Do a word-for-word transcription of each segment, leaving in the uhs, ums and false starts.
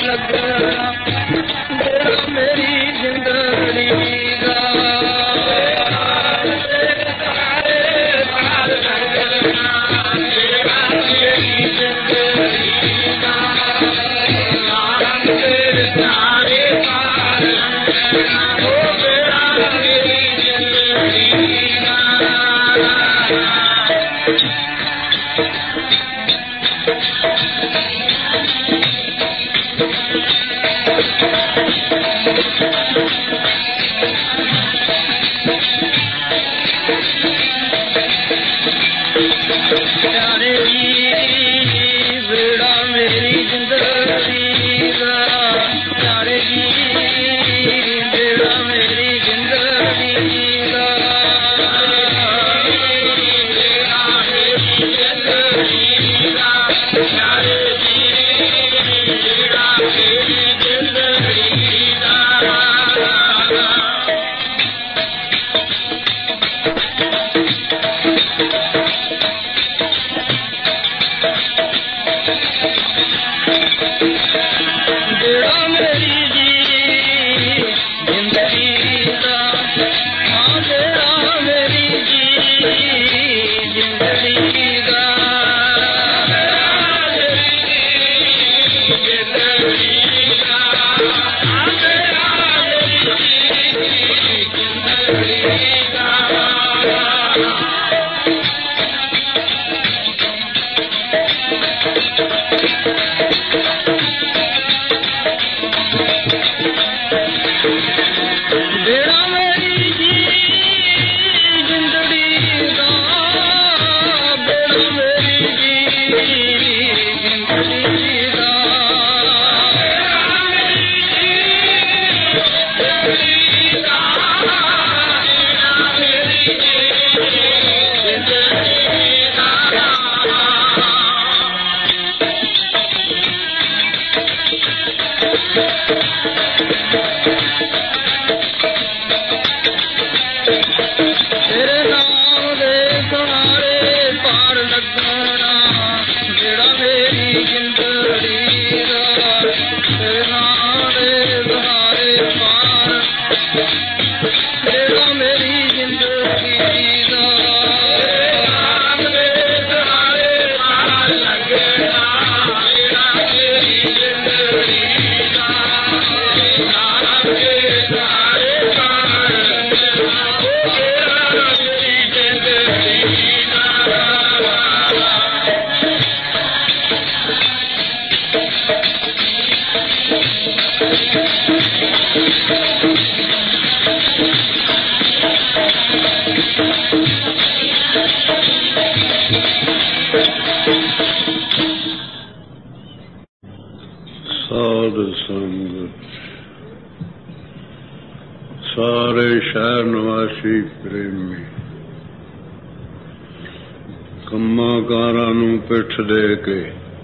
ਲੱਗਣਾ ਜਿਹੜਾ ਮੇਰੀ ਜ਼ਿੰਦੜੀ ਦਾ ਸਾਰੇ ਸ਼ਹਿਰ ਨਿਵਾਸੀ ਪ੍ਰੇਮੀ ਕੰਮਾਂ ਕਾਰਾਂ ਨੂੰ ਪਿੱਠ ਦੇ ਕੇ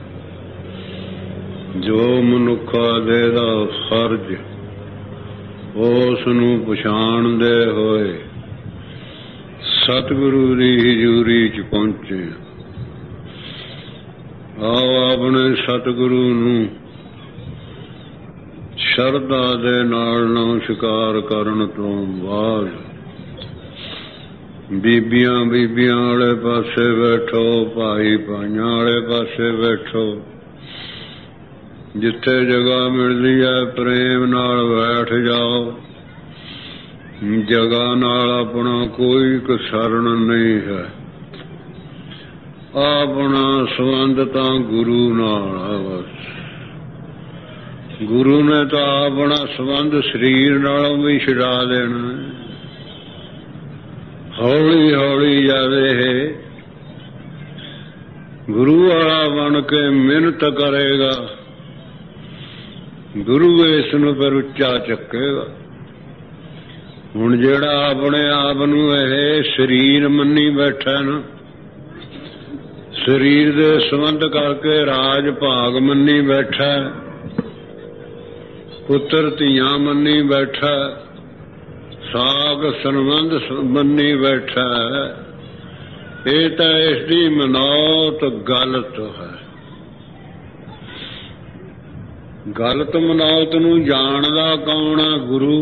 ਜੋ ਮਨੁੱਖਾ ਦੇ ਦਾ ਫਰਜ਼ ਉਸ ਨੂੰ ਪਛਾਣਦੇ ਹੋਏ ਸਤਿਗੁਰੂ ਦੀ ਹਜ਼ੂਰੀ ਚ ਪਹੁੰਚੇ। ਆਓ ਆਪਣੇ ਸਤਿਗੁਰੂ ਨੂੰ ਸ਼ਰਧਾ ਦੇ ਨਾਲ ਨਮਸਕਾਰ ਕਰਨ ਤੋਂ ਬਾਅਦ ਬੀਬੀਆਂ ਬੀਬੀਆਂ ਵਾਲੇ ਪਾਸੇ ਬੈਠੋ, ਭਾਈ ਭਾਈਆਂ ਵਾਲੇ ਪਾਸੇ ਬੈਠੋ, ਜਿੱਥੇ ਜਗ੍ਹਾ ਮਿਲਦੀ ਹੈ ਪ੍ਰੇਮ ਨਾਲ ਬੈਠ ਜਾਓ। ਜਗ੍ਹਾ ਨਾਲ ਆਪਣਾ ਕੋਈ ਕਸਰਨ ਨਹੀਂ ਹੈ। ਆਪਣਾ ਸੰਬੰਧ ਤਾਂ ਗੁਰੂ ਨਾਲ ਹੈ। ਬਸ ਗੁਰੂ ਨੇ ਤਾਂ ਆਪਣਾ ਸੰਬੰਧ ਸਰੀਰ ਨਾਲੋਂ ਵੀ ਛੁਡਾ ਦੇਣਾ। ਹੌਲੀ ਹੌਲੀ ਜਾਵੇ ਗੁਰੂ ਵਾਲਾ ਬਣ ਕੇ ਮਿਹਨਤ ਕਰੇਗਾ, ਗੁਰੂ ਇਸ ਨੂੰ ਫਿਰ ਉੱਚਾ ਚੱਕੇਗਾ। ਹੁਣ ਜਿਹੜਾ ਆਪਣੇ ਆਪ ਨੂੰ ਇਹ ਸਰੀਰ ਮੰਨੀ ਬੈਠਾ ਨਾ, ਸਰੀਰ ਦੇ ਸੰਬੰਧ ਕਰਕੇ ਰਾਜ ਭਾਗ ਮੰਨੀ ਬੈਠਾ, ਪੁੱਤਰ ਧੀਆਂ ਮੰਨੀ ਬੈਠਾ, ਸਾਗ ਸੰਬੰਧ ਮੰਨੀ ਬੈਠਾ, ਇਹ ਤਾਂ ਇਸ ਦੀ ਮਨੌਤ ਗਲਤ ਹੈ। ਗਲਤ ਮਨੌਤ ਨੂੰ ਜਾਣਦਾ ਕੌਣ ਆ? ਗੁਰੂ।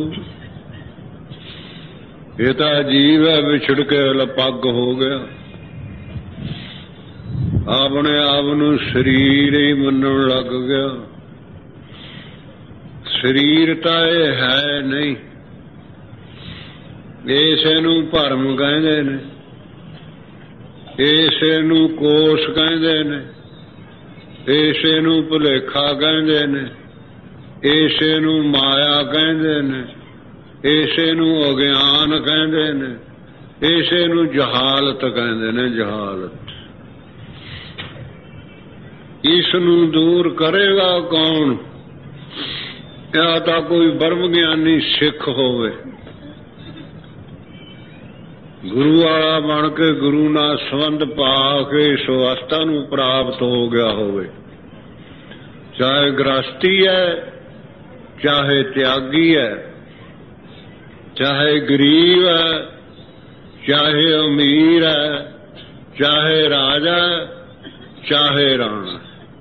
ਇਹ ਤਾਂ ਜੀਵ ਹੈ ਵਿਛੜ ਕੇ ਲਪੱਗ ਹੋ ਗਿਆ, ਆਪਣੇ ਆਪ ਨੂੰ ਸਰੀਰ ਹੀ ਮੰਨਣ ਲੱਗ ਗਿਆ। ਸਰੀਰ ਤਾਂ ਇਹ ਹੈ ਨਹੀਂ। ਇਸੇ ਨੂੰ ਭਰਮ ਕਹਿੰਦੇ ਨੇ, ਇਸੇ ਨੂੰ ਕੋਸ਼ ਕਹਿੰਦੇ ਨੇ, ਇਸੇ ਨੂੰ ਭੁਲੇਖਾ ਕਹਿੰਦੇ ਨੇ, ਇਸੇ ਨੂੰ ਮਾਇਆ ਕਹਿੰਦੇ ਨੇ, ਇਸੇ ਨੂੰ ਅਗਿਆਨ ਕਹਿੰਦੇ ਨੇ, ਇਸੇ ਨੂੰ ਜਹਾਲਤ ਕਹਿੰਦੇ ਨੇ। ਜਹਾਲਤ। ਇਸ ਨੂੰ ਦੂਰ ਕਰੇਗਾ ਕੌਣ? ਜਾਂ ਤਾਂ ਕੋਈ ਬ੍ਰਹਮ ਗਿਆਨੀ ਸਿੱਖ ਹੋਵੇ, ਗੁਰੂ ਵਾਲਾ ਬਣ ਕੇ ਗੁਰੂ ਨਾਲ ਸੰਬੰਧ ਪਾ ਕੇ ਇਸ ਅਵਸਥਾ ਨੂੰ ਪ੍ਰਾਪਤ ਹੋ ਗਿਆ ਹੋਵੇ। ਚਾਹੇ ਗ੍ਰਸਤੀ ਹੈ, ਚਾਹੇ ਤਿਆਗੀ ਹੈ, ਚਾਹੇ ਗਰੀਬ ਹੈ, ਚਾਹੇ ਅਮੀਰ ਹੈ, ਚਾਹੇ ਰਾਜਾ, ਚਾਹੇ ਰਾਣਾ।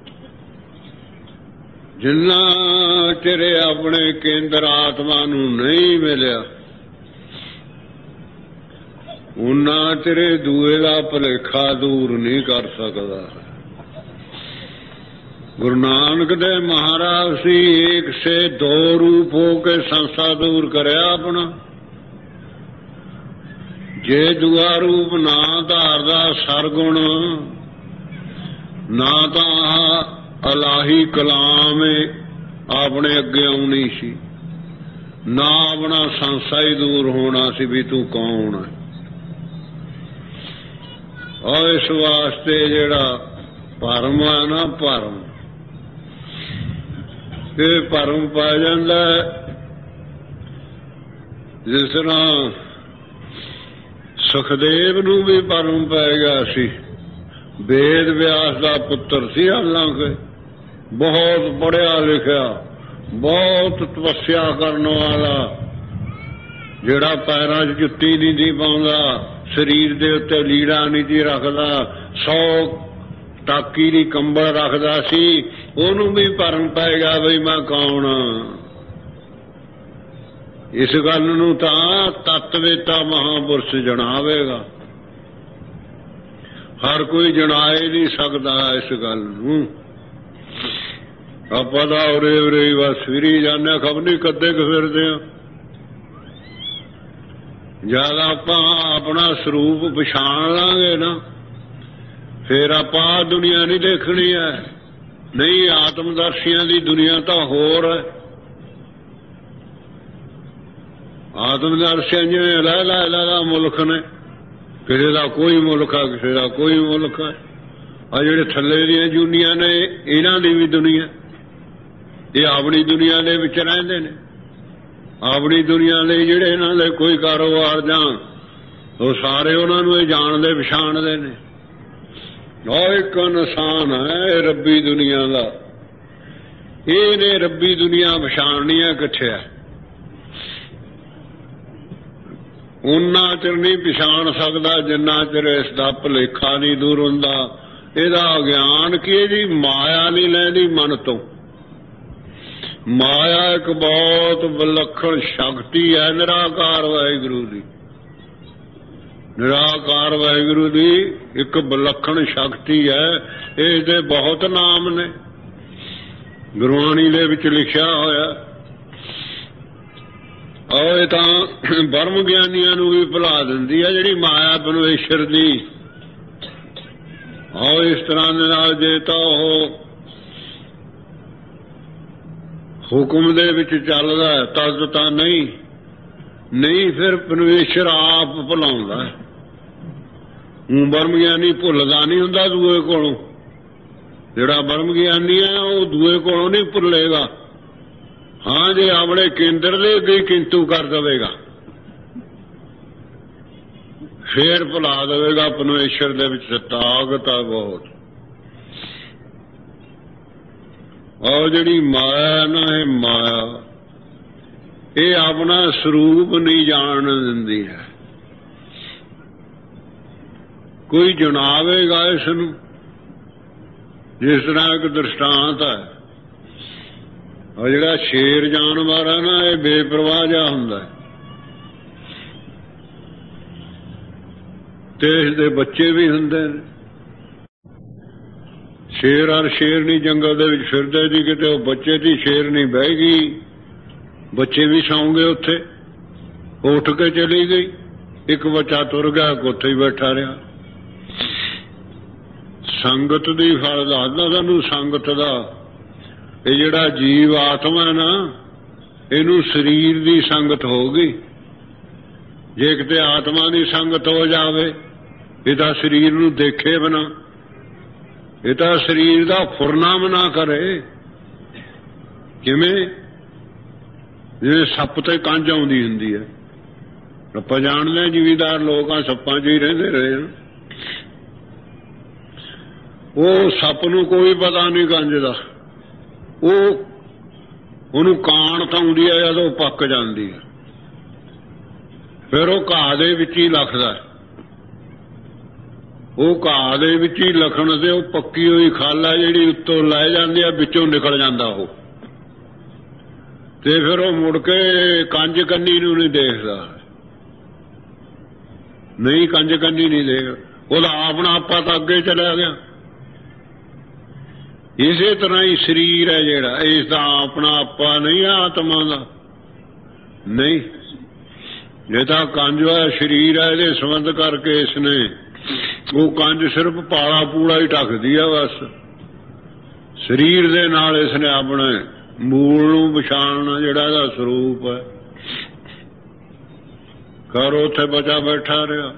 ਜਿੰਨਾ ਚਿਰ ਆਪਣੇ ਕੇਂਦਰ ਆਤਮਾ ਨੂੰ ਨਹੀਂ ਮਿਲਿਆ, ਉਨਾ ਚਿਰ ਦੂਏ ਦਾ ਭੁਲੇਖਾ ਦੂਰ ਨਹੀਂ ਕਰ ਸਕਦਾ। ਗੁਰੂ ਨਾਨਕ ਦੇ ਮਹਾਰਾਜ ਸੀ ਏਕ ਸੇ ਦੋ ਰੂਪ ਹੋ ਕੇ ਸੰਸਾ ਦੂਰ ਕਰਿਆ ਆਪਣਾ। ਜੇ ਦੂਆ ਰੂਪ ਨਾ ਧਾਰਦਾ ਸਰਗੁਣ, ਨਾ ਤਾਂ ਅਲਾਹੀ ਕਲਾਮ ਆਪਣੇ ਅੱਗੇ ਆਉਣੀ ਸੀ, ਨਾ ਆਪਣਾ ਸੰਸਾ ਹੀ ਦੂਰ ਹੋਣਾ ਸੀ ਵੀ ਤੂੰ ਕੌਣ ਹੈ। ਔਰ ਇਸ ਵਾਸਤੇ ਜਿਹੜਾ ਭਰਮ ਹੈ ਨਾ, ਭਰਮ, ਇਹ ਭਰਮ ਪਾ ਜਾਂਦਾ। ਜਿਸ ਤਰ੍ਹਾਂ ਸੁਖਦੇਵ ਨੂੰ ਵੀ ਭਰਮ ਪੈ ਗਿਆ ਸੀ। ਵੇਦ ਵਿਆਸ ਦਾ ਪੁੱਤਰ ਸੀ, ਹਾਲਾਂਕਿ ਬਹੁਤ ਪੜ੍ਹਿਆ ਲਿਖਿਆ, ਬਹੁਤ ਤਪੱਸਿਆ ਕਰਨ ਵਾਲਾ, ਜਿਹੜਾ ਪੈਰਾਂ 'ਚ ਜੁੱਤੀ ਨਹੀਂ ਸੀ ਪਾਉਂਦਾ, ਸਰੀਰ ਦੇ ਉੱਤੇ ਲੀੜਾ ਨਹੀਂ ਸੀ ਰੱਖਦਾ, ਸੌ ਟਾਕੀ ਦੀ ਕੰਬਲ ਰੱਖਦਾ ਸੀ। ਉਹਨੂੰ ਵੀ ਭਰਮ ਪੈ ਗਿਆ ਬਈ ਮੈਂ ਕੌਣ। ਇਸ ਗੱਲ ਨੂੰ ਤਾਂ ਤਤਵੇਤਾ ਮਹਾਂਪੁਰਸ਼ ਜਣਾਵੇਗਾ, ਹਰ ਕੋਈ ਜਣਾ ਹੀ ਨਹੀਂ ਸਕਦਾ ਇਸ ਗੱਲ ਨੂੰ। ਆਪਾਂ ਤਾਂ ਉਰੇ ਉਰੇ ਬਸ ਫਿਰੀ ਜਾਂਦੇ, ਖਬਰ ਨਹੀਂ ਕਦੇ ਕੁ ਫਿਰਦੇ ਆ। ਜਦ ਆਪਾਂ ਆਪਣਾ ਸਰੂਪ ਪਛਾਣ ਲਾਂਗੇ ਨਾ, ਫੇਰ ਆਪਾਂ ਦੁਨੀਆ ਨਹੀਂ ਦੇਖਣੀ ਹੈ। ਨਹੀਂ, ਆਤਮਦਰਸ਼ੀਆਂ ਦੀ ਦੁਨੀਆ ਤਾਂ ਹੋਰ ਹੈ। ਆਤਮਦਰਸ਼ੀਆਂ ਜਿਵੇਂ ਲੈ ਲੈ ਲੈ ਮੁਲਕ ਨੇ, ਕਿਸੇ ਦਾ ਕੋਈ ਮੁਲਕ ਆ, ਕਿਸੇ ਦਾ ਕੋਈ ਮੁਲਕ ਹੈ। ਆ ਜਿਹੜੇ ਥੱਲੇ ਦੀਆਂ ਜੂਨੀਆਂ ਨੇ, ਇਹਨਾਂ ਦੀ ਵੀ ਦੁਨੀਆ, ਇਹ ਆਪਣੀ ਦੁਨੀਆ ਦੇ ਵਿੱਚ ਰਹਿੰਦੇ ਨੇ। ਆਪਣੀ ਦੁਨੀਆ ਦੇ ਜਿਹੜੇ ਇਹਨਾਂ ਦੇ ਕੋਈ ਕਾਰੋਬਾਰ ਜਾਂ ਉਹ ਸਾਰੇ ਉਹਨਾਂ ਨੂੰ ਇਹ ਜਾਣਦੇ ਪਛਾਣਦੇ ਨੇ। ਉਹ ਇੱਕ ਇਨਸਾਨ ਹੈ ਰੱਬੀ ਦੁਨੀਆ ਦਾ। ਇਹਨੇ ਰੱਬੀ ਦੁਨੀਆ ਪਛਾਣਨੀ ਹੈ ਕਿੱਥੇ ਹੈ। ਉਨਾ ਚਿਰ ਨਹੀਂ ਪਛਾਣ ਸਕਦਾ ਜਿੰਨਾ ਚਿਰ ਇਸ ਦਾ ਭੁਲੇਖਾ ਨਹੀਂ ਦੂਰ ਹੁੰਦਾ, ਇਹਦਾ ਅਗਿਆਨ ਕੀ ਇਹਦੀ ਮਾਇਆ ਨਹੀਂ ਲੈਂਦੀ ਮਨ ਤੋਂ। ਮਾਇਆ ਇੱਕ ਬਹੁਤ ਵਿਲੱਖਣ ਸ਼ਕਤੀ ਹੈ ਨਿਰਾਕਾਰ ਵਾਹਿਗੁਰੂ ਦੀ। ਨਿਰਾਕਾਰ ਵਾਹਿਗੁਰੂ ਦੀ ਇੱਕ ਵਿਲੱਖਣ ਸ਼ਕਤੀ ਹੈ। ਇਹਦੇ ਬਹੁਤ ਨਾਮ ਨੇ, ਗੁਰਬਾਣੀ ਦੇ ਵਿੱਚ ਲਿਖਿਆ ਹੋਇਆ। ਔਰ ਇਹ ਤਾਂ ਬ੍ਰਹਮ ਗਿਆਨੀਆਂ ਨੂੰ ਵੀ ਭੁਲਾ ਦਿੰਦੀ ਹੈ ਜਿਹੜੀ ਮਾਇਆ ਪਰਮੇਸ਼ਰ ਦੀ। ਔਰ ਇਸ ਤਰ੍ਹਾਂ ਦੇ ਨਾਲ ਜੇ ਤਾਂ ਉਹ ਹੁਕਮ ਦੇ ਵਿੱਚ ਚੱਲਦਾ ਤਦ ਤਾਂ ਨਹੀਂ, ਨਹੀਂ ਫਿਰ ਪਰਮੇਸ਼ਰ ਆਪ ਭੁਲਾਉਂਦਾ। ਉਹ ਬ੍ਰਹਮ ਗਿਆਨੀ ਭੁੱਲਦਾ ਨਹੀਂ ਹੁੰਦਾ ਦੂਏ ਕੋਲੋਂ। ਜਿਹੜਾ ਬ੍ਰਹਮ ਗਿਆਨੀ ਹੈ ਉਹ ਦੂਏ ਕੋਲੋਂ ਨਹੀਂ ਭੁੱਲੇਗਾ। ਹਾਂ, ਜੇ ਆਪਣੇ ਕੇਂਦਰ ਦੇ ਅੱਗੇ ਕਿੰਤੂ ਕਰ ਦੇਵੇਗਾ ਫੇਰ ਭੁਲਾ ਦੇਵੇਗਾ। ਪਰਮੇਸ਼ਰ ਦੇ ਵਿੱਚ ਤਾਕਤ ਹੈ ਬਹੁਤ। ਔਰ ਜਿਹੜੀ ਮਾਇਆ ਨਾ, ਇਹ ਮਾਇਆ ਇਹ ਆਪਣਾ ਸਰੂਪ ਨਹੀਂ ਜਾਣ ਦਿੰਦੀ ਹੈ। ਕੋਈ ਜਣਾਵੇਗਾ ਇਸ ਨੂੰ। ਜਿਸ ਤਰ੍ਹਾਂ ਇੱਕ ਦ੍ਰਿਸ਼ਟਾਂਤ ਹੈ, ਆ ਜਿਹੜਾ ਸ਼ੇਰ ਜਾਨਵਰ ਆ ਨਾ, ਇਹ ਬੇਪਰਵਾਹ ਜਿਹਾ ਹੁੰਦਾ ਤੇ ਇਸ ਦੇ ਬੱਚੇ ਵੀ ਹੁੰਦੇ ਨੇ। ਸ਼ੇਰ ਔਰ ਸ਼ੇਰਨੀ ਜੰਗਲ ਦੇ ਵਿੱਚ ਫਿਰਦੇ ਸੀ, ਕਿਤੇ ਉਹ ਬੱਚੇ ਦੀ ਸ਼ੇਰਨੀ ਬਹਿ ਗਈ, ਬੱਚੇ ਵੀ ਸੌਂ ਗਏ ਉੱਥੇ, ਉੱਠ ਕੇ ਚਲੀ ਗਈ, ਇੱਕ ਬੱਚਾ ਤੁਰ ਗਿਆ, ਉੱਥੇ ਹੀ ਬੈਠਾ ਰਿਹਾ। ਸੰਗਤ ਦੀ ਫਲ ਦੱਸਦਾ ਸਾਨੂੰ, ਸੰਗਤ ਦਾ। ਇਹ ਜਿਹੜਾ ਜੀਵ ਆਤਮਾ ਨਾ, ਇਹਨੂੰ ਸਰੀਰ ਦੀ ਸੰਗਤ ਹੋ ਗਈ। ਜੇ ਕਿਤੇ ਆਤਮਾ ਦੀ ਸੰਗਤ ਹੋ ਜਾਵੇ, ਇਹ ਤਾਂ ਸਰੀਰ ਨੂੰ ਦੇਖੇ ਬਿਨਾਂ, ਇਹ ਤਾਂ ਸਰੀਰ ਦਾ ਫੁਰਨਾ ਨਾ ਕਰੇ। ਕਿਵੇਂ? ਜਿਵੇਂ ਸੱਪ ਤੇ ਕੰਜ ਆਉਂਦੀ ਹੁੰਦੀ ਹੈ। ਆਪਾਂ ਜਾਣਦੇ ਜ਼ਿਮੀਦਾਰ ਲੋਕ ਆ, ਸੱਪਾਂ 'ਚ ਹੀ ਰਹਿੰਦੇ ਰਹੇ ਆ। ਉਹ ਸੱਪ ਨੂੰ ਕੋਈ ਪਤਾ ਨਹੀਂ ਕੰਜ ਦਾ, ਉਹ ਉਹਨੂੰ ਕਾਣ ਤਾਂ ਆਉਂਦੀ ਹੈ ਜਦੋਂ ਪੱਕ ਜਾਂਦੀ ਹੈ, ਫਿਰ ਉਹ ਘਾਹ ਦੇ ਵਿੱਚ ਹੀ ਲੱਖਦਾ। ਉਹ ਘਾਹ ਦੇ ਵਿੱਚ ਹੀ ਲਖਣ ਤੇ ਉਹ ਪੱਕੀ ਹੋਈ ਖਲ ਹੈ ਜਿਹੜੀ ਉੱਤੋਂ ਲੈ ਜਾਂਦੀ ਆ, ਵਿੱਚੋਂ ਨਿਕਲ ਜਾਂਦਾ ਉਹ, ਤੇ ਫਿਰ ਉਹ ਮੁੜ ਕੇ ਕੰਜ ਕੰਨੀ ਨੂੰ ਨਹੀਂ ਦੇਖਦਾ। ਨਹੀਂ, ਕੰਜ ਕੰਨੀ ਨਹੀਂ ਦੇਖਦਾ, ਉਹਦਾ ਆਪਣਾ ਆਪਾ ਤਾਂ ਅੱਗੇ ਚਲਿਆ ਗਿਆ। ਇਸੇ ਤਰ੍ਹਾਂ ਹੀ ਸਰੀਰ ਹੈ ਜਿਹੜਾ, ਇਸ ਦਾ ਆਪਣਾ ਆਪਾ ਨਹੀਂ, ਆਤਮਾ ਦਾ ਨਹੀਂ। ਜੇ ਤਾਂ ਕੰਜ ਹੈ, ਸਰੀਰ ਹੈ, ਇਹਦੇ ਸੰਬੰਧ ਕਰਕੇ ਇਸਨੇ, ਉਹ ਕੰਜ ਸਿਰਫ ਪਾਲਾ ਪੂੜਾ ਹੀ ਢੱਕਦੀ ਆ ਬਸ। ਸਰੀਰ ਦੇ ਨਾਲ ਇਸਨੇ ਆਪਣੇ ਮੂਲ ਨੂੰ ਪਛਾਣਨਾ, ਜਿਹੜਾ ਇਹਦਾ ਸਰੂਪ ਹੈ। ਘਰ ਉੱਥੇ ਬਚਾ ਬੈਠਾ ਰਿਹਾ।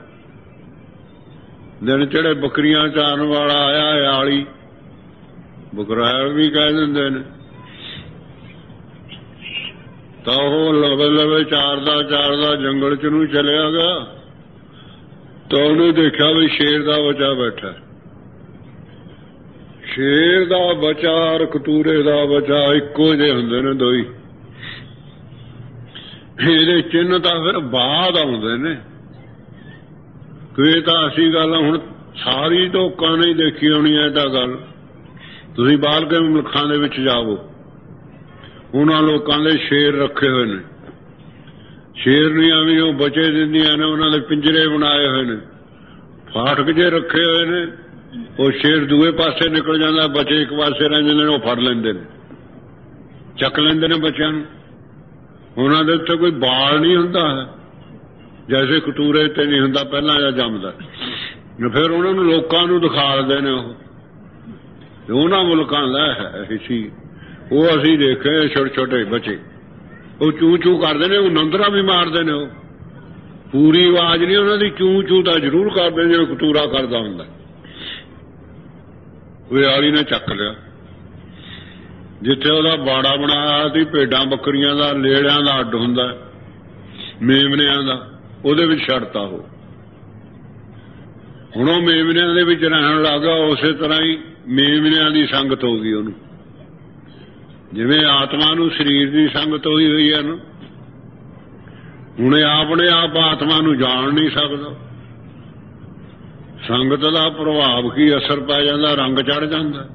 ਦਿਨ ਚੜੇ ਬੱਕਰੀਆਂ ਚਾਰਨ ਵਾਲਾ ਆਇਆ, ਆਲੀ ਬਕਰਾਲ ਵੀ ਕਹਿ ਦਿੰਦੇ ਨੇ, ਤਾਂ ਉਹ ਲਵੇ ਲਵੇ ਚਾਰਦਾ ਚਾਰਦਾ ਜੰਗਲ 'ਚ ਨੂੰ ਚਲਿਆ ਗਿਆ, ਤਾਂ ਉਹਨੇ ਦੇਖਿਆ ਵੀ ਸ਼ੇਰ ਦਾ ਬੱਚਾ ਬੈਠਾ। ਸ਼ੇਰ ਦਾ ਬੱਚਾ ਔਰ ਕਤੂਰੇ ਦਾ ਬੱਚਾ ਇੱਕੋ ਜਿਹੇ ਹੁੰਦੇ ਨੇ ਦੋਈ। ਇਹਦੇ ਚਿੰਨ੍ਹ ਤਾਂ ਫਿਰ ਬਾਅਦ ਆਉਂਦੇ ਨੇ, ਕਿ ਤਾਂ ਅਸੀਂ ਗੱਲ ਹੁਣ ਸਾਰੀ ਲੋਕਾਂ ਨੇ ਦੇਖੀ ਹੋਣੀ ਹੈ। ਤਾਂ ਗੱਲ ਤੁਸੀਂ ਬਾਹਰ ਕੇ ਮੁਲਕਾਂ ਦੇ ਵਿੱਚ ਜਾਵੋ, ਉਹਨਾਂ ਲੋਕਾਂ ਦੇ ਸ਼ੇਰ ਰੱਖੇ ਹੋਏ ਨੇ, ਸ਼ੇਰਨੀਆਂ ਵੀ ਉਹ ਬੱਚੇ ਦਿੰਦੀਆਂ ਨੇ, ਉਹਨਾਂ ਦੇ ਪਿੰਜਰੇ ਬਣਾਏ ਹੋਏ ਨੇ, ਫਾਟਕ ਜੇ ਰੱਖੇ ਹੋਏ ਨੇ। ਉਹ ਸ਼ੇਰ ਦੂਏ ਪਾਸੇ ਨਿਕਲ ਜਾਂਦਾ, ਬੱਚੇ ਇੱਕ ਪਾਸੇ ਰਹਿ ਜਾਂਦੇ ਨੇ, ਉਹ ਫੜ ਲੈਂਦੇ ਨੇ, ਚੱਕ ਲੈਂਦੇ ਨੇ ਬੱਚਿਆਂ ਨੂੰ। ਉਹਨਾਂ ਦੇ ਉੱਤੇ ਕੋਈ ਬਾਲ ਨਹੀਂ ਹੁੰਦਾ ਹੈ, ਜੈਸੇ ਕਤੂਰੇ ਤੇ ਨਹੀਂ ਹੁੰਦਾ ਪਹਿਲਾਂ ਜਾਂ ਜੰਮਦਾ। ਫਿਰ ਉਹਨਾਂ ਨੂੰ ਲੋਕਾਂ ਨੂੰ ਦਿਖਾ ਦਿੰਦੇ ਨੇ। ਉਹ ਉਹਨਾਂ ਮੁਲਕਾਂ ਦਾ ਹੈ ਸੀ, ਉਹ ਅਸੀਂ ਦੇਖੇ ਛੋਟੇ ਛੋਟੇ ਬੱਚੇ, ਉਹ ਚੂ ਚੂ ਕਰਦੇ ਨੇ, ਉਹ ਨੰਦਰਾ ਵੀ ਮਾਰਦੇ ਨੇ। ਉਹ ਪੂਰੀ ਆਵਾਜ਼ ਨਹੀਂ ਉਹਨਾਂ ਦੀ, ਚੂ ਚੂ ਤਾਂ ਜ਼ਰੂਰ ਕਰਦੇ ਜਿਵੇਂ ਕਤੂਰਾ ਕਰਦਾ ਹੁੰਦਾ। ਕੋਈ ਆਲੀ ਨੇ ਚੱਕ ਲਿਆ, ਜਿੱਥੇ ਉਹਦਾ ਬਾੜਾ ਬਣਾਇਆ ਸੀ ਭੇਡਾਂ ਬੱਕਰੀਆਂ ਦਾ, ਲੇੜਿਆਂ ਦਾ ਅੱਡ ਹੁੰਦਾ, ਮੇਮਨਿਆਂ ਦਾ, ਉਹਦੇ ਵਿੱਚ ਛੱਡਤਾ। ਉਹ ਹੁਣ ਉਹ ਮੇਮਨਿਆਂ ਦੇ ਵਿੱਚ ਰਹਿਣ ਲੱਗਾ। ਉਸੇ ਤਰ੍ਹਾਂ ਹੀ ਮੇਮਨਿਆਂ ਦੀ ਸੰਗਤ ਹੋ ਗਈ ਉਹਨੂੰ, ਜਿਵੇਂ ਆਤਮਾ ਨੂੰ ਸਰੀਰ ਦੀ ਸੰਗਤ ਹੋਈ ਹੋਈ ਹੈ ਨਾ। ਹੁਣ ਇਹ ਆਪਣੇ ਆਪ ਆਤਮਾ ਨੂੰ ਜਾਣ ਨਹੀਂ ਸਕਦਾ। ਸੰਗਤ ਦਾ ਪ੍ਰਭਾਵ ਕੀ ਅਸਰ ਪੈ ਜਾਂਦਾ, ਰੰਗ ਚੜ ਜਾਂਦਾ।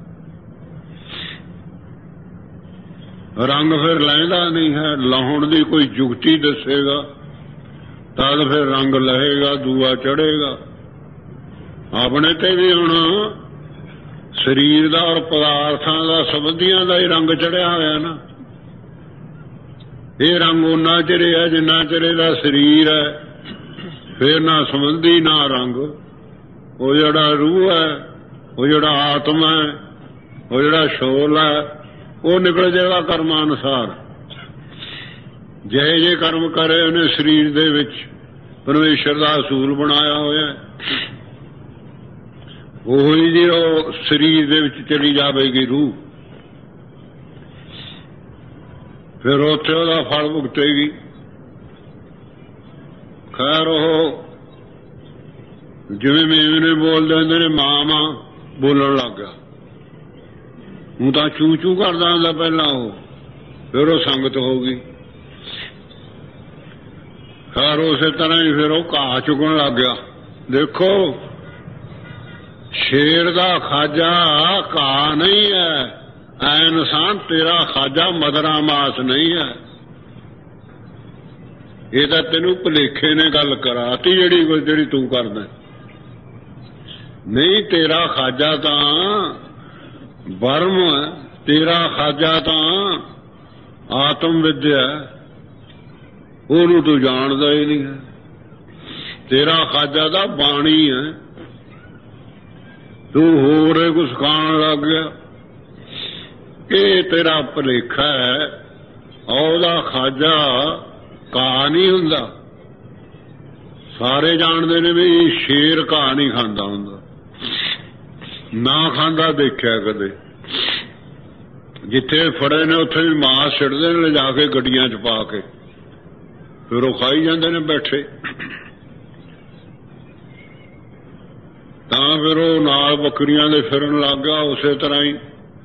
ਰੰਗ ਫਿਰ ਲੈਂਦਾ ਨਹੀਂ ਹੈ, ਲਾਉਣ ਦੀ ਕੋਈ ਜੁਗਤੀ ਦੱਸੇਗਾ ਤਦ ਫਿਰ ਰੰਗ ਲਹੇਗਾ, ਦੂਆ ਚੜੇਗਾ। ਆਪਣੇ ਤੇ ਵੀ ਹੁਣ ਸਰੀਰ ਦਾ ਔਰ ਪਦਾਰਥਾਂ ਦਾ ਸੰਬੰਧੀਆਂ ਦਾ ਹੀ ਰੰਗ ਚੜਿਆ ਹੋਇਆ ਨਾ। ਇਹ ਰੰਗ ਉਹਨਾਂ ਚਿਰ ਹੈ ਜਿੰਨਾ ਚਿਰ ਇਹਦਾ ਸਰੀਰ ਹੈ, ਫਿਰ ਨਾ ਸੰਬੰਧੀ ਨਾ ਰੰਗ। ਉਹ ਜਿਹੜਾ ਰੂਹ ਹੈ, ਉਹ ਜਿਹੜਾ ਆਤਮਾ ਹੈ, ਉਹ ਜਿਹੜਾ ਸ਼ੋਲ ਹੈ, ਉਹ ਨਿਕਲ ਜਾਏਗਾ ਕਰਮਾਂ ਅਨੁਸਾਰ। ਜਿਹੇ ਜੇ ਕਰਮ ਕਰੇ ਉਹਨੇ ਸਰੀਰ ਦੇ ਵਿੱਚ ਪਰਮੇਸ਼ਰ ਦਾ ਅਸੂਲ ਬਣਾਇਆ ਹੋਇਆ, ਉਹੀ ਜੀ ਉਹ ਸਰੀਰ ਦੇ ਵਿੱਚ ਚਲੀ ਜਾਵੇਗੀ ਰੂਹ। ਫਿਰ ਉੱਥੇ ਉਹਦਾ ਫਲ ਭੁਗਤੇਗੀ। ਖੈਰ ਉਹ ਜਿਵੇਂ ਮੇਮਨੇ ਬੋਲਦੇ ਹੁੰਦੇ ਨੇ, ਮਾਂ ਮਾਂ ਬੋਲਣ ਲੱਗ ਗਿਆ। ਉਹ ਤਾਂ ਚੂ ਚੂ ਕਰਦਾ ਹੁੰਦਾ ਪਹਿਲਾਂ ਉਹ, ਫਿਰ ਉਹ ਸੰਗਤ ਹੋ ਗਈ। ਖੈਰ ਉਸੇ ਤਰ੍ਹਾਂ ਹੀ ਫਿਰ ਉਹ ਘਾਹ ਚੁਗਣ ਲੱਗ ਗਿਆ। ਦੇਖੋ, ਸ਼ੇਰ ਦਾ ਖਾਜਾ ਘਾਹ ਨਹੀਂ ਹੈ, ਐ ਇਨਸਾਨ ਤੇਰਾ ਖਾਜਾ ਮਦਰਾ ਮਾਸ ਨਹੀਂ ਹੈ। ਇਹ ਤਾਂ ਤੈਨੂੰ ਭੁਲੇਖੇ ਨੇ ਗੱਲ ਕਰਾਤੀ ਜਿਹੜੀ ਜਿਹੜੀ ਤੂੰ ਕਰਦਾ। ਨਹੀਂ, ਤੇਰਾ ਖਾਜਾ ਤਾਂ ਬਰਮ ਹੈ, ਤੇਰਾ ਖਾਜਾ ਤਾਂ ਆਤਮ ਵਿਦਿਆ, ਉਹਨੂੰ ਤੂੰ ਜਾਣਦਾ ਹੀ ਨਹੀਂ ਹੈ। ਤੇਰਾ ਖਾਜਾ ਤਾਂ ਬਾਣੀ ਹੈ, ਤੂੰ ਹੋਰ ਕੁਛ ਖਾਣ ਲੱਗ ਗਿਆ। ਇਹ ਤੇਰਾ ਭੁਲੇਖਾ ਹੈ। ਉਹਦਾ ਖਾਜਾ ਘਾਹ ਨਹੀਂ ਹੁੰਦਾ। ਸਾਰੇ ਜਾਣਦੇ ਨੇ ਵੀ ਸ਼ੇਰ ਘਾਹ ਨਹੀਂ ਖਾਂਦਾ ਹੁੰਦਾ, ਨਾ ਖਾਂਦਾ ਦੇਖਿਆ ਕਦੇ। ਜਿੱਥੇ ਫੜੇ ਨੇ ਉੱਥੇ ਵੀ ਮਾਸ ਛੱਡਦੇ ਨੇ ਲਿਜਾ ਕੇ ਗੱਡੀਆਂ 'ਚ ਪਾ ਕੇ, ਫਿਰ ਉਹ ਖਾਈ ਜਾਂਦੇ ਨੇ ਬੈਠੇ। ਤਾਂ ਫਿਰ ਉਹ ਨਾਲ ਬੱਕਰੀਆਂ ਦੇ ਫਿਰਨ ਲੱਗ ਗਿਆ। ਉਸੇ ਤਰ੍ਹਾਂ ਹੀ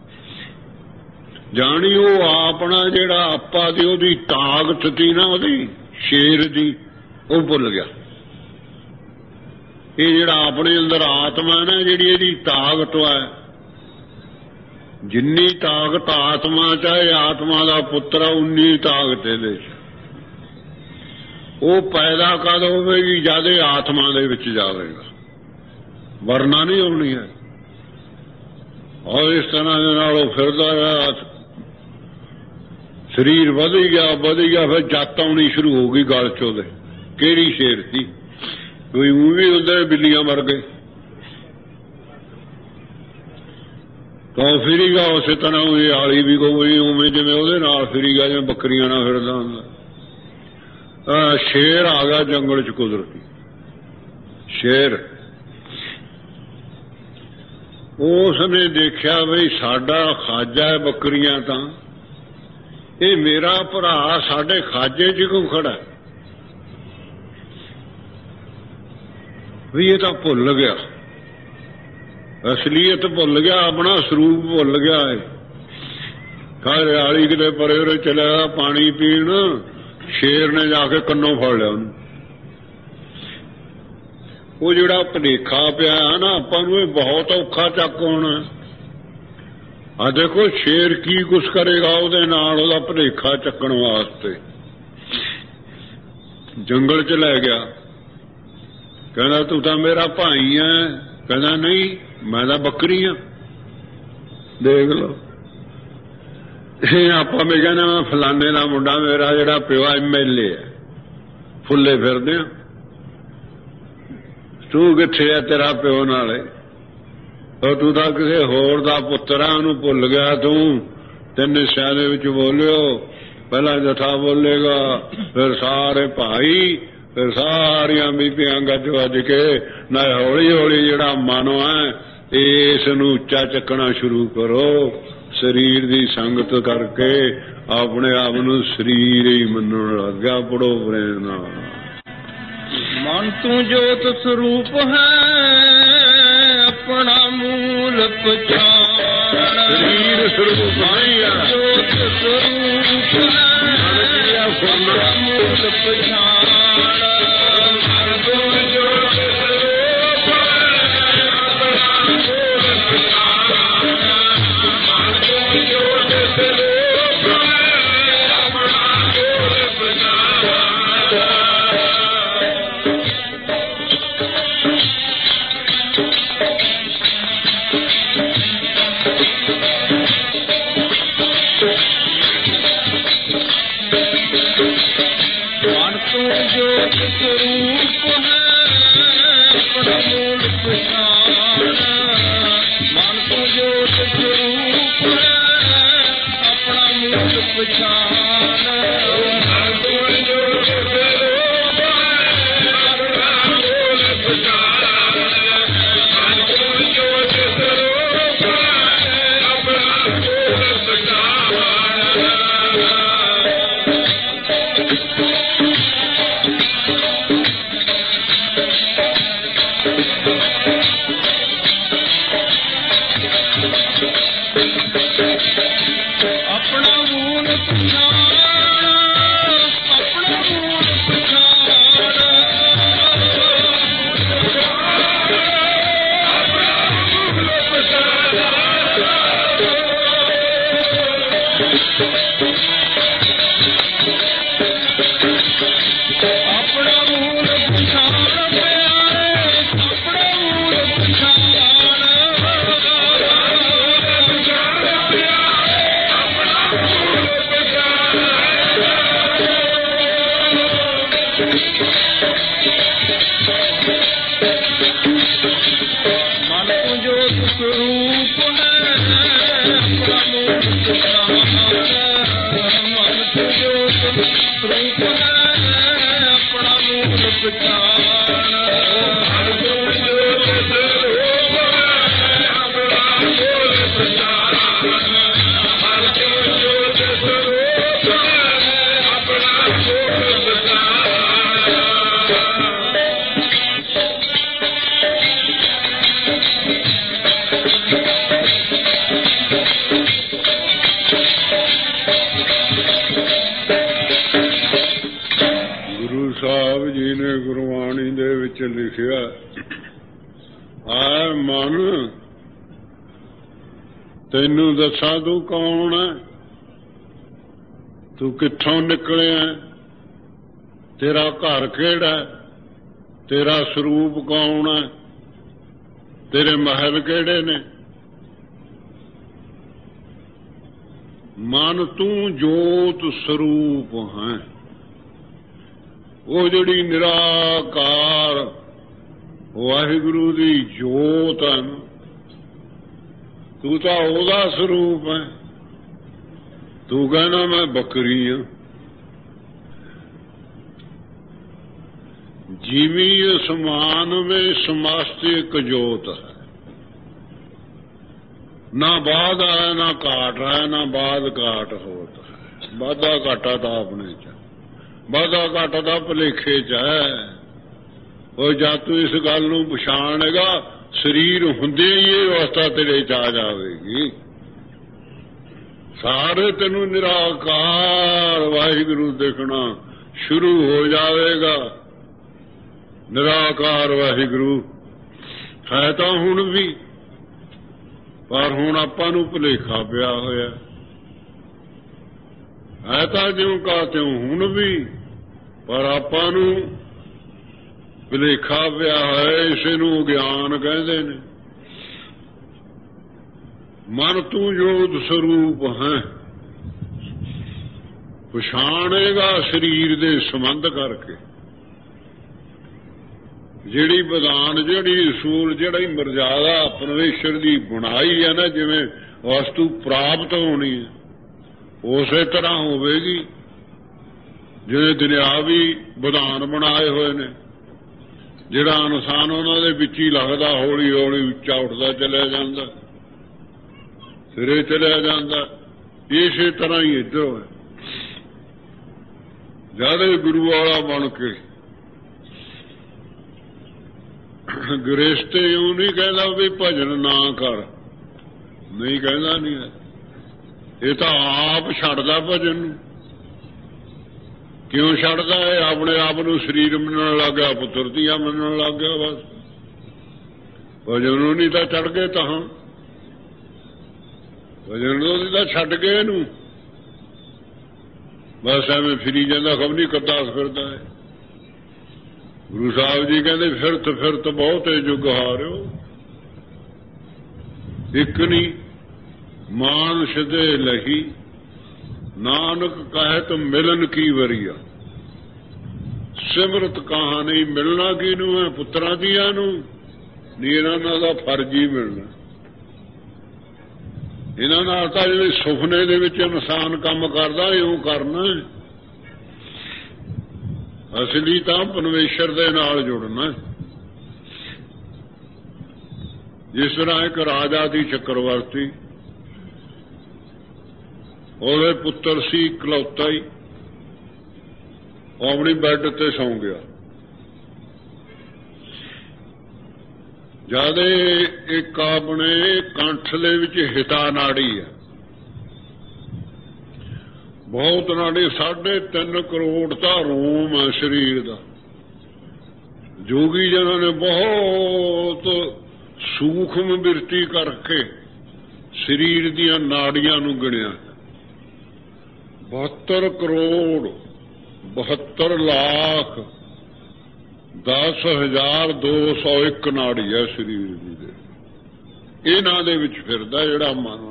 ਜਾਣੀ ਉਹ ਆਪਣਾ ਜਿਹੜਾ ਆਪਾ ਦੀ ਉਹਦੀ ਤਾਕਤ ਸੀ ਨਾ, ਉਹਦੀ ਸ਼ੇਰ ਦੀ, ਉਹ ਭੁੱਲ ਗਿਆ। ਇਹ ਜਿਹੜਾ ਆਪਣੇ ਅੰਦਰ ਆਤਮਾ ਨਾ, ਜਿਹੜੀ ਇਹਦੀ ਤਾਕਤ ਹੈ, ਜਿੰਨੀ ਤਾਕਤ ਆਤਮਾ ਚਾਹੇ ਆਤਮਾ ਦਾ ਪੁੱਤਰ ਆ, ਉਨੀ ਤਾਕਤ ਇਹਦੇ 'ਚ। ਉਹ ਪੈਦਾ ਕਦ ਹੋਵੇਗੀ? ਜਦ ਇਹ ਆਤਮਾ ਦੇ ਵਿੱਚ ਜਾਵੇਗਾ, ਵਰਨਾ ਨਹੀਂ ਹੋਣੀ ਹੈ। ਔਰ ਇਸ ਤਰ੍ਹਾਂ ਦੇ ਨਾਲ ਉਹ ਫਿਰਦਾ ਰਿਹਾ, ਸਰੀਰ ਵਧ ਗਿਆ ਵਧ ਗਿਆ ਫਿਰ ਜੱਤ ਆਉਣੀ ਸ਼ੁਰੂ ਹੋ ਗਈ ਗਲ 'ਚ ਉਹਦੇ। ਕਿਹੜੀ ਸ਼ੇਰ ਸੀ? ਕੋਈ ਉਹ ਵੀ ਹੁੰਦੇ ਬਿੱਲੀਆਂ ਮਰ ਗਏ। ਤਾਂ ਫਿਰੀਗਾ ਉਸੇ ਤਰ੍ਹਾਂ ਉਹ ਆਲੀ ਵੀ ਕੋਈ ਉਵੇਂ ਜਿਵੇਂ ਉਹਦੇ ਨਾਲ ਫਿਰੀਗਾ, ਜਿਵੇਂ ਬੱਕਰੀਆਂ ਨਾਲ ਫਿਰਦਾ ਹੁੰਦਾ। ਸ਼ੇਰ ਆ ਗਿਆ ਜੰਗਲ 'ਚ, ਕੁਦਰਤੀ ਸ਼ੇਰ। ਉਸਨੇ ਦੇਖਿਆ ਬਈ ਸਾਡਾ ਖਾਜਾ ਹੈ ਬੱਕਰੀਆਂ, ਤਾਂ ਇਹ ਮੇਰਾ ਭਰਾ ਸਾਡੇ ਖਾਜੇ 'ਚ ਕਿਉਂ ਖੜਾ? ਵੀ ਇਹ ਤਾਂ ਭੁੱਲ ਗਿਆ, ਅਸਲੀਅਤ ਭੁੱਲ ਗਿਆ, ਆਪਣਾ ਸਰੂਪ ਭੁੱਲ ਗਿਆ ਹੈ। ਘਰ ਵਾਲੀ ਕਿਤੇ ਪਰੇ ਉਰੇ ਚਲਿਆ ਪਾਣੀ ਪੀਣ, ਸ਼ੇਰ ਨੇ ਜਾ ਕੇ ਕੰਨੋਂ ਫੜ ਲਿਆ ਉਹਨੂੰ। ਉਹ ਜਿਹੜਾ ਭੁਲੇਖਾ ਪਿਆ ਨਾ ਆਪਾਂ ਨੂੰ, ਇਹ ਬਹੁਤ ਔਖਾ ਚੱਕ ਹੋਣਾ। ਆ ਦੇਖੋ ਸ਼ੇਰ ਕੀ ਕੁਛ ਕਰੇਗਾ ਉਹਦੇ ਨਾਲ, ਉਹਦਾ ਭੁਲੇਖਾ ਚੱਕਣ ਵਾਸਤੇ। ਜੰਗਲ 'ਚ ਲੈ ਗਿਆ, ਕਹਿੰਦਾ ਤੂੰ ਤਾਂ ਮੇਰਾ ਭਾਈ ਹੈ। ਕਹਿੰਦਾ ਨਹੀਂ, ਮੈਂ ਤਾਂ ਬੱਕਰੀ ਆ। ਦੇਖ ਲਓ, ਇਹ ਆਪਾਂ ਮੈਂ ਕਹਿੰਦਾ ਮੈਂ ਫਲਾਨੇ ਦਾ ਮੁੰਡਾ, ਮੇਰਾ ਜਿਹੜਾ ਪਿਓ ਐਮ ਐਲ ਏ ਹੈ, ਫੁੱਲੇ ਫਿਰਦੇ ਆ। ਤੂੰ ਕਿੱਥੇ ਆ? ਤੇਰਾ ਪਿਓ ਨਾਲੇ ਉਹ ਤੂੰ ਤਾਂ ਕਿਸੇ ਹੋਰ ਦਾ ਪੁੱਤਰ ਆ, ਉਹਨੂੰ ਭੁੱਲ ਗਿਆ ਤੂੰ। ਤਿੰਨ ਹਿੱਸਿਆਂ ਦੇ ਵਿੱਚ ਬੋਲਿਓ, ਪਹਿਲਾਂ ਜਥਾ ਬੋਲੇਗਾ, ਫਿਰ ਸਾਰੇ ਭਾਈ, ਫਿਰ ਸਾਰੀਆਂ ਬੀਬੀਆਂ ਗੱਜ ਵੱਜ ਕੇ ਨਾ ਹੌਲੀ ਹੌਲੀ ਜਿਹੜਾ ਮਨ ਹੈ ਇਸ ਨੂੰ ਉੱਚਾ ਚੱਕਣਾ ਸ਼ੁਰੂ ਕਰੋ। ਸਰੀਰ ਦੀ ਸੰਗਤ ਕਰਕੇ ਆਪਣੇ ਆਪ ਨੂੰ ਸਰੀਰ ਹੀ ਮੰਨਣ ਲੱਗ ਗਿਆ। ਪੜੋ ਪ੍ਰੇਮ ਨਾਲ। ਮਨ ਤੂੰ ਜੋਤ ਸਰੂਪ ਹੈ, ਆਪਣਾ ਮੂਲ ਪਛਾਣ। ਸਰੀਰ ਸਰੂਪ ਨਹੀਂ ਹੈ, ਜੋਤ ਸਰੂਪ ਹੈ, ਆਪਣਾ ਮੂਲ ਪਛਾਣ। ਮਨ ਤੂੰ ਜੋਤ ਸਰੂਪ ਹੈ, ਆਪਣਾ ਮੂਲ ਪਛਾਣ। ਮਨ ਤੂੰ ਜੋਤ ਸਰੂਪ ਹੈ, ਆਪਣਾ ਮੂਲ ਪਛਾਣ। ਮਨ ਤੂੰ ਜੋਤ ਸਰੂਪ ਹੈ, ਆਪਣਾ ਮੂਲ ਪਛਾਣ। ਮਨ ਤੂੰ ਜੋਤ ਸਰੂਪ ਹੈ, ਆਪਣਾ ਮੂਲ ਪਛਾਣ। ਮਨ ਤੂੰ ਜੋਤ ਸਰੂਪ ਹੈ, ਆਪਣਾ ਮੂਲ ਪਛਾਣ। ਮਨ ਤੂੰ ਜੋਤ ਸਰੂਪ ਹੈ, ਆਪਣਾ ਮੂਲ ਪਛਾਣ। ਆਪਣਾ ਮੂਲ ਪਛਾਣ, ਆਪਣਾ ਮੂਲ ਪਛਾਣ। ਆਪਣਾ ਮੂਲ ਪਛਾਣ। ਤੈਨੂੰ ਦੱਸਾਂ ਤੂੰ ਕੌਣ ਹੈ, ਤੂੰ ਕਿੱਥੋਂ ਨਿਕਲਿਆ, ਤੇਰਾ ਘਰ ਕਿਹੜਾ, ਤੇਰਾ ਸਰੂਪ ਕੌਣ ਹੈ, ਤੇਰੇ ਮਹਿਲ ਕਿਹੜੇ ਨੇ। ਮਨ ਤੂੰ ਜੋਤ ਸਰੂਪ ਹੈ, ਉਹ ਜਿਹੜੀ ਨਿਰਾਕਾਰ ਵਾਹਿਗੁਰੂ ਦੀ ਜੋਤ ਹੈ, ਤੂੰ ਤਾਂ ਉਹਦਾ ਸਰੂਪ ਹੈ। ਤੂੰ ਕਹਿੰਦਾ ਮੈਂ ਬੱਕਰੀ ਹਾਂ। ਜਿਵੇਂ ਅਸਮਾਨ ਵਿੱਚ ਸਮਸਤ ਇੱਕ ਜੋਤ ਹੈ, ਨਾ ਬਾਦ ਹੈ ਨਾ ਘਾਟ ਹੈ, ਨਾ ਬਾਦ ਘਾਟ ਹੋਤ ਹੈ। ਵਾਧਾ ਘਾਟਾ ਤਾਂ ਆਪਣੇ ਚ, ਵਾਧਾ ਘਾਟਾ ਤਾਂ ਭੁਲੇਖੇ ਚ ਹੈ। ਉਹ ਜਦ ਤੂੰ ਇਸ ਗੱਲ ਨੂੰ ਪਛਾਣੇਗਾ, ਸਰੀਰ ਹੁੰਦੇ ਹੀ ਇਹ ਅਵਸਥਾ ਤੇਰੇ ਚ ਆ ਜਾਵੇਗੀ। ਸਾਰੇ ਤੈਨੂੰ ਨਿਰਾਕਾਰ ਵਾਹਿਗੁਰੂ ਦੇਖਣਾ ਸ਼ੁਰੂ ਹੋ ਜਾਵੇਗਾ। ਨਿਰਾਕਾਰ ਵਾਹਿਗੁਰੂ ਹੈ ਤਾਂ ਹੁਣ ਵੀ, ਪਰ ਹੁਣ ਆਪਾਂ ਨੂੰ ਭੁਲੇਖਾ ਪਿਆ ਹੋਇਆ। ਹੈ ਤਾਂ ਜਿਉਂ ਕਾ ਤਿਉਂ ਹੁਣ ਵੀ, ਪਰ ਆਪਾਂ ਨੂੰ ਭੁਲੇਖਾ ਪਿਆ ਹੋਇਆ। ਇਸੇ ਨੂੰ ਗਿਆਨ ਕਹਿੰਦੇ ਨੇ। ਮਨ ਤੂੰ ਜੋਤ ਸਰੂਪ ਹੈ, ਪਛਾਣੇਗਾ ਸਰੀਰ ਦੇ ਸੰਬੰਧ ਕਰਕੇ। ਜਿਹੜੀ ਵਿਧਾਨ, ਜਿਹੜੀ ਅਸੂਲ, ਜਿਹੜੀ ਮਰਜ਼ਾਦਾ ਪਰਮੇਸ਼ਰ ਦੀ ਬਣਾਈ ਹੈ ਨਾ, ਜਿਵੇਂ ਵਸਤੂ ਪ੍ਰਾਪਤ ਹੋਣੀ ਹੈ ਉਸੇ ਤਰ੍ਹਾਂ ਹੋਵੇਗੀ। ਜਿਹੜੇ ਦੁਨਿਆਵੀ ਵਿਧਾਨ ਬਣਾਏ ਹੋਏ ਨੇ, ਜਿਹੜਾ ਇਨਸਾਨ ਉਹਨਾਂ ਦੇ ਵਿੱਚ ਹੀ ਲੱਗਦਾ, ਹੌਲੀ ਹੌਲੀ ਉੱਚਾ ਉੱਠਦਾ ਚਲਿਆ ਜਾਂਦਾ, ਸਿਰੇ ਚਲਿਆ ਜਾਂਦਾ। ਇਸੇ ਤਰ੍ਹਾਂ ਹੀ ਇੱਧਰ ਹੋਇਆ। ਜਦ ਗੁਰੂ ਵਾਲਾ ਬਣ ਕੇ ਗ੍ਰਸਤੇ ਉਹ ਨਹੀਂ ਕਹਿੰਦਾ ਵੀ ਭਜਨ ਨਾ ਕਰ, ਨਹੀਂ ਕਹਿੰਦਾ ਨਹੀਂ ਹੈ। ਇਹ ਤਾਂ ਆਪ ਛੱਡਦਾ ਭਜਨ ਨੂੰ। ਕਿਉਂ ਛੱਡਦਾ ਹੈ? ਆਪਣੇ ਆਪ ਨੂੰ ਸਰੀਰ ਮੰਨਣ ਲੱਗ ਗਿਆ, ਪੁੱਤਰ ਧੀਆ ਮੰਨਣ ਲੱਗ ਗਿਆ। ਬਸ ਭਜਨ ਨੂੰ ਨਹੀਂ ਤਾਂ ਚੜ ਗਏ, ਤਾਂ ਭਜਨ ਨੂੰ ਨਹੀਂ ਤਾਂ ਛੱਡ ਗਏ ਇਹਨੂੰ। ਬਸ ਐਵੇਂ ਫਿਰੀ ਜਾਂਦਾ, ਖਬਰ ਨਹੀਂ ਕੱਦਾ ਫਿਰਦਾ ਹੈ। ਗੁਰੂ ਸਾਹਿਬ ਜੀ ਕਹਿੰਦੇ ਫਿਰਤ ਫਿਰਤ ਬਹੁਤੇ ਜੁਗ ਹਾਰਿਓ, ਇੱਕ ਨਹੀਂ ਮਾਨਸ ਦੇ ਲਹੀ, ਨਾਨਕ ਕਹਿਤ ਮਿਲਨ ਕੀ ਵਰੀਆ। ਸਿਮਰਤ ਕਹਾ ਨਹੀਂ ਮਿਲਣਾ ਕਿਹਨੂੰ ਹੈ? ਪੁੱਤਰਾਂ ਦੀਆਂ ਨੂੰ ਨਹੀਂ, ਇਹਨਾਂ ਦਾ ਫਰਜ਼ ਹੀ ਮਿਲਣਾ। ਇਹਨਾਂ ਨਾਲ ਤਾਂ ਜਿਹੜੇ ਸੁਪਨੇ ਦੇ ਵਿੱਚ ਇਨਸਾਨ ਕੰਮ ਕਰਦਾ, ਇਉਂ ਕਰਨਾ। ਅਸਲੀ ਤਾਂ ਪਰਮੇਸ਼ਰ ਦੇ ਨਾਲ ਜੁੜਨਾ। ਜਿਸ ਤਰ੍ਹਾਂ ਇੱਕ ਰਾਜਾ ਦੀ ਚੱਕਰਵਰਤੀ, ਉਹਦੇ ਪੁੱਤਰ ਸੀ ਇਕਲੌਤਾ ਹੀ, ਉਹ ਆਪਣੀ ਬੈੱਡ ਤੇ ਸੌਂ ਗਿਆ। ਜਦ ਇੱਕ ਆਪਣੇ ਕੰਠ ਦੇ ਵਿੱਚ ਹਿਤਾ ਨਾੜੀ ਹੈ, ਬਹੁਤ ਨਾੜੀ, ਸਾਢੇ ਤਿੰਨ ਕਰੋੜ ਤਾਂ ਰੋਮ ਹੈ ਸਰੀਰ ਦਾ। ਜੋਗੀ ਜਿਹਨਾਂ ਨੇ ਬਹੁਤ ਸੂਖਮ ਬਿਰਤੀ ਕਰਕੇ ਸਰੀਰ ਦੀਆਂ ਨਾੜੀਆਂ ਨੂੰ ਗਿਣਿਆ, ਬਹੱਤਰ ਕਰੋੜ ਬਹੱਤਰ ਲੱਖ ਦਸ ਹਜ਼ਾਰ ਦੋ ਸੌ ਇੱਕ ਨਾੜੀ ਹੈ ਸਰੀਰ ਦੀ। ਦੇ ਇਹਨਾਂ ਦੇ ਵਿੱਚ ਫਿਰਦਾ ਜਿਹੜਾ ਮਨ।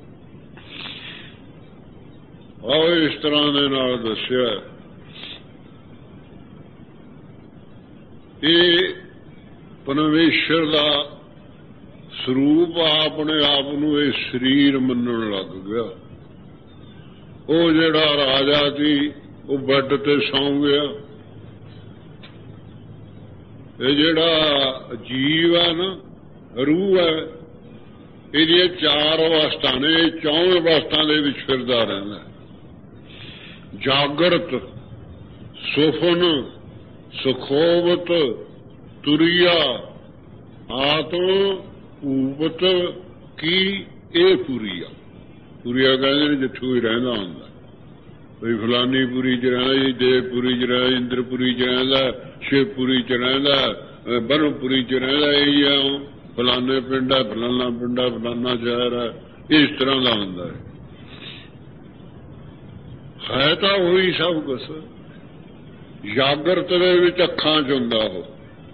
ਆਹ ਇਸ ਤਰ੍ਹਾਂ ਦੇ ਨਾਲ ਦੱਸਿਆ। ਇਹ ਪਰਮੇਸ਼ਰ ਦਾ ਸਰੂਪ ਆਪਣੇ ਆਪ ਨੂੰ ਇਹ ਸਰੀਰ ਮੰਨਣ ਲੱਗ ਗਿਆ। ਉਹ ਜਿਹੜਾ ਰਾਜਾ ਸੀ ਉਹ ਬੈੱਡ ਤੇ ਸੌਂ ਗਿਆ। ਇਹ ਜਿਹੜਾ ਜੀਵ ਹੈ ਨਾ, ਰੂਹ ਹੈ, ਇਹਦੀਆਂ ਚਾਰ ਅਵਸਥਾ ਨੇ। ਚੌਂ ਅਵਸਥਾ ਦੇ ਵਿੱਚ ਫਿਰਦਾ ਰਹਿੰਦਾ। ਜਾਗਰਤ, ਸੁਫਨ, ਸੁਖੋਵਤ, ਤੁਰੀਆ, ਆਤਮ ਊਪਤ ਕੀ ਇਹ ਪੁਰੀਆ। ਪੁਰੀਆ ਕਹਿੰਦੇ ਨੇ ਜਿੱਥੋਂ ਹੀ ਰਹਿੰਦਾ ਹੁੰਦਾ। ਕੋਈ ਫਲਾਨੀ ਪੁਰੀ ਚ ਰਹਿੰਦਾ ਜੀ, ਦੇਵਪੁਰੀ ਚ ਰਹਿੰਦਾ, ਇੰਦਰਪੁਰੀ ਚ ਰਹਿੰਦਾ, ਸ਼ਿਵਪੁਰੀ ਚ ਰਹਿੰਦਾ, ਬਰਮਪੁਰੀ ਚ ਰਹਿੰਦਾ। ਇਹ ਆ ਫਲਾਨੇ ਪਿੰਡ ਹੈ, ਫਲਾਨਾ ਪਿੰਡ ਹੈ, ਫਲਾਨਾ ਸ਼ਹਿਰ ਹੈ, ਇਸ ਤਰ੍ਹਾਂ ਦਾ ਹੁੰਦਾ ਹੈ। ਹੈ ਤਾਂ ਉਹੀ ਸਭ ਕੁਛ, ਜਾਗਰਤ ਦੇ ਵਿੱਚ ਅੱਖਾਂ 'ਚ ਹੁੰਦਾ ਉਹ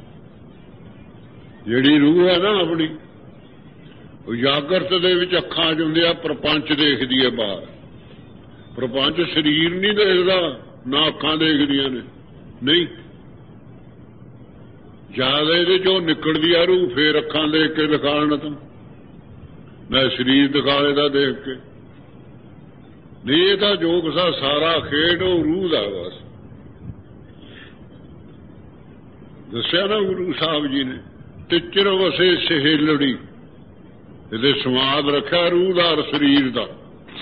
ਜਿਹੜੀ ਰੂਹ ਹੈ ਨਾ ਆਪਣੀ, ਉਹ ਜਾਗਰਤ ਦੇ ਵਿੱਚ ਅੱਖਾਂ 'ਚ ਹੁੰਦੀ ਆ, ਪ੍ਰਪੰਚ ਦੇਖਦੀ ਹੈ ਬਾਹਰ। ਪ੍ਰਪੰਚ ਸਰੀਰ ਨਹੀਂ ਦੇਖਦਾ, ਨਾ ਅੱਖਾਂ ਦੇਖਦੀਆਂ ਨੇ, ਨਹੀਂ। ਜਦ ਇਹਦੇ 'ਚੋਂ ਨਿਕਲਦੀ ਆ ਰੂਹ, ਫੇਰ ਅੱਖਾਂ ਦੇਖ ਕੇ ਦਿਖਾਉਣ ਤਾਂ ਮੈਂ ਸਰੀਰ ਦਿਖਾਵੇ ਦਾ ਦੇਖ ਕੇ ਨਹੀਂ। ਇਹ ਤਾਂ ਜੋ ਕੁਛ ਸਾਰਾ ਖੇਡ ਉਹ ਰੂਹ ਦਾ ਬਸ ਦੱਸਿਆ ਨਾ ਗੁਰੂ ਸਾਹਿਬ ਜੀ ਨੇ। ਟਿੱਚਰ ਵਸੇ ਸਹੇਲੜੀ, ਇਹਦੇ ਸਮਾਦ ਰੱਖਿਆ ਰੂਹ ਦਾ ਔਰ ਸਰੀਰ ਦਾ।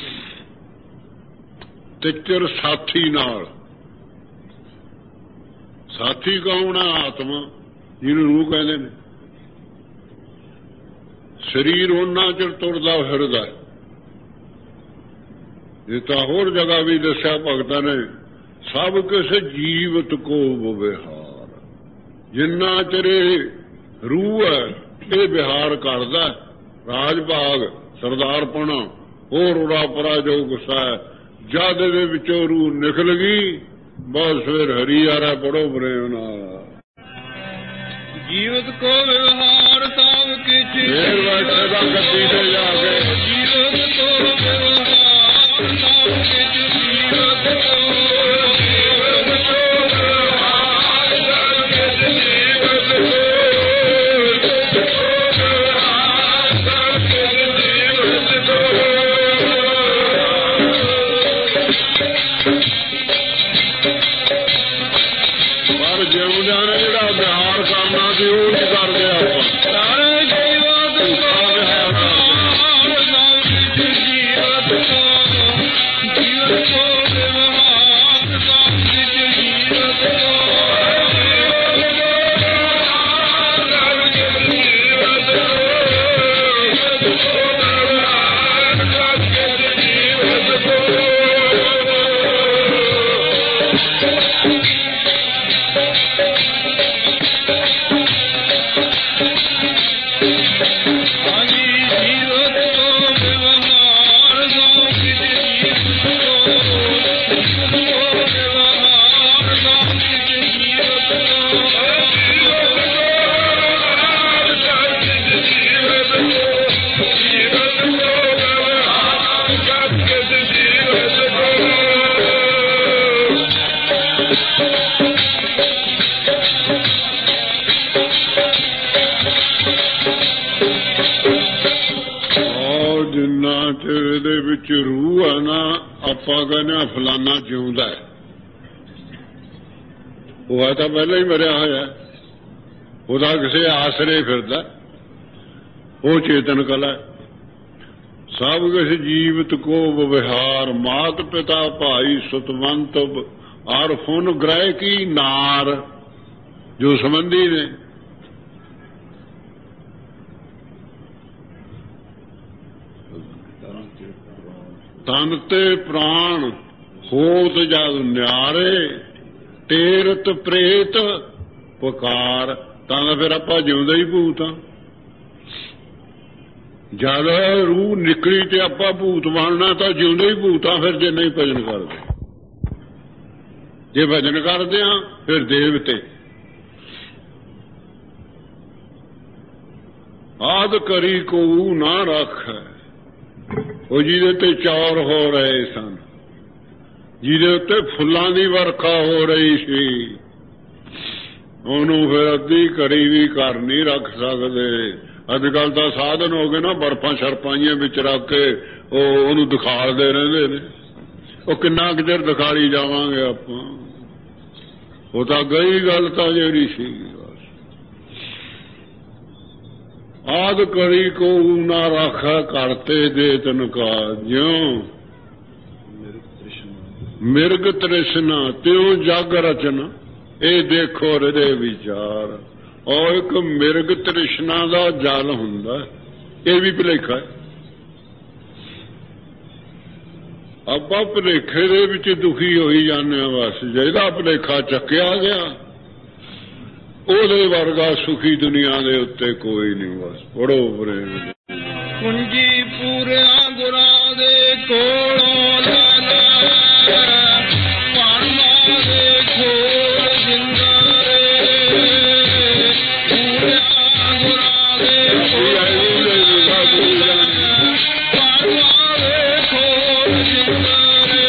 ਟਿੱਚਰ ਸਾਥੀ ਨਾਲ, ਸਾਥੀ ਕੌਣ ਆ? ਆਤਮਾ, ਜਿਹਨੂੰ ਰੂਹ ਕਹਿੰਦੇ ਨੇ। ਸਰੀਰ ਉਹਨਾਂ ਚਿਰ ਤੁਰਦਾ ਫਿਰਦਾ। ਇਹ ਤਾਂ ਹੋਰ ਜਗ੍ਹਾ ਵੀ ਦੱਸਿਆ ਭਗਤਾਂ ਨੇ, ਸਭ ਕਿਸੇ ਜੀਵਤ ਕੋ ਵਿਹਾਰ। ਜਿੰਨਾ ਚਿਰ ਰੂਹ ਹੈ ਇਹ ਵਿਹਾਰ ਕਰਦਾ, ਰਾਜ ਭਾਗ ਸਰਦਾਰਪਣਾ ਹੋਰ ਉਰਾ ਪਰਾ ਜੋ ਗੁੱਸਾ ਹੈ, ਜਦ ਦੇ ਵਿੱਚੋਂ ਰੂਹ ਨਿਕਲ ਗਈ ਬਸ ਫਿਰ ਹਰੀਆਰਾ ਪੜੋ ਪ੍ਰੇਮ ਨਾਲ। ਜੀਵਤ ਕੋ ਵਿਵਹਾਰ ਸਭ ਕਿਛ, ਫੇਰ ਵੈਸੇ ਦਾ ਗੱਦੀ ਤੇ ਜਾ ਕੇ ਜੀਵਤ ਕੋ ਵਿਵਹਾਰ ਸਭ ਕਿਛ, ਜੀਵਤ ਕੋ ਪਰ ਜਿਉਂਦਿਆਂ ਨੇ ਜਿਹੜਾ ਵਿਹਾਰ ਕਰਨਾ ਸੀ ਉਹ ਨਹੀਂ ਕਰਦੇ ਆਪਾਂ। ਸਾਰੇ ਜੀਵਤ ਕੋ ਵਿਵਹਾਰ ਸਭ ਕਿਛ, ਜੀਵਤ ਕੋ ਜੀਵਤ ਕੋ ਵਿਵਹਾਰ ਸਭ ਕਿਛ, ਜੀਵਤ ਕੋ ਦੇ ਵਿੱਚ ਰੂਹ ਹੈ ਨਾ, ਆਪਾਂ ਕਹਿੰਦੇ ਫਲਾਨਾ ਜਿਉਂਦਾ ਹੈ, ਉਹ ਹੈ ਤਾਂ ਪਹਿਲਾਂ ਹੀ ਮਰਿਆ ਹੋਇਆ, ਉਹਦਾ ਕਿਸੇ ਆਸਰੇ ਫਿਰਦਾ, ਉਹ ਚੇਤਨ ਕਲਾ। ਸਭ ਕੁਛ ਜੀਵਤ ਕੋ ਵਿਵਹਾਰ, ਮਾਤ ਪਿਤਾ ਭਾਈ ਸੁਤਵੰਤ ਔਰ ਫੁਨ ਗ੍ਰਹਿ ਕੀ ਨਾਰ, ਜੋ ਸੰਬੰਧੀ ਨੇ। ਤਨ ਤੇ ਪ੍ਰਾਣ ਹੋਤ ਜਦ ਨਿਆਰੇ, ਤੇਰਤ ਪ੍ਰੇਤ ਪੁਕਾਰ। ਤਾਂ ਫਿਰ ਆਪਾਂ ਜਿਉਂਦੇ ਹੀ ਭੂਤ ਆ। ਜਦ ਰੂਹ ਨਿਕਲੀ ਤੇ ਆਪਾਂ ਭੂਤ ਬਣਨਾ ਤਾਂ ਜਿਉਂਦੇ ਹੀ ਭੂਤ ਆ। ਫਿਰ ਜੇ ਨਹੀਂ ਭਜਨ ਕਰਦੇ, ਜੇ ਭਜਨ ਕਰਦੇ ਆ ਫਿਰ ਦੇਵਤੇ। ਆਦ ਕਰੀ ਕੋ ਨਾ ਰੱਖ, ਉਹ ਜਿਹਦੇ ਤੇ ਚੌਰ ਹੋ ਰਹੇ ਸਨ, ਜਿਹਦੇ ਉੱਤੇ ਫੁੱਲਾਂ ਦੀ ਵਰਖਾ ਹੋ ਰਹੀ ਸੀ, ਉਹਨੂੰ ਫਿਰ ਅੱਧੀ ਘੜੀ ਵੀ ਘਰ ਨਹੀਂ ਰੱਖ ਸਕਦੇ। ਅੱਜ ਕੱਲ ਤਾਂ ਸਾਧਨ ਹੋ ਗਏ ਨਾ, ਬਰਫਾਂ ਸ਼ਰਪਾਈਆਂ ਵਿੱਚ ਰੱਖ ਕੇ ਉਹ ਉਹਨੂੰ ਦਿਖਾਲਦੇ ਰਹਿੰਦੇ ਨੇ। ਉਹ ਕਿੰਨਾ ਕੁ ਚਿਰ ਦਿਖਾਲੀ ਜਾਵਾਂਗੇ ਆਪਾਂ। ਉਹ ਤਾਂ ਗਈ ਗੱਲ ਤਾਂ ਜਿਹੜੀ ਸੀ। ਆਦ ਕਰੀ ਕੋ ਨਾ ਰਾਖਾ, ਕਰਤੇ ਦੇ ਤਨਕਾ ਜਿਉ ਮਿਰਗ ਤ੍ਰਿਸ਼ਨਾ ਤਿਉ ਜਗ ਰਚਨਾ। ਇਹ ਦੇਖੋ ਹਿਰਦੇ ਵਿਚਾਰ। ਔਰ ਇੱਕ ਮਿਰਗ ਤ੍ਰਿਸ਼ਨਾ ਦਾ ਜਲ ਹੁੰਦਾ, ਇਹ ਵੀ ਭੁਲੇਖਾ ਹੈ। ਆਪਾਂ ਭੁਲੇਖੇ ਦੇ ਵਿੱਚ ਦੁਖੀ ਹੋਈ ਜਾਂਦੇ ਹਾਂ। ਬਸ ਜਿਹਦਾ ਭੁਲੇਖਾ ਚੱਕਿਆ ਗਿਆ ਉਹਦੇ ਵਰਗਾ ਸੁਖੀ ਦੁਨੀਆ ਦੇ ਉੱਤੇ ਕੋਈ ਨਹੀਂ। ਬਸ ਪੜੋ ਪ੍ਰੇਮ। ਕੁੰਜੀ ਪੂਰਿਆਂ ਗੁਰਾਂ ਦੇ ਕੋਲੋਂ ਲੈਣਾ ਪਰਮਾਂ ਦੇ ਖੋਲ ਜਿੰਦਾਰੇ ਪੂਰਿਆਂ ਗੁਰਾਂ ਦੇ ਕੋਲੋਂ ਪਰਮਾਂ ਦੇ ਖੋਲ ਜਿੰਦਾਰੇ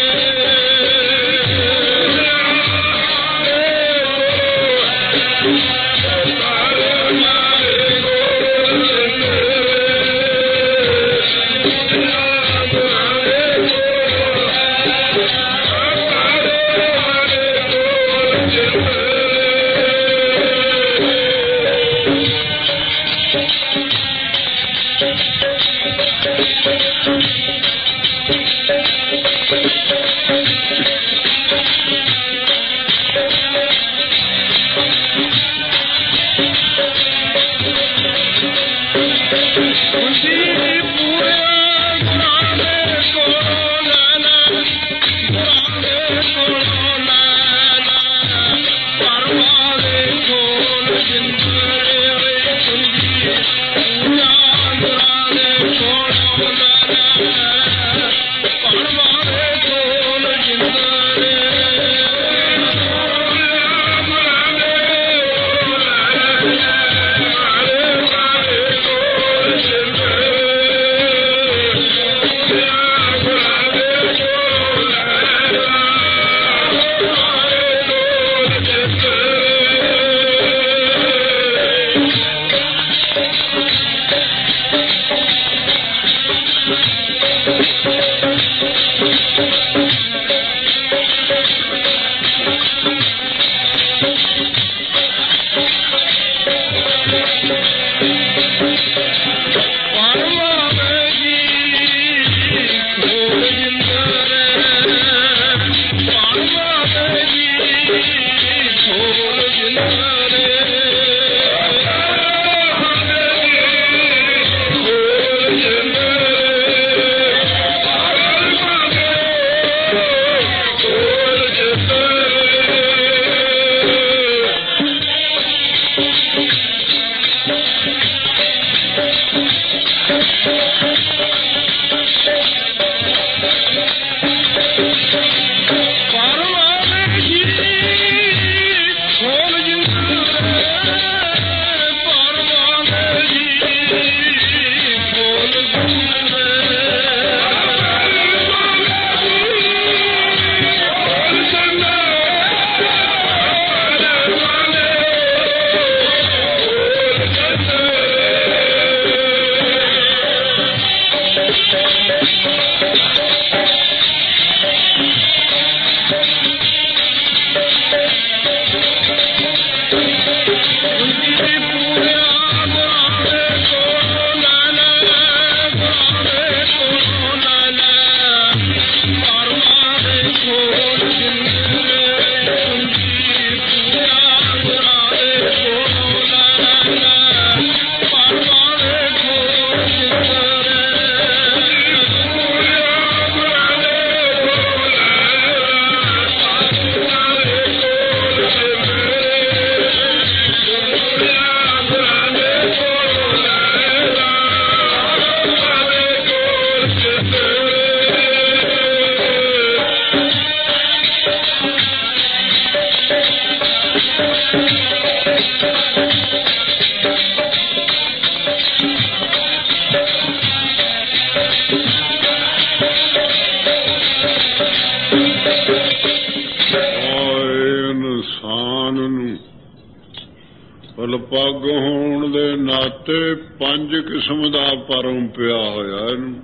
ਪੱਗ ਹੋਣ ਦੇ ਨਾਤੇ ਪੰਜ ਕਿਸਮ ਦਾ ਭਰਮ ਪਿਆ ਹੋਇਆ ਇਹਨੂੰ।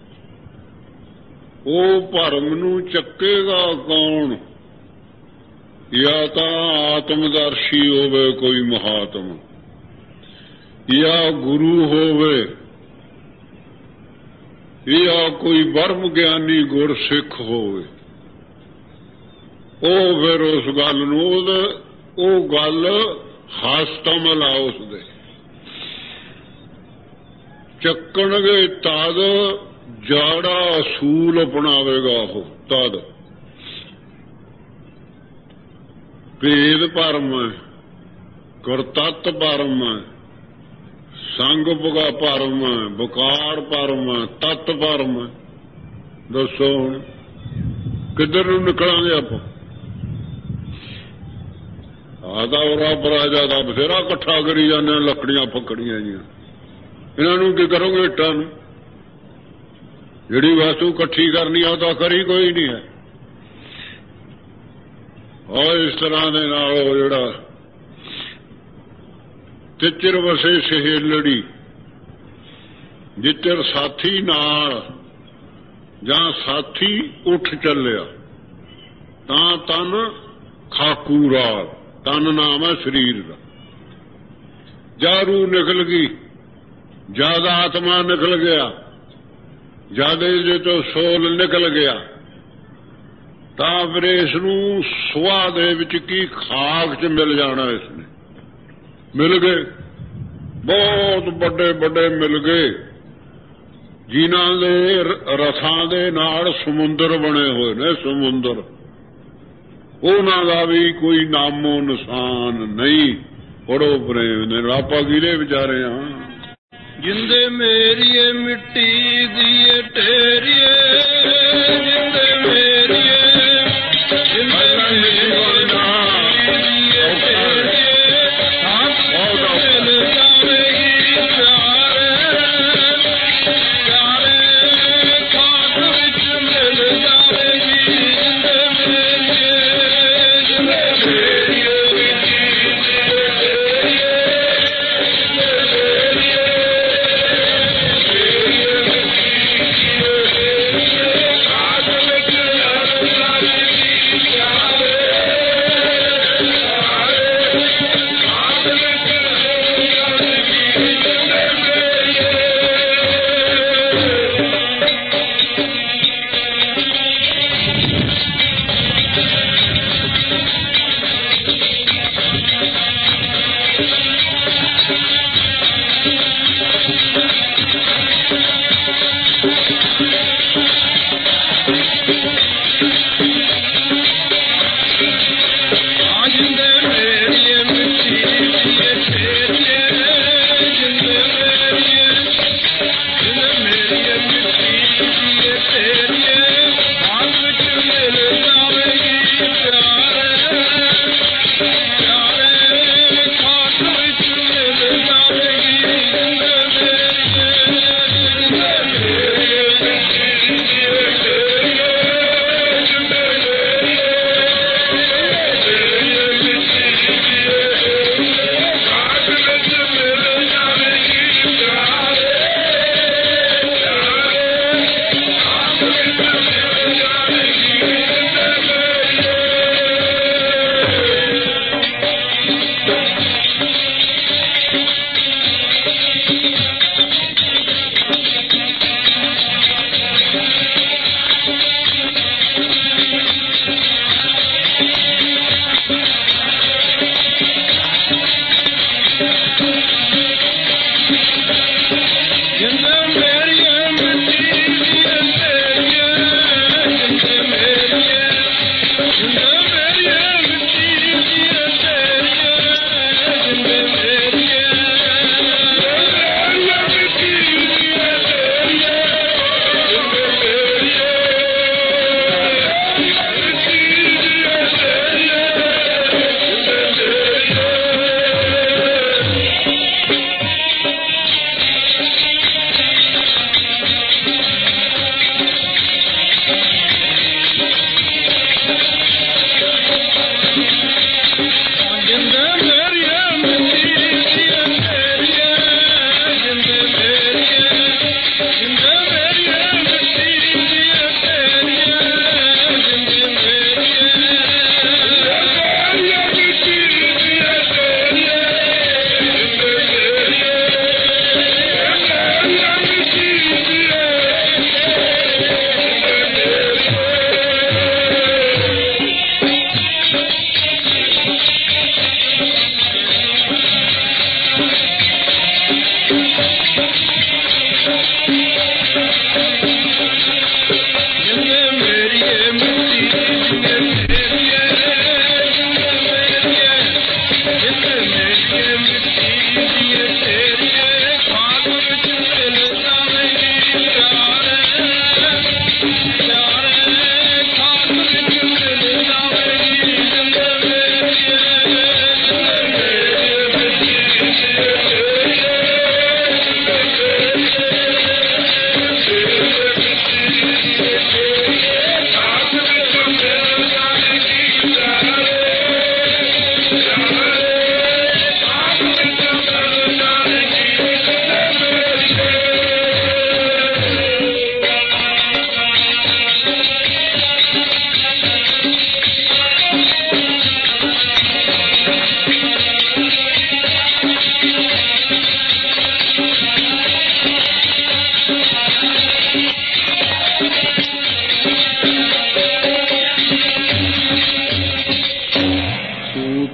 ਉਹ ਭਰਮ ਨੂੰ ਚੱਕੇਗਾ ਕੌਣ? ਜਾਂ ਤਾਂ ਆਤਮਦਰਸ਼ੀ ਹੋਵੇ ਕੋਈ ਮਹਾਤਮ, ਜਾਂ ਗੁਰੂ ਹੋਵੇ, ਜਾਂ ਕੋਈ ਬਰਮ ਗਿਆਨੀ ਗੁਰਸਿੱਖ ਹੋਵੇ। ਉਹ ਫਿਰ ਉਸ ਗੱਲ ਨੂੰ ਉਹ ਗੱਲ ਹਸਤਮਲ ਆ ਉਸਦੇ ਚੱਕਣਗੇ ਤਦ ਜਾੜਾ ਅਸੂਲ ਅਪਣਾਵੇਗਾ ਉਹ ਤਦ। ਭੇਦ ਭਰਮ ਹੈ, ਗੁਰਤੱਤ ਭਰਮ ਹੈ, ਸੰਗ ਬੁਗਾ ਭਰਮ, ਬੁਕਾਰ ਭਰਮ, ਤਤ ਭਰਮ। ਦੱਸੋ ਹੁਣ ਕਿੱਧਰ ਨੂੰ ਨਿਕਲਾਂਗੇ ਆਪਾਂ? ਆਦਾ ਉਰਾ ਪਰਾਜਾ ਦਾ ਬਥੇਰਾ ਇਕੱਠਾ ਕਰੀ ਜਾਂਦੇ, ਲੱਕੜੀਆਂ ਫੱਕੜੀਆਂ ਜੀਆਂ। ਇਹਨਾਂ ਨੂੰ ਕੀ ਕਰੋਗੇ? ਇੱਟਾਂ ਨੂੰ ਜਿਹੜੀ ਵਸਤੂ ਇਕੱਠੀ ਕਰਨੀ ਆ ਉਹ ਤਾਂ ਕਰੀ ਕੋਈ ਨਹੀਂ ਹੈ। ਔਰ ਇਸ ਤਰ੍ਹਾਂ ਦੇ ਨਾਲ ਉਹ ਜਿਹੜਾ ਤਿੱਚਰ ਵਸੇ ਸਹੇਲੜੀ, ਜਿੱਚਰ ਸਾਥੀ ਨਾਲ ਜਾਂ ਸਾਥੀ ਉੱਠ ਚੱਲਿਆ ਤਾਂ ਤਨ ਖਾਕੂ ਰਾਲ। ਤਨ ਨਾਮ ਹੈ ਸਰੀਰ ਦਾ। ਜਾਂ ਰੂਹ ਨਿਕਲ ਗਈ, ਜਦ ਆਤਮਾ ਨਿਕਲ ਗਿਆ, ਜਦ ਇਹਦੇ ਤੋਂ ਸੋਲ ਨਿਕਲ ਗਿਆ, ਤਾਂ ਫਿਰ ਇਸ ਨੂੰ ਸੁਆਹ ਦੇ ਵਿੱਚ ਕੀ ਖਾਕ 'ਚ ਮਿਲ ਜਾਣਾ। ਇਸਨੇ ਮਿਲ ਗਏ, ਬਹੁਤ ਵੱਡੇ ਵੱਡੇ ਮਿਲ ਗਏ, ਜਿਨ੍ਹਾਂ ਦੇ ਰਥਾਂ ਦੇ ਨਾਲ ਸਮੁੰਦਰ ਬਣੇ ਹੋਏ ਨੇ। ਸਮੁੰਦਰ ਉਹਨਾਂ ਦਾ ਵੀ ਕੋਈ ਨਾਮੋ ਨਿਸ਼ਾਨ ਨਹੀਂ। ਪੜੋ ਪ੍ਰੇਮ ਨੇ ਆਪਾਂ ਕਿਹਦੇ ਵਿਚਾਰੇ ਹਾਂ। ਜਿੰਦੇ ਮੇਰੀਏ ਮਿੱਟੀ ਦੀਏ ਢੇਰੀਏ, ਜਿੰਦੇ ਮੇਰੀਏ ਜਿੰਦੇ ਮੇਰੀਏ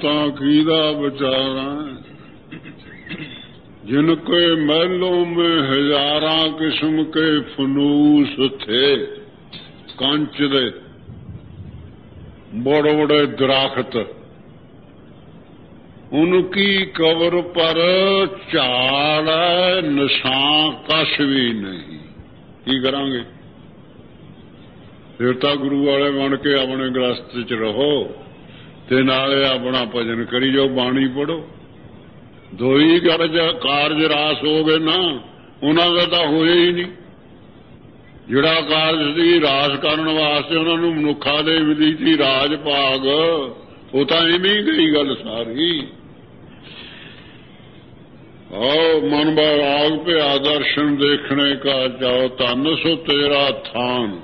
ਤਾਂ ਕੀਦਾ ਵਿਚਾਰਾ जिन के महलों में हजारा किस्म के फनूस थे कंच दे बड़े बड़े दरख्त उनकी कब्र पर झाड़ निशान कश भी नहीं की करांगे फिर तो गुरु वाले बन के अपने गृहस्थ च रहो ते नाले अपना भजन करी जाओ बाणी पढ़ो दो ही कारज कारज रास हो गए ना उन्होंने तो होए ही नहीं जिहड़ा कारज सी रास करने वास्ते उन्होंने मनुखा दे मिली थी राज भाग वो तो इवें गई गल सारी आओ मन बाग पे आदर्शन देखने का जाओ तन सो तेरा थान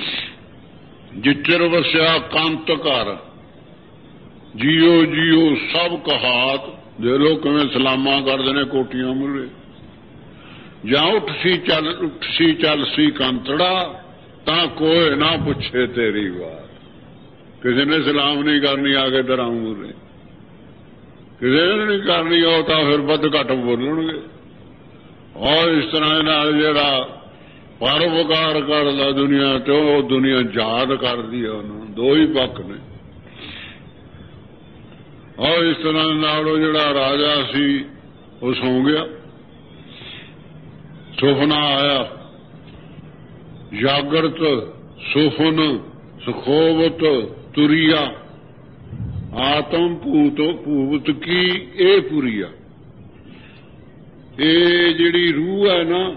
जिचर वस्या कंत कर जियो जियो सब कहात दे लो किवें सलामा करते ने कोटियां मुरे जां उठ सी चल उठ सी चल सी कंतड़ा तां कोई ना पुछे तेरी बात किसी ने सलाम नहीं करनी आके दरां मुरे किसी ने नहीं करनी हो तो फिर बद घट बोलणगे और इस तरह नाल जिहड़ा परोपकार करदा दुनिया ते वो दुनिया याद करदी है उन्होंने दो ही पक्ष ने और इस तरह नालों जिहड़ा राजा सी वो सौ गया सुफना आया जागृत सुफन सुखोवत तुरिया आत्म भूत भूत की ए पुरिया ये जिहड़ी रूह है ना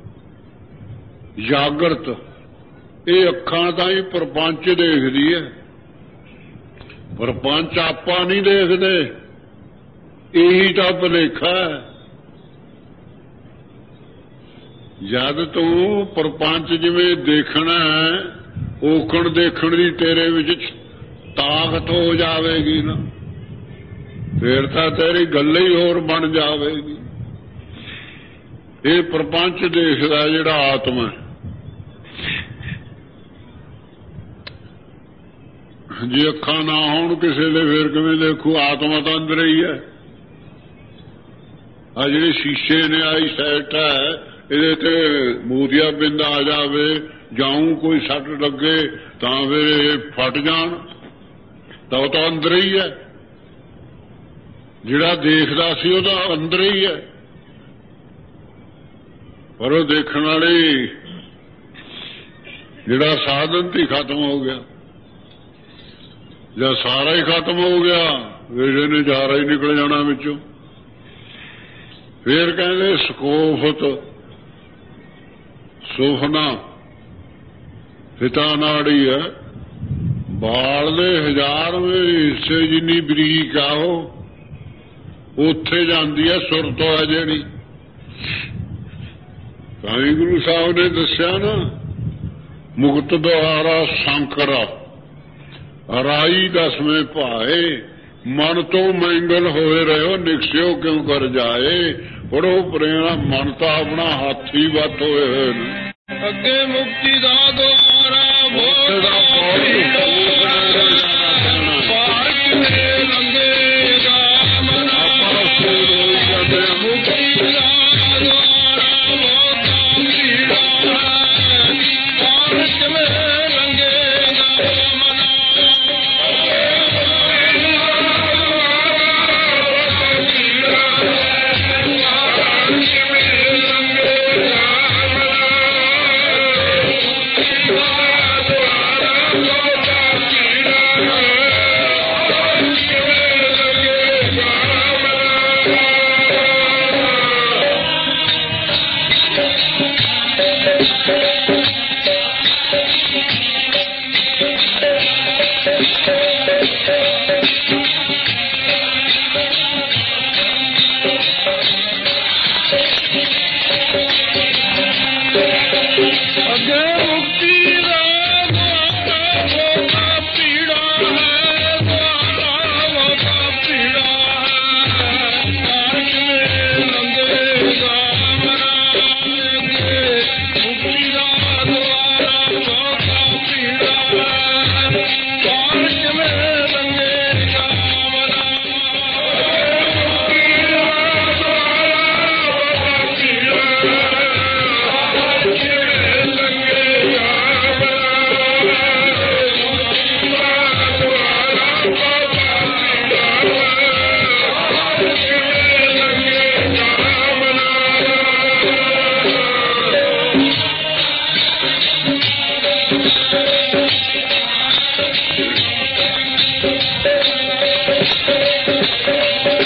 जागृत ये अखां तां ही प्रपंच देखदी है प्रपंच आपा नहीं देखते यही तो भुलेखा है जद तू प्रपंच जिवें देखना है ओखण देखण दी तेरे विच ताकत हो जाएगी ना फिर तो तेरी गल ही होर बन जाएगी ये प्रपंच देखदा जिहड़ा आत्मा है जे अखा ना होण किसी दे फिर किवें देखू आत्मा तो अंदर ही है आ जिहड़े शीशे ने आई सैट है इहदे ते मूदिया बिंद आ जावे जाऊं कोई सट लगे तां फिर फट जाण तां तो अंदर ही है जिहड़ा देखदा सी ओह तां अंदर ही है पर वो देखण वाली जिहड़ा साधन ती खत्म हो गया जब सारा ही खत्म हो गया ਵੇਲੇ ने जारा ही निकल जाना विचों फिर कहते ਸਕੋਫਤ ਸੁਫਨਾ पिता नाड़ी है बाल दे हजारवें हिस्से जिन्नी बरीक आओ उत्थे जाती है सुर तो है जिहड़ी साईं गुरु साहब ने दस्या ना मुक्त द्वारा शंकरा राई दसवें भाए मन तो मैंगल होए रहो निकसियो क्यों कर जाए पढ़ो प्रेरणा मन तो अपना हाथी वत होए हुए अगे मुक्ति दा द्वारा मुक्ति दा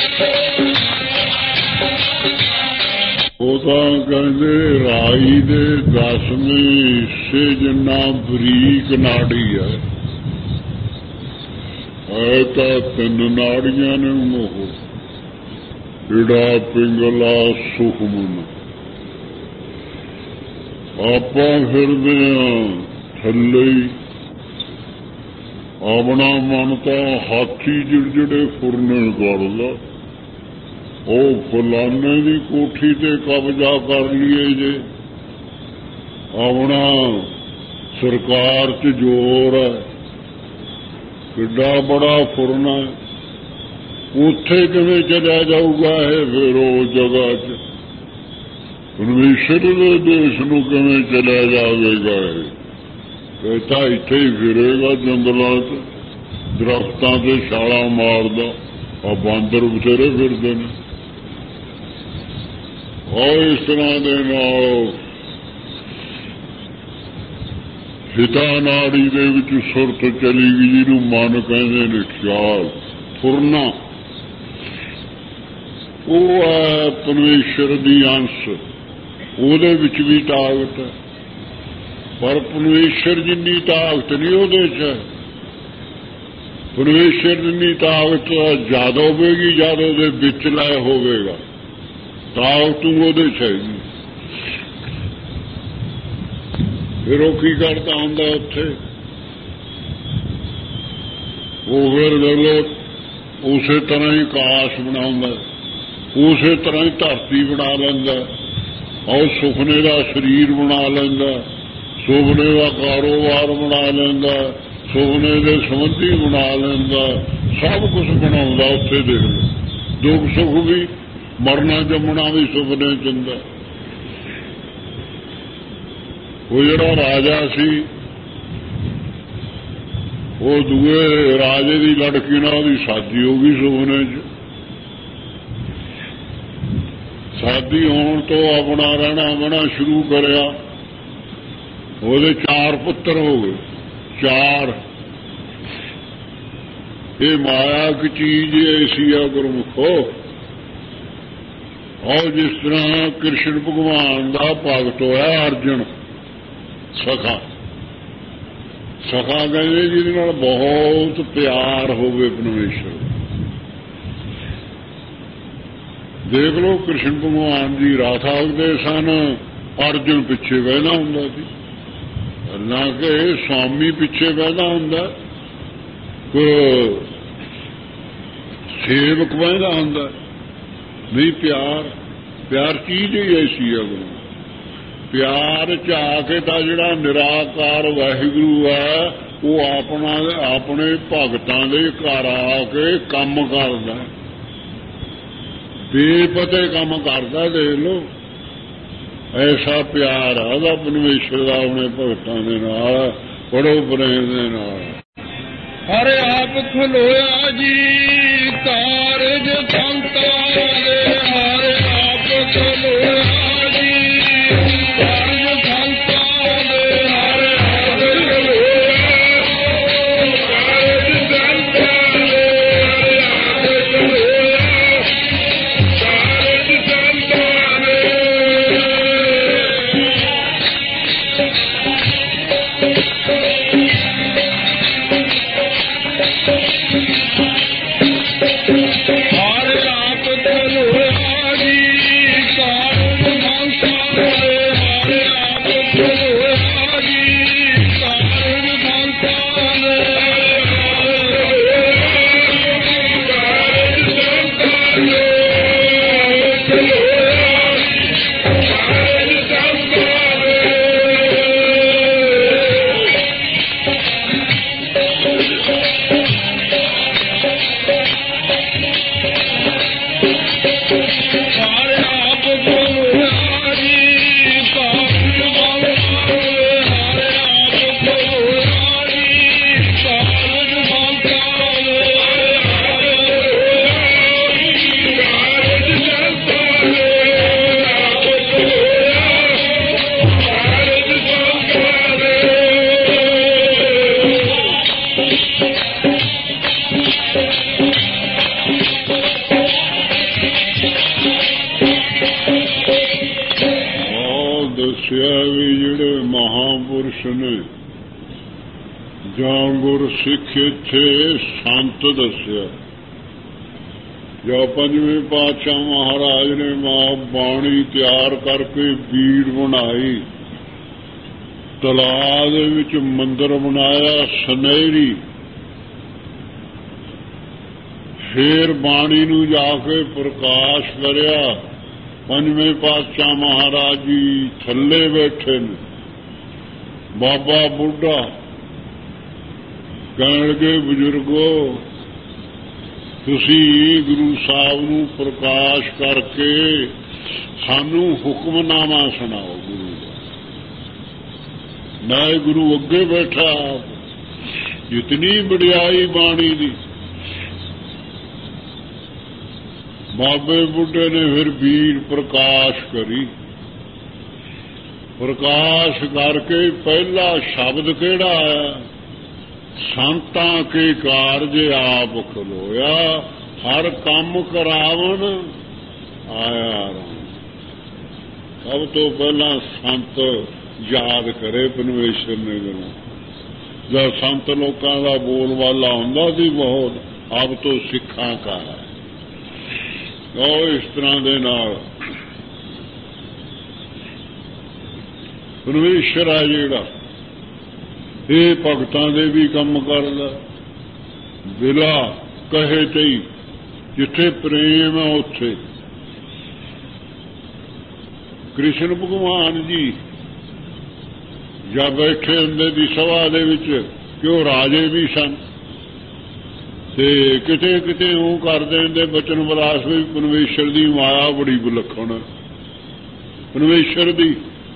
ਉਹ ਤਾਂ ਕਹਿੰਦੇ ਰਾਈ ਦੇ ਦਸਵੇਂ ਹਿੱਸੇ ਜਿੰਨਾ ਬਰੀਕ ਨਾੜੀ ਹੈ, ਹੈ ਤਾਂ ਤਿੰਨ ਨਾੜੀਆਂ ਨੇ ਉਹ, ਈੜਾ ਪਿੰਗਲਾ ਸੁਖਮਨ। ਆਪਾਂ ਫਿਰਦੇ ਹਾਂ ਥੱਲੇ ਹੀ, ਆਪਣਾ ਮਨ ਤਾਂ ਹਾਥੀ ਜਿਹੜੇ ਫੁਰਨੇ ਕਰਦਾ, ਉਹ ਫਲਾਨੇ ਦੀ ਕੋਠੀ ਤੇ ਕਬਜ਼ਾ ਕਰ ਲਈਏ ਜੇ, ਆਪਣਾ ਸਰਕਾਰ ਚ ਜ਼ੋਰ ਹੈ, ਕਿੱਡਾ ਬੜਾ ਫੁਰਨਾ, ਉੱਥੇ ਕਿਵੇਂ ਚਲਿਆ ਜਾਊਗਾ ਇਹ ਫਿਰ ਉਹ ਜਗ੍ਹਾ ਚ, ਪਰਮੇਸ਼ਰ ਦੇ ਦੇਸ਼ ਨੂੰ ਕਿਵੇਂ ਚਲਿਆ ਜਾਵੇਗਾ ਇਹ, ਇਹ ਤਾਂ ਇੱਥੇ ਹੀ ਫਿਰੇਗਾ ਜੰਗਲਾਂ ਚ, ਦਰਖਤਾਂ ਤੇ ਛਾਲਾਂ ਮਾਰਦਾ। ਆ ਬਾਂਦਰ ਬਥੇਰੇ ਫਿਰਦੇ ਨੇ। ਔਰ ਇਸ ਤਰ੍ਹਾਂ ਦੇ ਨਾਲ ਹਿਤਾ ਨਾੜੀ ਦੇ ਵਿੱਚ ਸੁਰਤ ਚਲੀ ਗਈ, ਜਿਹਨੂੰ ਮਨ ਕਹਿੰਦੇ ਨੇ, ਖਿਆਲ ਫੁਰਨਾ, ਉਹ ਹੈ ਪਰਮੇਸ਼ਰ ਦੀ ਅੰਸ਼, ਉਹਦੇ ਵਿੱਚ ਵੀ ਤਾਕਤ ਹੈ, ਪਰ ਪਰਮੇਸ਼ਰ ਜਿੰਨੀ ਤਾਕਤ ਨਹੀਂ ਉਹਦੇ ਚ ਹੈ। ਪਰਮੇਸ਼ਰ ਜਿੰਨੀ ਤਾਕਤ ਜ਼ਿਆਦਾ ਹੋਵੇਗੀ ਜਦ ਉਹਦੇ ਵਿੱਚ ਲੈ ਹੋਵੇਗਾ, ਤਾਕਤ ਉਹਦੇ ਚ ਹੈਗੀ। ਫਿਰ ਉਹ ਕੀ ਕਰਦਾ ਹੁੰਦਾ ਉੱਥੇ, ਉਹ ਫਿਰ ਦੇਖੋ ਉਸੇ ਤਰ੍ਹਾਂ ਹੀ ਆਕਾਸ਼ ਬਣਾਉਂਦਾ, ਉਸੇ ਤਰ੍ਹਾਂ ਹੀ ਧਰਤੀ ਬਣਾ ਲੈਂਦਾ, ਔਰ ਸੁਪਨੇ ਦਾ ਸਰੀਰ ਬਣਾ ਲੈਂਦਾ, ਸੁਪਨੇ ਦਾ ਕਾਰੋਬਾਰ ਬਣਾ ਲੈਂਦਾ, ਸੁਪਨੇ ਦੇ ਸੰਬੰਧੀ ਬਣਾ ਲੈਂਦਾ, ਸਭ ਕੁਝ ਬਣਾਉਂਦਾ ਉੱਥੇ। ਦੇਖ ਲਓ, ਦੁੱਖ ਸੁੱਖ ਵੀ, ਮਰਨਾ ਜੰਮਣਾ ਵੀ ਸੁਪਨੇ ਚ ਹੁੰਦਾ। ਉਹ ਜਿਹੜਾ ਰਾਜਾ ਸੀ, ਉਹ ਦੂਏ ਰਾਜੇ ਦੀ ਲੜਕੀ ਨਾਲ ਉਹਦੀ ਸ਼ਾਦੀ ਹੋ ਗਈ ਸੁਪਨੇ ਚ। ਸ਼ਾਦੀ ਹੋਣ ਤੋਂ ਆਪਣਾ ਰਹਿਣਾ ਬਹਿਣਾ ਸ਼ੁਰੂ ਕਰਿਆ, ਉਹਦੇ ਚਾਰ ਪੁੱਤਰ ਹੋ ਗਏ, ਚਾਰ। ਇਹ ਮਾਇਆ ਕੀ ਚੀਜ਼ ਐਸੀ ਆ ਗੁਰਮੁਖੋ। ਔਰ ਜਿਸ ਤਰ੍ਹਾਂ ਕ੍ਰਿਸ਼ਨ ਭਗਵਾਨ ਦਾ ਭਗਤ ਹੋਇਆ ਅਰਜਨ, ਸਖਾ ਸਖਾ ਕਹਿੰਦੇ ਜਿਹਦੇ ਨਾਲ ਬਹੁਤ ਪਿਆਰ ਹੋਵੇ ਪਰਮੇਸ਼ਰ। ਦੇਖ ਲਓ, ਕ੍ਰਿਸ਼ਨ ਭਗਵਾਨ ਜੀ ਰਾਧਾ ਦੇ ਸਨ, ਅਰਜਨ ਪਿੱਛੇ ਬਹਿਣਾ ਹੁੰਦਾ ਸੀ, ਨਾ ਕਿ ਸਵਾਮੀ ਪਿੱਛੇ ਬਹਿਣਾ ਹੁੰਦਾ, ਕੋਈ ਸੇਵਕ ਬਹਿਣਾ ਹੁੰਦਾ ਨਹੀਂ। ਪਿਆਰ ਪਿਆਰ ਚੀਜ਼ ਹੀ ਐਸੀ ਹੈ। ਪਿਆਰ ਚ ਆ ਕੇ ਤਾਂ ਜਿਹੜਾ ਨਿਰਾਕਾਰ ਵਾਹਿਗੁਰੂ ਹੈ, ਉਹ ਆਪਣਾ ਆਪਣੇ ਭਗਤਾਂ ਦੇ ਘਰ ਆ ਕੇ ਕੰਮ ਕਰਦਾ, ਬੇਪਤੇ ਕੰਮ ਕਰਦਾ। ਦੇਖ ਲਓ, ਐਸਾ ਪਿਆਰ ਆ ਉਹਦਾ ਪਰਮੇਸ਼ਰ ਦਾ ਆਪਣੇ ਭਗਤਾਂ ਦੇ ਨਾਲ, ਬੜੋ ਪ੍ਰੇਮ ਦੇ ਨਾਲ। ਹਰ ਆਪ ਖਲੋਇਆ ਜੀ ਕਾਰਜ ਸੰਤਾਂ ਦੇ, ਹਰ ਆਪ ਖਲੋਇਆ ਜੀ ਕਾਰਜ ਸੰਤਾਂ ਦੇ, ਹਰ ਆਪ ਖਲੋਇਆ ਕਾਰਜ ਸੰਤਾਂ ਦੇ, ਹਰ ਆਪ ਖਲੋਇਆ ਕਾਰਜ ਸੰਤਾਂ ਦੇ। ਹਰ ਆਪ ਖਲੋਇਆ ਜੀ ਕਾਰਜ ਨੇ ਜਾਂ ਗੁਰ ਸਿੱਖ ਇੱਥੇ ਸੰਤ ਦੱਸਿਆ। ਜੋ ਪੰਜਵੇਂ ਪਾਤਸ਼ਾਹ ਮਹਾਰਾਜ ਨੇ ਮਾਂ ਬਾਣੀ ਤਿਆਰ ਕਰਕੇ ਬੀੜ ਬਣਾਈ, ਤਲਾਅ ਦੇ ਵਿੱਚ ਮੰਦਰ ਬਣਾਇਆ ਸੁਨਹਿਰੀ, ਫੇਰ ਬਾਣੀ ਨੂੰ ਜਾ ਕੇ ਪ੍ਰਕਾਸ਼ ਕਰਿਆ। ਪੰਜਵੇਂ ਪਾਤਸ਼ਾਹ ਮਹਾਰਾਜ ਜੀ ਥੱਲੇ ਬੈਠੇ ਨੇ, ਬਾਬਾ ਬੁੱਢਾ ਕਹਿਣ ਲੱਗੇ, ਬਜ਼ੁਰਗੋ ਤੁਸੀਂ ਗੁਰੂ ਸਾਹਿਬ ਨੂੰ ਪ੍ਰਕਾਸ਼ ਕਰਕੇ ਸਾਨੂੰ ਹੁਕਮਨਾਮਾ ਸੁਣਾਓ ਗੁਰੂ ਦਾ। ਨਾ ਗੁਰੂ ਅੱਗੇ ਬੈਠਾ, ਜਿਤਨੀ ਵਡਿਆਈ ਬਾਣੀ ਦੀ। ਬਾਬੇ ਬੁੱਢੇ ਨੇ ਫਿਰ ਵੀਰ ਪ੍ਰਕਾਸ਼ ਕਰੀ। ਪ੍ਰਕਾਸ਼ ਕਰਕੇ ਪਹਿਲਾ ਸ਼ਬਦ ਕਿਹੜਾ ਆਇਆ? ਸੰਤਾਂ ਕੇ ਕਾਰਜ ਆਪ ਖਲੋਇਆ, ਹਰ ਕੰਮ ਕਰਾਵਣ ਆਇਆ ਰਾਮ। ਸਭ ਤੋਂ ਪਹਿਲਾਂ ਸੰਤ ਯਾਦ ਕਰੇ ਪਰਮੇਸ਼ਰ ਨੇ ਗੁਰੂ। ਜਦ ਸੰਤ ਲੋਕਾਂ ਦਾ ਬੋਲਬਾਲਾ ਹੁੰਦਾ ਸੀ ਬਹੁਤ, ਆਪ ਤੋਂ ਸਿੱਖਾਂ ਕਾ ਹੈ। ਉਹ ਇਸ ਤਰ੍ਹਾਂ ਦੇ ਨਾਲ ਪਰਮੇਸ਼ਰ ਆ ਜਿਹੜਾ ਇਹ ਭਗਤਾਂ ਦੇ ਵੀ ਕੰਮ ਕਰਦਾ। ਬਿਲਾ ਕਹੇ ਤੇ ਜਿੱਥੇ ਪ੍ਰੇਮ ਹੈ ਉੱਥੇ। ਕ੍ਰਿਸ਼ਨ ਭਗਵਾਨ ਜੀ ਜਾਂ ਬੈਠੇ ਹੁੰਦੇ ਦੀ ਸਭਾ ਦੇ ਵਿੱਚ, ਕਿ ਉਹ ਰਾਜੇ ਵੀ ਸਨ, ਤੇ ਕਿਤੇ ਕਿਤੇ ਉਹ ਕਰਦੇ ਹੁੰਦੇ ਬਚਨ ਵਿਲਾਸ ਵੀ ਪਰਮੇਸ਼ਰ ਦੀ ਮਾਇਆ ਬੜੀ ਵਿਲੱਖਣ, ਪਰਮੇਸ਼ਰ ਦੀ।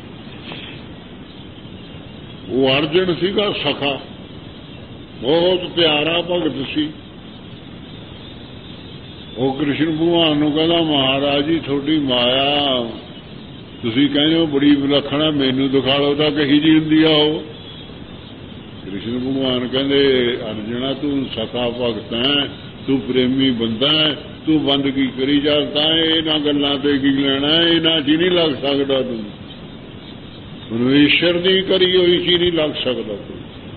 ਉਹ ਅਰਜਨ ਸੀਗਾ ਸਖਾ, ਬਹੁਤ ਪਿਆਰਾ ਭਗਤ ਸੀ। ਉਹ ਕ੍ਰਿਸ਼ਨ ਭਗਵਾਨ ਨੂੰ ਕਹਿੰਦਾ, ਮਹਾਰਾਜ ਜੀ ਤੁਹਾਡੀ ਮਾਇਆ ਤੁਸੀਂ ਕਹਿੰਦੇ ਹੋ ਬੜੀ ਵਿਲੱਖਣ ਹੈ, ਮੈਨੂੰ ਦਿਖਾ ਲਓ ਤਾਂ ਕਹੀ ਜੀ ਹੁੰਦੀ ਆ ਉਹ। ਕ੍ਰਿਸ਼ਨ ਭਗਵਾਨ ਕਹਿੰਦੇ, ਅਰਜਨਾ ਤੂੰ ਸਖਾ ਭਗਤ ਹੈ, ਤੂੰ ਪ੍ਰੇਮੀ ਬੰਦਾ ਹੈ, ਤੂੰ ਬੰਦਗੀ ਕਰੀ ਜਾ, ਤਾਂ ਇਹਨਾਂ ਗੱਲਾਂ ਤੇ ਕੀ ਲੈਣਾ, ਇਹਨਾਂ 'ਚ ਨਹੀਂ ਲੱਗ ਸਕਦਾ ਤੂੰ। ਪਰਮੇਸ਼ਰ ਦੀ ਕਰੀ ਹੋਈ ਚੀਜ਼ ਨਹੀਂ ਲੱਗ ਸਕਦਾ ਤੂੰ।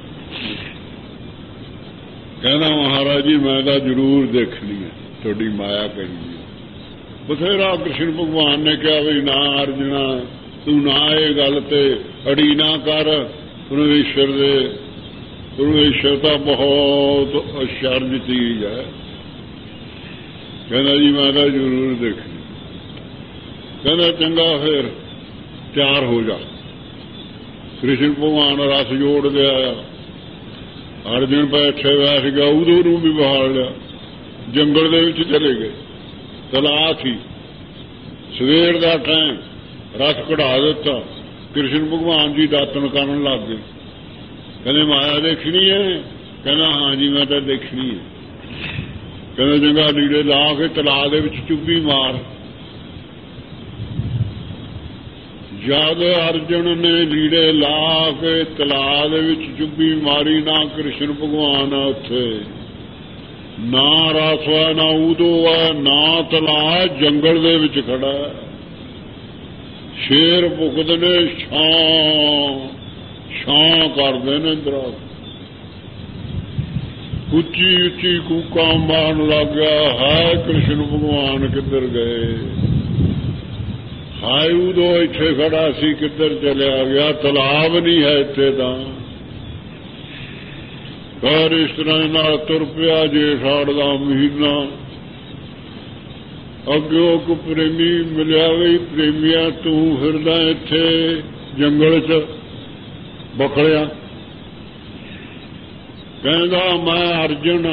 ਕਹਿੰਦਾ ਮਹਾਰਾਜ ਜੀ ਮੈਂ ਤਾਂ ਜ਼ਰੂਰ ਦੇਖਣੀ ਹੈ ਤੁਹਾਡੀ ਮਾਇਆ ਕਰੀ। ਬਥੇਰਾ ਕ੍ਰਿਸ਼ਨ ਭਗਵਾਨ ਨੇ ਕਿਹਾ ਵੀ ਨਾ ਅਰਜਨਾ ਤੂੰ ਨਾ ਇਹ ਗੱਲ ਤੇ ਅੜੀ ਨਾ ਕਰ। ਪਰਮੇਸ਼ਰ ਦੇ ਪਰਮੇਸ਼ਰ ਤਾਂ ਬਹੁਤ ਅਚਰਜ ਚੀਜ਼ ਹੈ। ਕਹਿੰਦਾ ਜੀ ਮੈਂ ਤਾਂ ਜ਼ਰੂਰ ਦੇਖਣੀ। ਕਹਿੰਦਾ ਚੰਗਾ ਫਿਰ ਤਿਆਰ ਹੋ ਜਾ। ਕ੍ਰਿਸ਼ਨ ਭਗਵਾਨ ਰਸ ਜੋੜ ਲਿਆ। ਅਰਜਨ ਬੈਠੇ ਬੈਠ ਗਿਆ, ਉਦੋਂ ਨੂੰ ਵੀ ਬਹਾਲ ਲਿਆ। ਜੰਗਲ ਦੇ ਵਿੱਚ ਚਲੇ ਗਏ। ਤਲਾਅ ਸੀ, ਸਵੇਰ ਦਾ ਟਾਈਮ, ਰਸ ਕਢਾ ਦਿੱਤਾ। ਕ੍ਰਿਸ਼ਨ ਭਗਵਾਨ ਜੀ ਦਾਤਨ ਕਰਨ ਲੱਗ ਗਏ। ਕਹਿੰਦੇ ਮਾਇਆ ਦੇਖਣੀ ਹੈ? ਕਹਿੰਦਾ ਹਾਂ ਜੀ ਮੈਂ ਤਾਂ ਦੇਖਣੀ ਹੈ। ਕਹਿੰਦਾ ਚੰਗਾ ਲੀੜੇ ਲਾ ਕੇ ਤਲਾਅ ਦੇ ਵਿੱਚ ਚੁੱਭੀ ਮਾਰ। ਜਦ ਅਰਜਨ ਨੇ ਲੀੜੇ ਲਾ ਕੇ ਤਲਾਅ ਦੇ ਵਿੱਚ ਚੁੱਭੀ ਮਾਰੀ, ਨਾ ਕ੍ਰਿਸ਼ਨ ਭਗਵਾਨ ਆ ਉੱਥੇ, ਨਾ ਰਸ ਹੈ, ਨਾ ਉਦੋਂ ਹੈ, ਨਾ ਤਲਾਅ, ਜੰਗਲ ਦੇ ਵਿੱਚ ਖੜਾ। ਸ਼ੇਰ ਭੁੱਖਦੇ ਨੇ, ਛਾਂ ਛਾਂ ਕਰਦੇ ਨੇ ਦਰਖਤ। ਉੱਚੀ ਉੱਚੀ ਕੂਕਾਂ ਮਾਰਨ ਲੱਗ ਗਿਆ, ਹਾਏ ਕ੍ਰਿਸ਼ਨ ਭਗਵਾਨ ਕਿੱਧਰ ਗਏ? ਹਾਏ ਉਦੋਂ ਇੱਥੇ ਖੜਾ ਸੀ ਕਿੱਧਰ ਚਲਿਆ ਗਿਆ? ਤਲਾਬ ਨਹੀਂ ਹੈ ਇੱਥੇ ਤਾਂ। ਫਿਰ ਇਸ ਤਰ੍ਹਾਂ ਨਾਲ ਤੁਰ ਪਿਆ। ਜੇਠ ਦਾ ਮਹੀਨਾ, ਅੱਗਿਓਂ ਕੋ ਪ੍ਰੇਮੀ ਮਿਲਿਆ ਵੀ, ਪ੍ਰੇਮੀਆ ਤੂੰ ਫਿਰਦਾ ਇੱਥੇ ਜੰਗਲ 'ਚ ਬਖੜਿਆ। ਕਹਿੰਦਾ ਮੈਂ ਅਰਜਨ।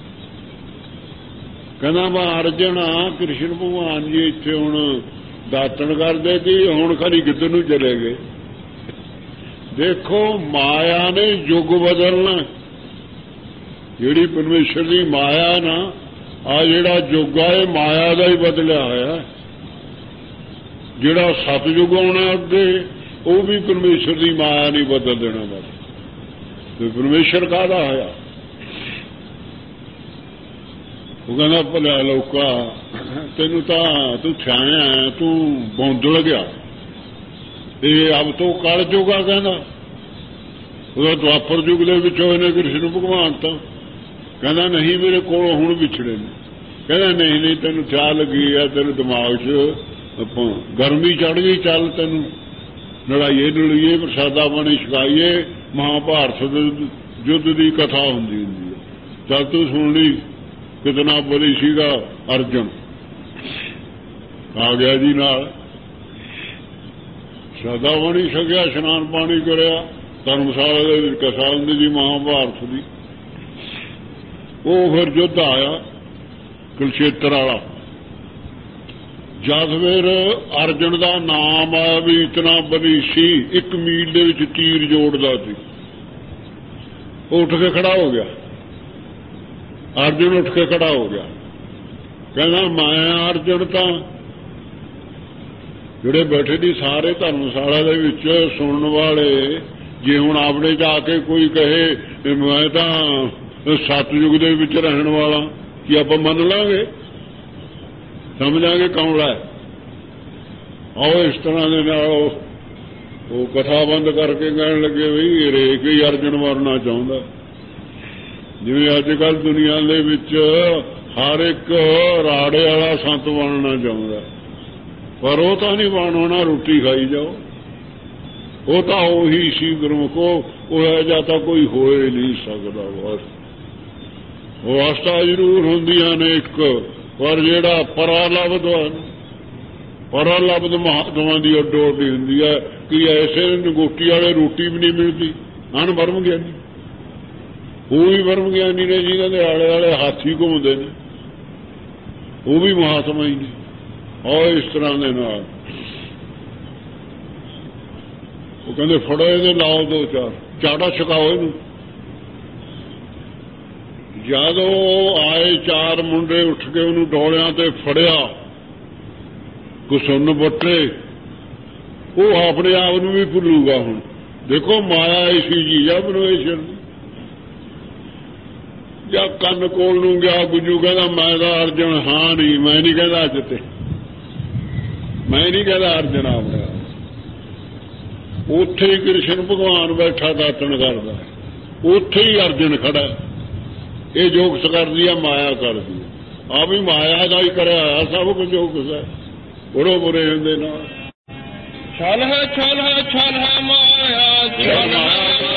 ਕਹਿੰਦਾ ਮੈਂ ਅਰਜਨ ਹਾਂ। ਕ੍ਰਿਸ਼ਨ ਭਗਵਾਨ ਜੀ ਇੱਥੇ ਹੁਣ ਦਾਤਣ ਕਰਦੇ ਸੀ, ਹੁਣ ਖਰੀ ਕਿੱਧਰ ਨੂੰ ਚਲੇ ਗਏ? ਦੇਖੋ ਮਾਇਆ ਨੇ ਯੁੱਗ ਬਦਲਣਾ। ਜਿਹੜੀ ਪਰਮੇਸ਼ਰ ਦੀ ਮਾਇਆ ਨਾ, ਆ ਜਿਹੜਾ ਯੁੱਗ ਆ ਇਹ ਮਾਇਆ ਦਾ ਹੀ ਬਦਲਿਆ ਹੋਇਆ। ਜਿਹੜਾ ਸਤਯੁਗ ਆਉਣਾ ਅੱਗੇ, ਉਹ ਵੀ ਪਰਮੇਸ਼ਰ ਦੀ ਮਾਇਆ ਨਹੀਂ ਬਦਲ ਦੇਣਾ। ਬਸ ਤੇ ਪਰਮੇਸ਼ਰ ਕਾਹਦਾ ਹੋਇਆ? ਉਹ ਕਹਿੰਦਾ ਭਲਿਆ ਲੋਕਾ ਤੈਨੂੰ ਤਾਂ ਤੂੰ ਛਾਇਆ, ਤੂੰ ਬੌਂਦਲ ਗਿਆ। ਇਹ ਅਬ ਤੋਂ ਕਲ ਜੋਗਾ। ਕਹਿੰਦਾ ਉਹਦਾ ਦੁਆਪਰ ਯੁੱਗ ਦੇ ਵਿੱਚ ਹੋਏ ਨੇ ਕ੍ਰਿਸ਼ਨ ਭਗਵਾਨ। ਤਾਂ ਕਹਿੰਦਾ ਨਹੀਂ ਮੇਰੇ ਕੋਲ ਹੁਣ ਵਿਛੜੇ ਨੇ। ਕਹਿੰਦਾ ਨਹੀਂ ਨਹੀਂ ਤੈਨੂੰ ਚਾਹ ਲੱਗੀ ਆ, ਤੈਨੂੰ ਦਿਮਾਗ 'ਚ ਆਪਾਂ ਗਰਮੀ ਚੜ੍ਹ ਗਈ, ਚੱਲ ਤੈਨੂੰ ਲੜਾਈਏ ਲੜੀਏ ਪ੍ਰਸ਼ਾਦਾ ਪਾਣੀ ਛਕਾਈਏ। ਮਹਾਭਾਰਤ ਦੇ ਯੁੱਧ ਦੀ ਕਥਾ ਹੁੰਦੀ ਹੁੰਦੀ ਹੈ, ਚੱਲ ਤੂੰ ਸੁਣ ਲਈ ਕਿਤਨਾ ਬਲੀ ਸੀਗਾ ਅਰਜਨ। ਆ ਗਿਆ ਜੀ ਨਾਲ, ਪ੍ਰਸ਼ਾਦਾ ਪਾਣੀ ਛਕਿਆ, ਇਸ਼ਨਾਨ ਪਾਣੀ ਕਰਿਆ, ਧਰਮਸ਼ਾਲਾ ਦੇ ਵਿੱਚ ਕਥਾ ਹੁੰਦੀ ਜੀ ਮਹਾਭਾਰਤ ਦੀ। ਉਹ ਫਿਰ ਯੁੱਧ ਆਇਆ ਕੁਲਛੇਤਰ ਵਾਲਾ। ਜਦ ਫਿਰ ਅਰਜਨ ਦਾ ਨਾਮ ਆਇਆ ਵੀ ਇਤਨਾ ਬਲੀ ਸੀ, ਇੱਕ ਮੀਲ ਦੇ ਵਿੱਚ ਤੀਰ ਜੋੜਦਾ ਸੀ। ਉਹ ਉੱਠ ਕੇ ਖੜਾ ਹੋ ਗਿਆ, ਅਰਜਨ ਉੱਠ ਕੇ ਖੜਾ ਹੋ ਗਿਆ। ਕਹਿੰਦਾ ਮੈਂ ਅਰਜਨ ਤਾਂ ਜਿਹੜੇ ਬੈਠੇ ਦੀ ਸਾਰੇ ਧਰਮਸ਼ਾਲਾ ਦੇ ਵਿੱਚ ਸੁਣਨ ਵਾਲੇ, ਜੇ ਹੁਣ ਆਪਣੇ 'ਚ ਆ ਕੇ ਕੋਈ ਕਹੇ ਮੈਂ ਤਾਂ ਸਤਯੁਗ ਦੇ ਵਿੱਚ ਰਹਿਣ ਵਾਲਾ, ਕੀ ਆਪਾਂ ਮੰਨ ਲਾਂਗੇ? ਸਮਝਾਂਗੇ ਕੌਣ ਹੈ? ਆਓ ਇਸ ਤਰ੍ਹਾਂ ਦੇ ਨਾਲ ਉਹ ਕਥਾ ਬੰਦ ਕਰਕੇ ਕਹਿਣ ਲੱਗੇ ਵੀ ਹਰੇਕ ਹੀ ਅਰਜਨ ਮਰਨਾ ਚਾਹੁੰਦਾ। ਜਿਵੇਂ ਅੱਜ ਕੱਲ੍ਹ ਦੁਨੀਆ ਦੇ ਵਿੱਚ ਹਰ ਇੱਕ ਰਾੜੇ ਵਾਲਾ ਸੰਤ ਬਣਨਾ ਚਾਹੁੰਦਾ, ਪਰ ਉਹ ਤਾਂ ਨਹੀਂ ਬਣਨਾ, ਰੋਟੀ ਖਾਈ ਜਾਓ। ਉਹ ਤਾਂ ਉਹੀ ਸੀ ਗੁਰਮੁਖੋ, ਉਹ ਜਾਂ ਤਾਂ ਕੋਈ ਹੋਏ ਨਹੀਂ ਸਕਦਾ। ਬਸ ਉਹ ਅਵਸਥਾ ਜ਼ਰੂਰ ਹੁੰਦੀਆਂ ਨੇ ਇੱਕ, ਪਰ ਜਿਹੜਾ ਪਰਾ ਲਬਦ ਪਰਾ ਲਬਦ ਮਹਾਤਮਾ ਦੀ ਅੱਡੋ ਅੱਡੀ ਹੁੰਦੀ ਹੈ ਕਿ ਐਸੇ ਨਗੋਟੀ ਵਾਲੇ ਰੋਟੀ ਵੀ ਨਹੀਂ ਮਿਲਦੀ। ਅਣ ਬਰਮ ਗਿਆਨੀ, ਉਹ ਵੀ ਬਰਮ ਗਿਆਨੀ ਨੇ ਜਿਹਨਾਂ ਦੇ ਆਲੇ ਵਾਲੇ ਹਾਥੀ ਘੁੰਮਦੇ ਨੇ, ਉਹ ਵੀ ਮਹਾਤਮਾ ਹੀ ਨੇ। ਔਰ ਇਸ ਤਰ੍ਹਾਂ ਦੇ ਨਾਲ ਉਹ ਕਹਿੰਦੇ ਫੜੋ ਇਹਦੇ ਲਾਓ ਦੋ ਚਾਰ ਚਾੜਾ ਛਕਾਓ ਇਹਨੂੰ। ਜਦ ਉਹ ਆਏ ਚਾਰ ਮੁੰਡੇ ਉੱਠ ਕੇ ਉਹਨੂੰ ਡੋਲਿਆਂ ਤੇ ਫੜਿਆ, ਕੁਸੁੰਨ ਬੱਟੇ, ਉਹ ਆਪਣੇ ਆਪ ਨੂੰ ਵੀ ਭੁੱਲੂਗਾ। ਹੁਣ ਦੇਖੋ ਮਾਇਆ ਐਸੀ ਚੀਜ਼ ਆ ਬਨੋਏਸ਼ਰ ਦੀ। ਜਾਂ ਕੰਨ ਕੋਲ ਨੂੰ ਗਿਆ ਗੁੱਜੂ ਕਹਿੰਦਾ ਮੈਂ ਤਾਂ ਅਰਜਨ ਹਾਂ ਨਹੀਂ, ਮੈਂ ਨਹੀਂ ਕਹਿੰਦਾ ਅੱਜ ਤੇ, ਮੈਂ ਨਹੀਂ ਕਹਿੰਦਾ ਅਰਜਨ ਆਪਣਾ। ਉੱਥੇ ਹੀ ਕ੍ਰਿਸ਼ਨ ਭਗਵਾਨ ਬੈਠਾ ਦਾਤਣ ਕਰਦਾ, ਉੱਥੇ ਹੀ ਅਰਜਨ ਖੜਾ। ਇਹ ਜੋਗਸ ਕਰਦੀ ਆ, ਮਾਇਆ ਕਰਦੀ ਆ। ਆ ਵੀ ਮਾਇਆ ਦਾ ਹੀ ਕਰਿਆ ਸਭ ਕੁਝ ਜੋ ਕੁਛ ਹੈ। ਬੁਰੋ ਬੁਰੇ ਹੁੰਦੇ ਨਾਲ ਛਲ ਹੈ ਛਲ ਹੈ ਛਲ ਹੈ ਮਾਇਆ, ਛਲ ਹੈ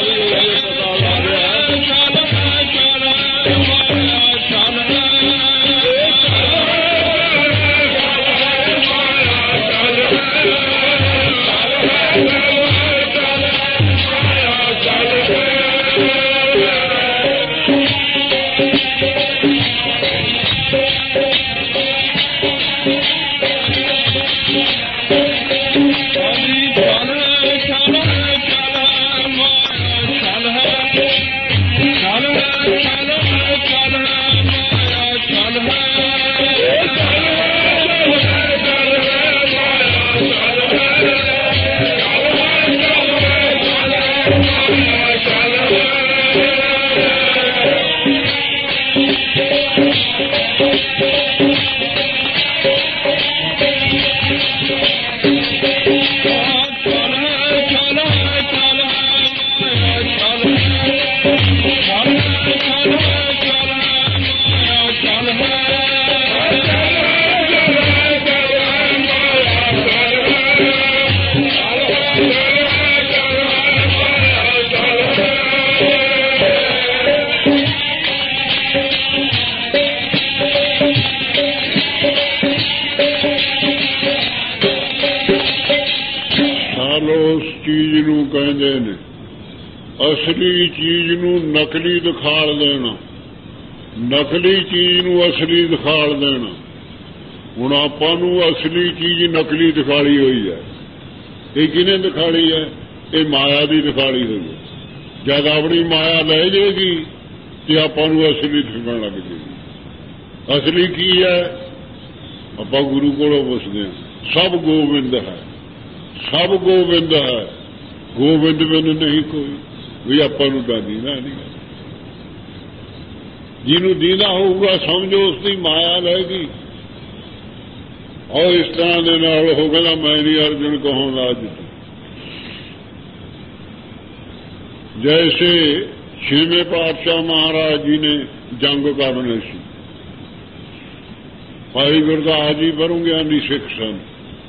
ਕਹਿੰਦੇ ਨੇ ਅਸਲੀ ਚੀਜ਼ ਨੂੰ ਨਕਲੀ ਦਿਖਾਲ ਦੇਣਾ, ਨਕਲੀ ਚੀਜ਼ ਨੂੰ ਅਸਲੀ ਦਿਖਾਲ ਦੇਣਾ। ਹੁਣ ਆਪਾਂ ਨੂੰ ਅਸਲੀ ਚੀਜ਼ ਨਕਲੀ ਦਿਖਾਲੀ ਹੋਈ ਹੈ। ਇਹ ਕਿਹਨੇ ਦਿਖਾਲੀ ਹੈ? ਇਹ ਮਾਇਆ ਦੀ ਦਿਖਾਲੀ ਹੋਈ ਹੈ। ਜਦ ਆਪਣੀ ਮਾਇਆ ਲੈ ਜਾਏਗੀ ਤੇ ਆਪਾਂ ਨੂੰ ਅਸਲੀ ਦਿਖਣ ਲੱਗ ਜਾਏਗੀ। ਅਸਲੀ ਕੀ ਹੈ? ਆਪਾਂ ਗੁਰੂ ਕੋਲੋਂ ਪੁੱਛਦੇ ਹਾਂ। ਸਭ ਗੋਬਿੰਦ ਹੈ, ਸਭ ਗੋਬਿੰਦ ਹੈ, ਗੋਬਿੰਦ ਬਿਨ ਨਹੀਂ ਕੋਈ। ਵੀ ਆਪਾਂ ਨੂੰ ਤਾਂ ਦੀਦਾ ਨਹੀਂ। ਜਿਹਨੂੰ ਦੀਦਾ ਹੋਊਗਾ ਸਮਝੋ ਉਸ ਦੀ ਮਾਇਆ ਲੈਗੀ। ਔਰ ਇਸ ਤਰ੍ਹਾਂ ਦੇ ਨਾਲ ਉਹ ਕਹਿੰਦਾ ਮੈਂ ਨਹੀਂ ਅਰਜਨ ਕਹਾਂਗਾ ਅੱਜ। जैसे छेवें पातशाह महाराज जी ने जंग करनी सी, भाई गुरदास जी बरू ज्ञानी सिख सन,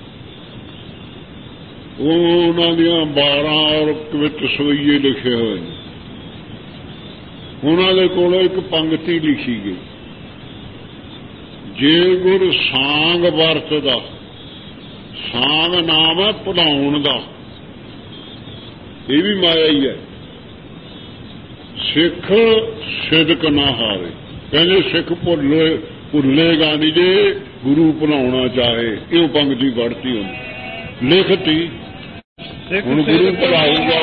उन्होंने बारह और कवित सवैये लिखे हुए हैं। उन्होंने को एक पंक्ति लिखी गई, जे गुर सांग वरतदा, सांग नाम है भुलाउण दा, ये भी माया ही है। सिख सिदक ना हारे, कहते सिख भुले भुलेगा नहीं जे गुरु भुलाउणा चाहे। यो पंक्ति पढ़ती हूं लिखती, हुण गुरु भुलाऊगा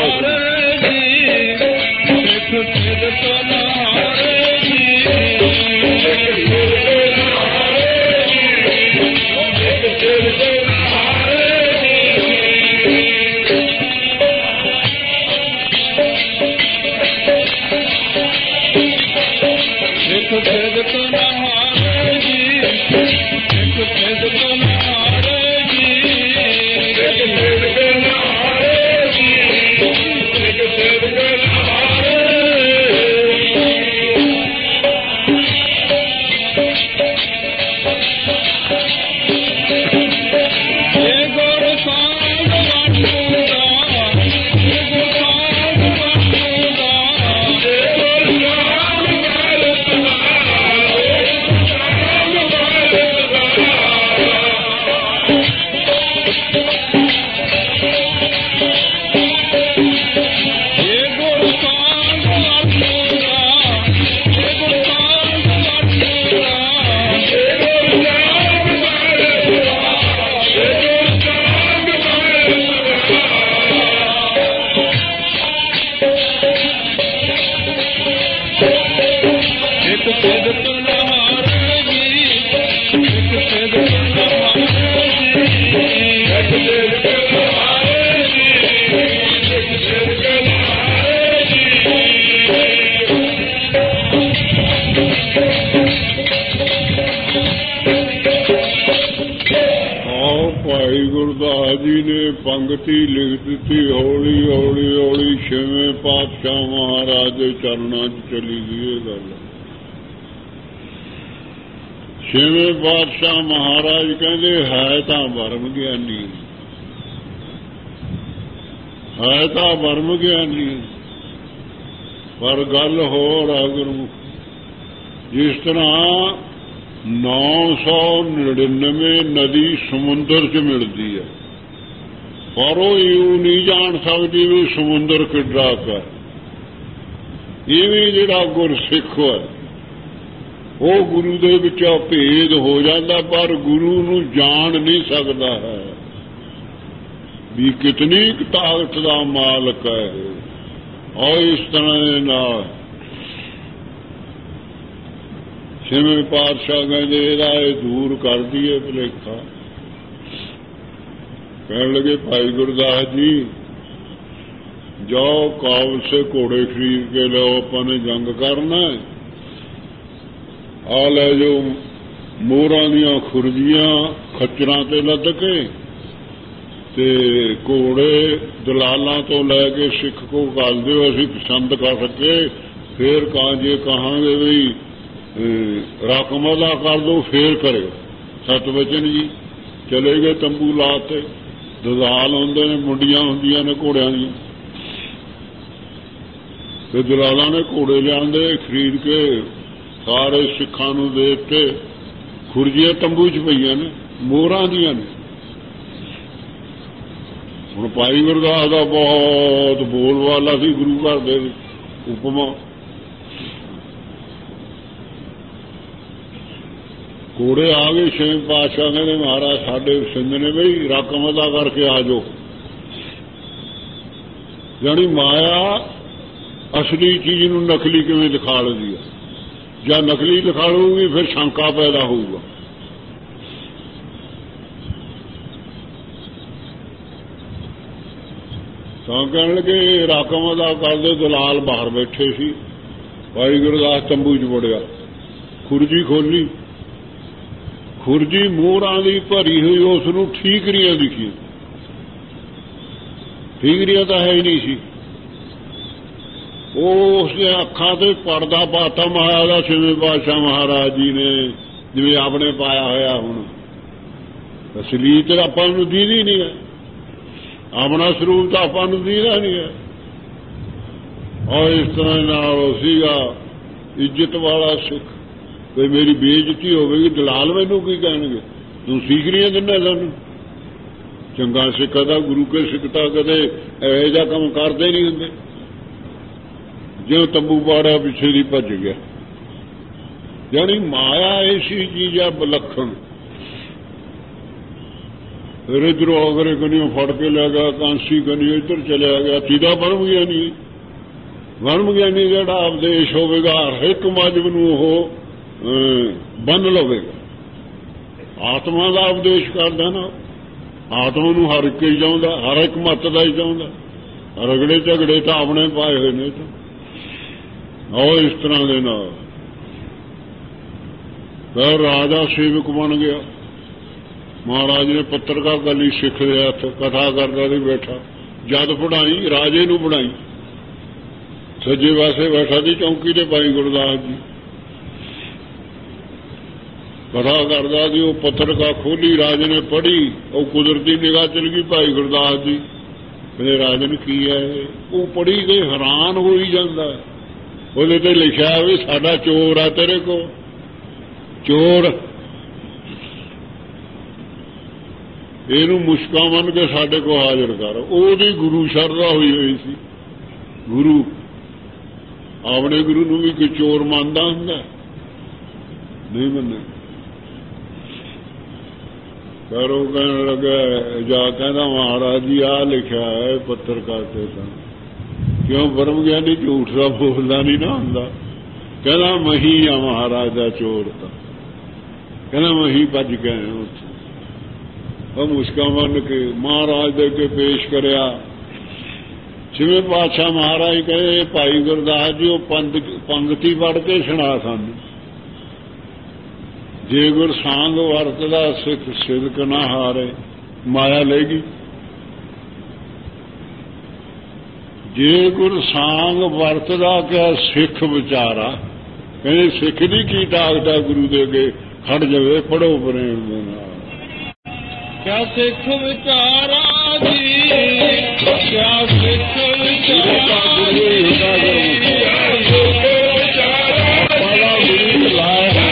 पंक्ति लिख दी, हौली हौली हौली छेवें पातशाह महाराज के चरणों च चली गई गल। छेवें पातशाह महाराज कहते है तो भरम ज्ञानी, है तो भरम ज्ञानी, पर गल होर है गुरमुख। जिस तरह नौ सौ नड़िनवे नदी समुद्र च मिलती है, पर वो यूं नहीं जान सकती भी समुद्र किड्डा है। इवें जिहड़ा गुरसिख है वो गुरु दे विच भेद हो जाता, पर गुरु नूं जान नहीं सकता है भी कितनी ताकत का मालक है। और इस तरह नाल छेवें पातशाह कहते इहदा दूर कर दिए भुलेखा। कहने लगे भाई गुरदास जी जाओ काबुल से घोड़े खरीद के लो, अपने जंग करना है। आ ले जो मोहरां दियां खुरजियां खच्चरां ते लद के ते घोड़े दलालां तो लैके सिख को घल दो, असीं पसंद कर सके। फिर कहा जे कहांगे भी रकम अदा कर दो फिर करे। सतवचन जी चले गए, तंबू लाते, दलाल होंदे ने, मुंडियां होंदियां ने घोड़ियां दी, ते दलालां ने घोड़े लिआंदे खरीद के सारे सिखां नूं दे दित्ते। खुरजियां तंबू च पईयां ने, मोहरां दियां ने। हुण भाई गुरदास दा बहुत बोल वाला सी गुरु घर दे उपमा। घोड़े आ गए, छेवें पातशाह कहते महाराज साडे सिंध ने बई रकम अदा करके आ जाओ। यानी माया असली चीज नूं नकली किवें दिखा लदी है, ਜਾਂ नकली दिखा लूगी फिर शंका पैदा होगा। ਤਾਂ ਕਹਿਣ ਲੱਗੇ ਰਕਮ ਅਦਾ ਕਰਦੇ ਦਲਾਲ ਬਾਹਰ ਬੈਠੇ ਸੀ। ਭਾਈ ਗੁਰਦਾਸ ਤੰਬੂ 'ਚ ਵੜਿਆ, ਖੁਰਜੀ ਖੋਲੀ, ਖੁਰਜੀ ਮੋਹਰਾਂ ਦੀ ਭਰੀ ਹੋਈ, ਉਸ ਨੂੰ ਠੀਕਰੀਆਂ ਦਿਖੀਆਂ। ਠੀਕਰੀਆਂ ਤਾਂ ਹੈ ਹੀ ਨਹੀਂ ਸੀ। ਉਸਨੇ ਅੱਖਾਂ ਤੇ ਪਰਦਾ ਪਾਤਾ ਮਾਇਆ ਦਾ ਛੇਵੇਂ ਪਾਤਸ਼ਾਹ ਮਹਾਰਾਜ ਜੀ ਨੇ, ਜਿਵੇਂ ਆਪਣੇ ਪਾਇਆ ਹੋਇਆ। ਹੁਣ ਅਸਲੀਅਤ ਆਪਾਂ ਨੂੰ ਦੀਦੀ ਨਹੀਂ ਹੈ, ਆਪਣਾ ਸਰੂਪ ਤਾਂ ਆਪਾਂ ਨੂੰ ਦੀਦਾ ਨਹੀਂ ਹੈ। ਔਰ ਇਸ ਤਰ੍ਹਾਂ ਨਾਲ ਸੀਗਾ ਇੱਜ਼ਤ ਵਾਲਾ ਸਿੱਖ। ਕੋਈ ਮੇਰੀ ਬੇਇੱਜ਼ਤੀ ਹੋਵੇਗੀ, ਦਲਾਲ ਮੈਨੂੰ ਕੀ ਕਹਿਣਗੇ, ਤੂੰ ਸੀਕਰੀਆਂ ਦਿੰਦਾ ਸਾਨੂੰ। ਚੰਗਾ ਸਿੱਖ ਦਾ ਗੁਰੂ ਕੇ ਸਿੱਖ ਤਾਂ ਕਦੇ ਇਹੋ ਜਿਹਾ ਕੰਮ ਕਰਦੇ ਨਹੀਂ ਹੁੰਦੇ। ਜਿਉਂ ਤੰਬੂ ਪਾੜਿਆ ਪਿੱਛੇ ਦੀ ਭੱਜ ਗਿਆ। ਜਾਣੀ ਮਾਇਆ ਐਸੀ ਚੀਜ਼ ਆ ਵਿਲੱਖਣ। ਫਿਰ ਇੱਧਰੋਂ ਅਗਰੇ ਕਨੀਓ ਫੜ ਕੇ ਲੈ ਗਿਆ, ਕਾਂਸੀ ਕਨੀਓ ਇੱਧਰ ਚਲਿਆ ਗਿਆ। ਸੀਧਾ ਬਰਮ ਗਿਆਨੀ, ਬਰਮ ਗਿਆਨੀ ਜਿਹੜਾ ਉਪਦੇਸ਼ ਹੋਵੇਗਾ ਹਰ ਇੱਕ ਮਜ਼ਹਬ ਨੂੰ ਉਹ ਬੰਨ ਲਵੇਗਾ। ਆਤਮਾ ਦਾ ਉਪਦੇਸ਼ ਕਰਦਾ ਨਾ, ਆਤਮਾ ਨੂੰ ਹਰ ਇੱਕ ਹੀ ਚਾਹੁੰਦਾ, ਹਰ ਇੱਕ ਮੱਤ ਦਾ ਹੀ ਚਾਹੁੰਦਾ। ਰਗੜੇ ਝਗੜੇ ਤਾਂ ਆਪਣੇ ਪਾਏ ਹੋਏ ਨੇ। ਤਾਂ ਉਹ ਇਸ ਤਰ੍ਹਾਂ ਦੇ ਨਾਲ ਫਿਰ ਰਾਜਾ ਸੇਵਕ ਬਣ ਗਿਆ। ਮਹਾਰਾਜ ਨੇ ਪੱਤਰਕਾਰ ਗਲੀ ਸਿੱਖ ਦੇ ਹੱਥ ਕਥਾ ਕਰਦਾ ਸੀ ਬੈਠਾ। ਜਦ ਪੜਾਈ ਰਾਜੇ ਨੂੰ ਪੜਾਈ, ਸੱਜੇ ਪਾਸੇ ਬੈਠਾ ਸੀ ਚੌਂਕੀ ਤੇ ਭਾਈ ਗੁਰਦਾਸ ਜੀ ਕਥਾ ਕਰਦਾ ਸੀ। ਉਹ ਪੱਤਰਕਾਰ ਖੋਲੀ, ਰਾਜੇ ਨੇ ਪੜ੍ਹੀ, ਉਹ ਕੁਦਰਤੀ ਨਿਗਾਹ ਚਲ ਗਈ ਭਾਈ ਗੁਰਦਾਸ ਜੀ। ਮੇਰੇ ਰਾਜੇ ਨੂੰ ਕੀ ਹੈ ਉਹ ਪੜ੍ਹੀ ਗਈ, ਹੈਰਾਨ ਹੋਈ ਜਾਂਦਾ। ਉਹਦੇ ਤੇ ਲਿਖਿਆ ਵੀ ਸਾਡਾ ਚੋਰ ਆ ਤੇਰੇ ਕੋਲ, ਚੋਰ। ਇਹਨੂੰ ਮੁਸ਼ਕਾਂ ਮੰਨ ਕੇ ਸਾਡੇ ਕੋਲ ਹਾਜ਼ਰ ਕਰ। ਉਹਦੀ ਗੁਰੂ ਸ਼ਰਧਾ ਹੋਈ ਹੋਈ ਸੀ। ਗੁਰੂ ਆਪਣੇ ਗੁਰੂ ਨੂੰ ਵੀ ਕੋਈ ਚੋਰ ਮੰਨਦਾ ਹੁੰਦਾ ਨਹੀਂ ਮੰਨੇ। ਪਰ ਉਹ ਕਹਿਣ ਲੱਗਾ, ਜਾ ਕਹਿੰਦਾ ਮਹਾਰਾਜ ਜੀ ਆਹ ਲਿਖਿਆ ਹੈ ਪੱਤਰਕਾਰ ਤੇ ਤਾਂ ਕਿਉਂ ਬਰਮ ਗਿਆਨੀ ਝੂਠ ਦਾ ਬੋਲਦਾ ਨਹੀਂ ਨਾ ਹੁੰਦਾ। ਕਹਿੰਦਾ ਮਹੀ ਆ ਮਹਾਰਾਜ ਦਾ ਚੋਰ। ਤਾਂ ਕਹਿੰਦਾ ਮਹੀ ਭੱਜ ਕੇ ਆਇਆ ਉੱਥੇ। ਉਹ ਮੁਸ਼ਕਾਂ ਮੰਨ ਕੇ ਮਹਾਰਾਜ ਦੇ ਅੱਗੇ ਪੇਸ਼ ਕਰਿਆ। ਛੇਵੇਂ ਪਾਤਸ਼ਾਹ ਮਹਾਰਾਜ ਕਹੇ ਭਾਈ ਗੁਰਦਾਸ ਜੀ ਉਹ ਪੰਗਤੀ ਪੜ੍ਹ ਕੇ ਸੁਣਾ ਸਾਨੂੰ। ਜੇ ਗੁਰ ਸਾਂਗ ਵਰਤਦਾ ਸਿੱਖ ਸਿਦਕ ਨਾ ਹਾਰੇ, ਮਾਇਆ ਲੈਗੀ। ਜੇ ਗੁਰ ਸਾਂਗ ਵਰਤਦਾ ਕਿਆ ਸਿੱਖ ਵਿਚਾਰਾ। ਕਹਿੰਦੇ ਸਿੱਖ ਦੀ ਕੀ ਤਾਕਤ ਹੈ ਗੁਰੂ ਦੇ ਅੱਗੇ ਖੜ ਜਾਵੇ। ਪੜੋ ਪ੍ਰੇਮ ਦੇ ਨਾਲ। ਕਿਆ ਸਿੱਖ ਵਿਚਾਰਾ ਜੀ, ਕਿਆ ਸਿੱਖ ਵਿਚਾਰਾ ਜੀ, ਬੜਾ ਗੁਰੂ ਲਾਇਆ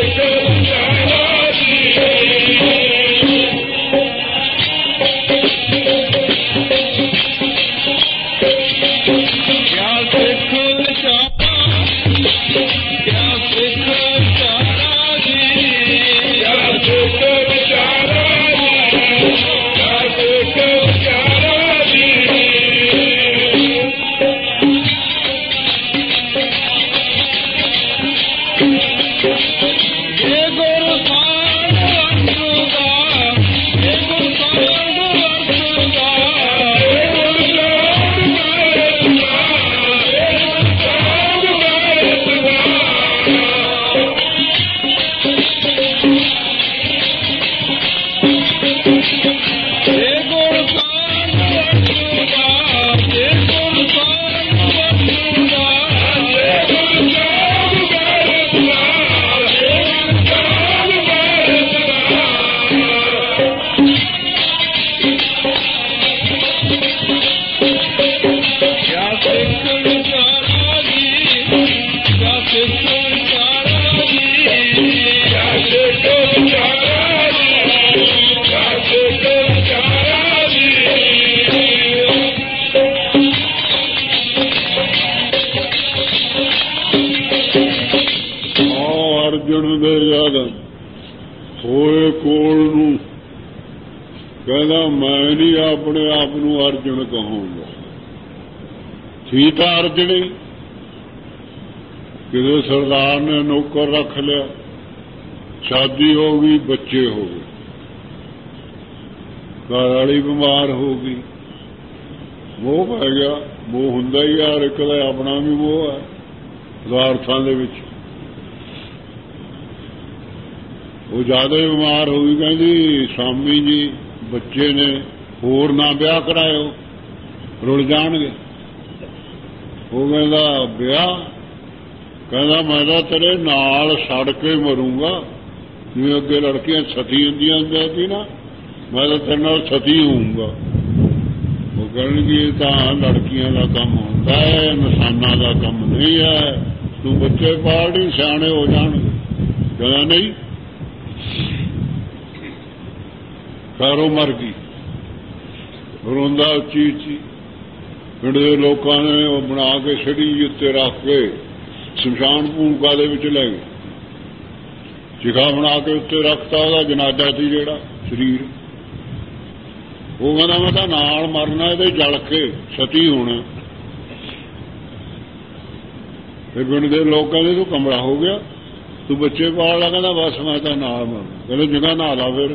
ਹੋਏ ਕੋਲ ਨੂੰ। ਕਹਿੰਦਾ ਮੈਂ ਨਹੀਂ ਆਪਣੇ ਆਪ ਨੂੰ ਅਰਜੁਨ ਕਹਾਂਗਾ। ਸੀ ਤਾਂ ਅਰਜੁਨੀ, ਕਿਤੇ ਸਰਦਾਰ ਨੇ ਨੌਕਰ ਰੱਖ ਲਿਆ, ਸ਼ਾਦੀ ਹੋ ਗਈ, ਬੱਚੇ ਹੋ ਗਏ, ਘਰ ਵਾਲੀ ਬਿਮਾਰ ਹੋ ਗਈ, ਮੋਹ ਪੈ ਗਿਆ। ਮੋਹ ਹੁੰਦਾ ਹੀ ਯਾਰ, ਇੱਕ ਦਾ ਆਪਣਾ ਵੀ ਮੋਹ ਹੈ ਪਦਾਰਥਾਂ ਦੇ ਵਿੱਚ। ਉਹ ਜ਼ਿਆਦਾ ਬਿਮਾਰ ਹੋ ਗਈ। ਕਹਿੰਦੀ ਸਵਾਮੀ ਜੀ ਬੱਚੇ ਨੇ, ਹੋਰ ਨਾ ਵਿਆਹ ਕਰਾਇਓ, ਰੁਲ ਜਾਣਗੇ। ਉਹ ਕਹਿੰਦਾ ਵਿਆਹ, ਕਹਿੰਦਾ ਮੈਂ ਤਾਂ ਤੇਰੇ ਨਾਲ ਸੜ ਕੇ ਮਰੂੰਗਾ, ਜਿਵੇਂ ਅੱਗੇ ਲੜਕੀਆਂ ਸਤੀ ਹੁੰਦੀਆਂ ਹੁੰਦੀਆਂ ਸੀ ਨਾ, ਮੈਂ ਤਾਂ ਤੇਰੇ ਨਾਲ ਸਤੀ ਹੋਊਂਗਾ। ਉਹ ਕਹਿਣਗੇ ਇਹ ਤਾਂ ਲੜਕੀਆਂ ਦਾ ਕੰਮ ਹੁੰਦਾ ਹੈ, ਇਨਸਾਨਾਂ ਦਾ ਕੰਮ ਨਹੀਂ ਹੈ, ਤੂੰ ਬੱਚੇ ਪਾਲ ਨਹੀਂ, ਸਿਆਣੇ ਹੋ ਜਾਣਗੇ। ਕਹਿੰਦਾ ਨਹੀਂ। ਖੈਰ ਉਹ ਮਰ ਗਈ। ਰੋਂਦਾ ਉੱਚੀ ਉੱਚੀ। ਪਿੰਡ ਦੇ ਲੋਕਾਂ ਨੇ ਉਹ ਬਣਾ ਕੇ ਛੜੀ ਉੱਤੇ ਰੱਖ ਕੇ ਸ਼ਮਸ਼ਾਨ ਭੂਮਿਕਾ ਦੇ ਵਿੱਚ ਲੈ ਗਏ। ਚਿਖਾ ਬਣਾ ਕੇ ਉੱਤੇ ਰੱਖਤਾ, ਉਹਦਾ ਜਨਾਜ਼ਾ ਸੀ ਜਿਹੜਾ ਸਰੀਰ। ਉਹ ਕਹਿੰਦਾ ਮੈਂ ਤਾਂ ਨਾਲ ਮਰਨਾ, ਇਹਦੇ ਜਲ ਕੇ ਸਤੀ ਹੋਣਾ। ਫਿਰ ਪਿੰਡ ਦੇ ਲੋਕ ਕਹਿੰਦੇ ਤੂੰ ਕਮਲਾ ਹੋ ਗਿਆ, ਤੂੰ ਬੱਚੇ ਪਾਲ ਲਾ। ਕਹਿੰਦਾ ਬਸ ਮੈਂ ਤਾਂ ਨਾਲ ਮਰਨਾ। ਕਹਿੰਦੇ ਜਗ੍ਹਾ ਨਹਾ ਲਾ। ਫਿਰ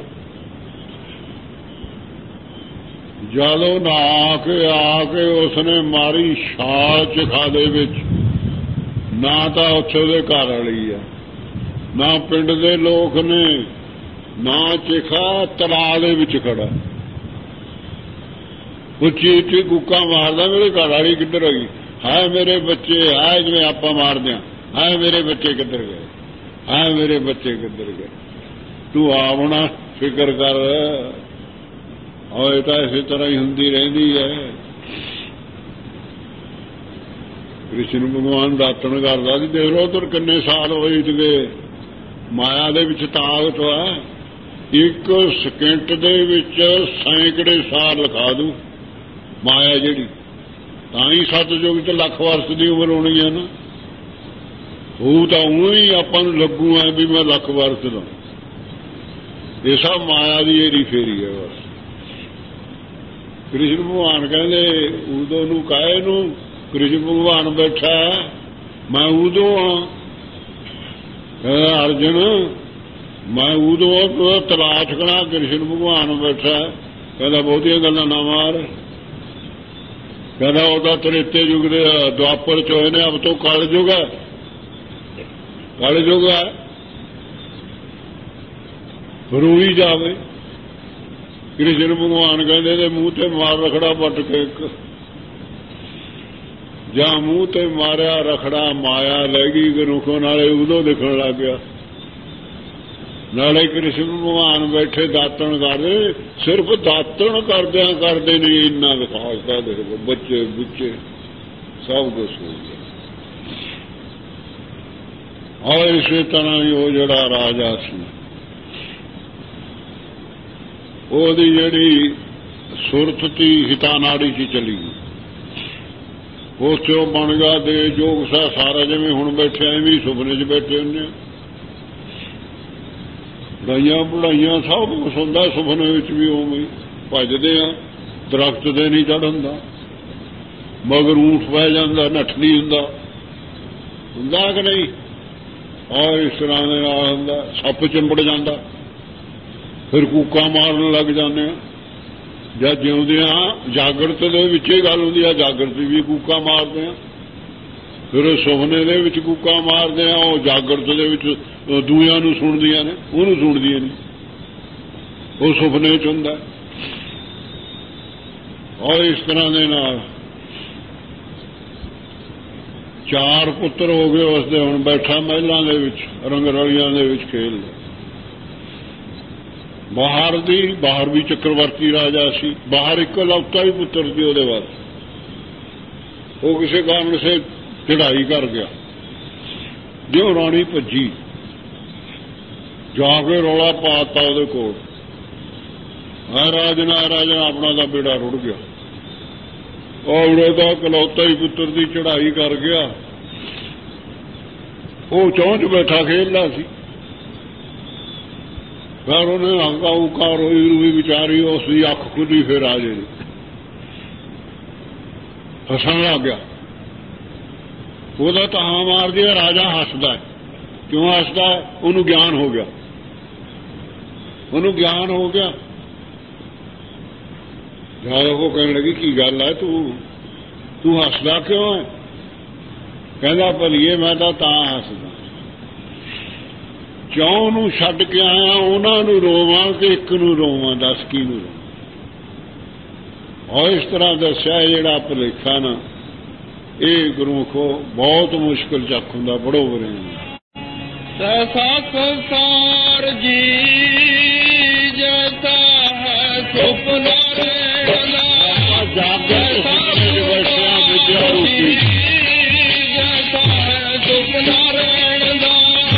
ਜਦੋਂ ਨਹਾ ਕੇ ਆ ਕੇ ਉਸਨੇ ਮਾਰੀ ਛਾਲ ਚਿਖਾ ਦੇ ਵਿੱਚ। ਨਾ ਤਾਂ ਉੱਥੇ ਉਹਦੇ ਘਰ ਵਾਲੀ ਆ, ਨਾ ਪਿੰਡ ਦੇ ਲੋਕ ਨੇ, ਨਾ ਚਿਖਾ ਤਲਾਅ ਦੇ ਵਿੱਚ ਖੜਾ। ਉੱਚੀ ਉੱਚੀ ਕੂਕਾਂ ਮਾਰਦਾ, ਮੇਰੇ ਘਰ ਵਾਲੀ ਕਿੱਧਰ ਗਈ? ਹਾਏ ਮੇਰੇ ਬੱਚੇ, ਹਾਏ ਜਿਵੇਂ ਆਪਾਂ ਮਾਰਦੇ ਹਾਂ, ਹਾਏ ਮੇਰੇ ਬੱਚੇ ਕਿੱਧਰ ਗਏ, ਹਾਏ ਮੇਰੇ ਬੱਚੇ ਕਿੱਧਰ ਗਏ। ਤੂੰ ਆਪਣਾ ਫਿਕਰ ਕਰ। ਔਰ ਤਾਂ ਇਸੇ ਤਰ੍ਹਾਂ ਹੀ ਹੁੰਦੀ ਰਹਿੰਦੀ ਹੈ। ਕ੍ਰਿਸ਼ਨ ਭਗਵਾਨ ਦਾਤਣ ਕਰਦਾ ਸੀ, ਦੇਖ ਲਓ ਉਧਰ ਕਿੰਨੇ ਸਾਲ ਹੋਏ ਸੀਗੇ। ਮਾਇਆ ਦੇ ਵਿੱਚ ਤਾਕਤ ਹੈ, ਇੱਕ ਸਕਿੰਟ ਦੇ ਵਿੱਚ ਸੈਂਕੜੇ ਸਾਲ ਲਿਖਾ ਦੂ ਮਾਇਆ ਜਿਹੜੀ। ਤਾਂ ਹੀ ਸਤਿਯੁਗ ਚ ਲੱਖ ਵਰਸ ਦੀ ਉਮਰ ਹੋਣੀ ਹੈ ਨਾ। ਉਹ ਤਾਂ ਉਹੀ ਆਪਾਂ ਨੂੰ ਲੱਗੂ ਹੈ ਵੀ ਮੈਂ ਲੱਖ ਵਰਸ ਦਾ। ਇਹ ਸਭ ਮਾਇਆ ਦੀ ਏਰੀ ਫੇਰੀ ਹੈ ਬਸ। ਕ੍ਰਿਸ਼ਨ ਭਗਵਾਨ ਕਹਿੰਦੇ ਉਦੋਂ ਨੂੰ ਕਾਹੇ ਨੂੰ ਕ੍ਰਿਸ਼ਨ ਭਗਵਾਨ ਬੈਠਾ, ਮੈਂ ਉਦੋਂ ਹਾਂ। ਕਹਿੰਦਾ ਅਰਜਨ ਮੈਂ ਉਦੋਂ ਤਲਾਸ਼ ਕਰਾਂ, ਕ੍ਰਿਸ਼ਨ ਭਗਵਾਨ ਬੈਠਾ। ਕਹਿੰਦਾ ਬਹੁਤੀਆਂ ਗੱਲਾਂ ਨਾ ਮਾਰ। ਕਹਿੰਦਾ ਉਹਦਾ ਤ੍ਰੇਤੇ ਯੁੱਗ ਦੇ ਦੁਆਪਰ ਚ ਹੋਏ ਨੇ, ਅਬ ਤੋਂ ਕਲ ਯੁੱਗ ਹੈ, ਕਲ ਯੁੱਗ ਹੈ। ਰੋਈ ਜਾਵੇ। ਕ੍ਰਿਸ਼ਨ ਭਗਵਾਨ ਕਹਿੰਦੇ ਇਹਦੇ ਮੂੰਹ ਤੇ ਮਾਰ ਰਖੜਾ ਪੱਟ ਕੇ ਇੱਕ। ਜਾਂ ਮੂੰਹ ਤੇ ਮਾਰਿਆ ਰਖੜਾ, ਮਾਇਆ ਲੈ ਗਈ ਗਰੁਖੋਂ, ਨਾਲੇ ਉਦੋਂ ਦਿਖਣ ਲੱਗ ਗਿਆ। ਨਾਲੇ ਕ੍ਰਿਸ਼ਨ ਭਗਵਾਨ ਬੈਠੇ ਦਾਤਣ ਕਰਦੇ, ਸਿਰਫ ਦਾਤਣ ਕਰਦਿਆਂ ਕਰਦੇ ਨਹੀਂ ਇੰਨਾ ਵਿਖਾਸਦਾ। ਦੇਖੋ ਬੱਚੇ ਬੁੱਚੇ ਸਭ ਕੁਛ ਹੋ ਗਿਆ। ਔਰ ਇਸੇ ਤਰ੍ਹਾਂ ਹੀ ਉਹ ਜਿਹੜਾ ਰਾਜਾ ਸੀ, ਉਹਦੀ ਜਿਹੜੀ ਸੁਰਤ ਤੀ ਹਿਤਾਨਾੜੀ ਚ ਚਲੀ ਗਈ। ਉਸ ਚੋਂ ਬਣ ਗਿਆ ਦੇ ਜੋਗ ਸਾ ਸਾਰਾ। ਜਿਵੇਂ ਹੁਣ ਬੈਠੇ ਐਵੇਂ ਸੁਪਨੇ ਚ ਬੈਠੇ ਹੁੰਦੇ, ਗਾਈਆਂ ਬੁੜਾਈਆਂ ਸਭ ਕੁਛ ਹੁੰਦਾ ਸੁਪਨੇ ਵਿੱਚ ਵੀ। ਉਵੇਂ ਭੱਜਦੇ ਆ, ਦਰਖਤ ਦੇ ਨਹੀਂ ਚੜ੍ਹ ਹੁੰਦਾ, ਮਗਰ ਊਂਠ ਪੈ ਜਾਂਦਾ, ਨੱਠ ਨਹੀਂ ਹੁੰਦਾ, ਹੁੰਦਾ ਕਿ ਨਹੀਂ? ਔਰ ਇਸ ਤਰ੍ਹਾਂ ਦੇ ਨਾਲ ਹੁੰਦਾ, ਸੱਪ ਚਿੰਬੜ ਜਾਂਦਾ, ਫਿਰ ਕੂਕਾਂ ਮਾਰਨ ਲੱਗ ਜਾਂਦੇ ਆ। ਜਦ ਜਿਉਂਦੇ ਆ ਜਾਗਰਤ ਦੇ ਵਿੱਚ ਇਹ ਗੱਲ ਹੁੰਦੀ ਆ, ਜਾਗਰਤ ਵੀ ਕੂਕਾਂ ਮਾਰਦੇ ਆ, ਫਿਰ ਸੁਪਨੇ ਦੇ ਵਿੱਚ ਕੂਕਾਂ ਮਾਰਦੇ ਆ। ਉਹ ਜਾਗਰਤ ਦੇ ਵਿੱਚ ਦੂਜਿਆਂ ਨੂੰ ਸੁਣਦੀਆਂ ਨੇ, ਉਹਨੂੰ ਸੁਣਦੀਆਂ ਨਹੀਂ, ਉਹ ਸੁਪਨੇ ਚ ਹੁੰਦਾ। ਔਰ ਇਸ ਤਰ੍ਹਾਂ ਦੇ ਨਾਲ ਚਾਰ ਪੁੱਤਰ ਹੋ ਗਏ ਉਸਦੇ। ਹੁਣ ਬੈਠਾ ਮਹਿਲਾਂ ਦੇ ਵਿੱਚ, ਰੰਗ ਰਲੀਆਂ ਦੇ ਵਿੱਚ ਖੇਲਦਾ। ਬਾਹਰ ਦੀ ਬਾਹਰ ਵੀ ਚੱਕਰਵਰਤੀ ਰਾਜਾ ਸੀ, ਬਾਹਰ ਇੱਕ ਲੌਤਾ ਹੀ ਪੁੱਤਰ ਸੀ ਉਹਦੇ ਬਾਅਦ। ਉਹ ਕਿਸੇ ਕਾਰਨ ਸੇ ਚੜਾਈ ਕਰ ਗਿਆ। ਜਿਉਂ ਰਾਣੀ ਭੱਜੀ, ਜਾ ਕੇ ਰੌਲਾ ਪਾਤਾ ਉਹਦੇ ਕੋਲ, ਆ ਰਾਜਨਾ ਰਾਜਾ ਆਪਣਾ ਦਾ ਬੇੜਾ ਰੁੜ ਗਿਆ। ਉਹਦੇ ਦਾ ਇਕਲੌਤਾ ਹੀ ਪੁੱਤਰ ਦੀ ਚੜਾਈ ਕਰ ਗਿਆ। ਉਹ ਚੌਂਚ ਬੈਠਾ ਖੇਲਦਾ ਸੀ। ਫਿਰ ਉਹਨੇ ਹੰਕਾ ਉਕਾ ਰੋਈ ਰੂਈ ਵਿਚਾਰੀ, ਉਸ ਦੀ ਅੱਖ ਖੁੱਲੀ। ਫਿਰ ਰਾਜੇ ਨੇ ਹੱਸਣ ਲੱਗ ਗਿਆ। ਉਹਦਾ ਤਾਂ ਮਾਰ ਦਿਆ। ਰਾਜਾ ਹੱਸਦਾ। ਕਿਉਂ ਹੱਸਦਾ? ਉਹਨੂੰ ਗਿਆਨ ਹੋ ਗਿਆ, ਉਹਨੂੰ ਗਿਆਨ ਹੋ ਗਿਆ। ਜਦ ਉਹ ਕਹਿਣ ਲੱਗੀ ਕੀ ਗੱਲ ਹੈ, ਤੂੰ ਤੂੰ ਹੱਸਦਾ ਕਿਉਂ ਹੈ? ਕਹਿੰਦਾ ਭਲੀਏ ਮੈਂ ਤਾਂ ਤਾਂ ਹੱਸਦਾ, ਕਿਉਂ ਨੂੰ ਛੱਡ ਕੇ ਆਇਆ, ਉਹਨਾਂ ਨੂੰ ਰੋਵਾਂ ਕਿ ਇੱਕ ਨੂੰ ਰੋਵਾਂ, ਦੱਸ ਕੀ ਨੂੰ ਰੋਵਾਂ। ਔਰ ਇਸ ਤਰ੍ਹਾਂ ਦੱਸਿਆ ਜਿਹੜਾ ਭੁਲੇਖਾ ਨਾ ਇਹ ਗੁਰਮੁਖੋ ਬਹੁਤ ਮੁਸ਼ਕਿਲ ਚੱਕ ਹੁੰਦਾ। ਪੜੋ ਬਰੇ ਸੈਸਾ ਸੰਸਾਰ ਜੀ ਜੈਸਾ ਹੈ ਸੁਪਨਾ ਰਹਿਣਾ ਜਾਗਰ ਵਸਿਆ ਵਿਦਿਆ ਰੂਪੀ ਜੈਸਾ ਹੈ ਸੁਪਨਾ ਰਹਿਣਾ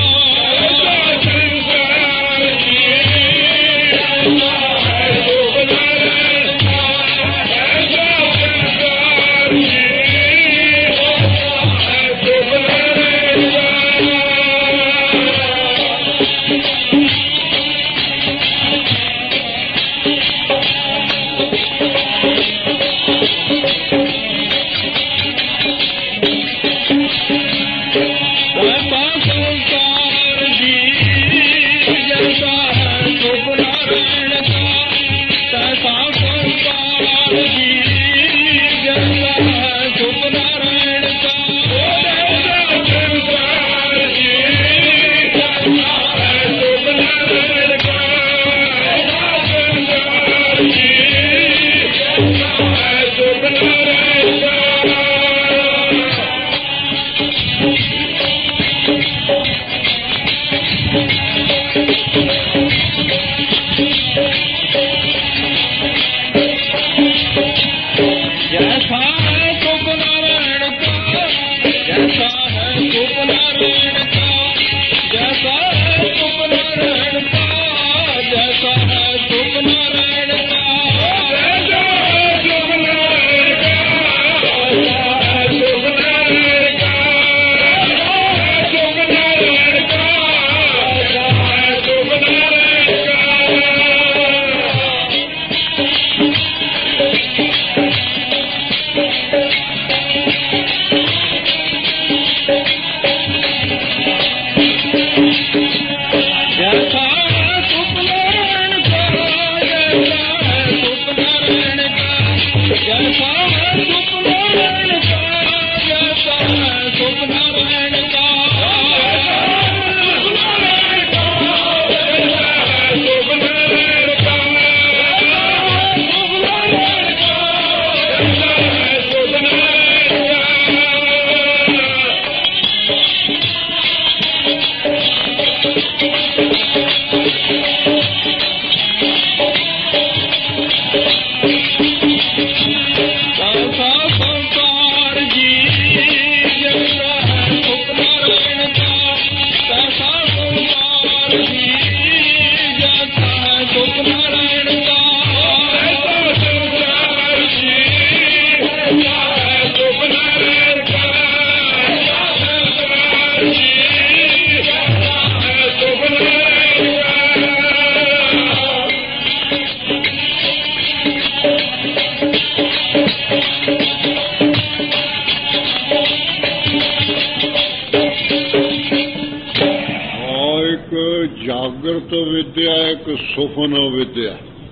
ਜਾਗਰਤ ਵਿਦਿਆ ਇੱਕ ਸੁਫਨ ਵਿਦਿਆ।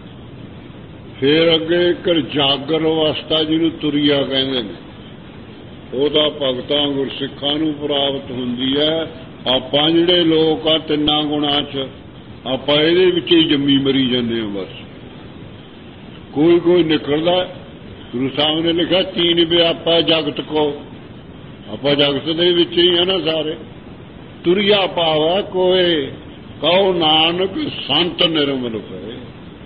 ਫਿਰ ਅੱਗੇ ਇੱਕ ਜਾਗਰ ਅਵਸਥਾ ਜਿਹਨੂੰ ਤੁਰੀਆ ਕਹਿੰਦੇ ਨੇ, ਉਹ ਤਾਂ ਭਗਤਾਂ ਗੁਰਸਿੱਖਾਂ ਨੂੰ ਪ੍ਰਾਪਤ ਹੁੰਦੀ ਹੈ। ਆਪਾਂ ਜਿਹੜੇ ਲੋਕ ਆ ਤਿੰਨਾਂ ਗੁਣਾਂ 'ਚ ਆਪਾਂ ਇਹਦੇ ਵਿੱਚ ਹੀ ਜੰਮੀ ਮਰੀ ਜਾਂਦੇ ਹਾਂ। ਬਸ ਕੋਈ ਕੋਈ ਨਿਕਲਦਾ। ਗੁਰੂ ਸਾਹਿਬ ਨੇ ਲਿਖਿਆ ਤੀਨ ਵਿਆਪਾ ਜਗਤ ਕੋ, ਆਪਾਂ ਜਗਤ ਦੇ ਵਿੱਚ ਹੀ ਆ ਨਾ ਸਾਰੇ। ਤੁਰਿਆ ਪਾਵਾ ਕੋਏ ਕਹੋ ਨਾਨਕ ਸੰਤ ਨਿਰਮਲ ਪਏ,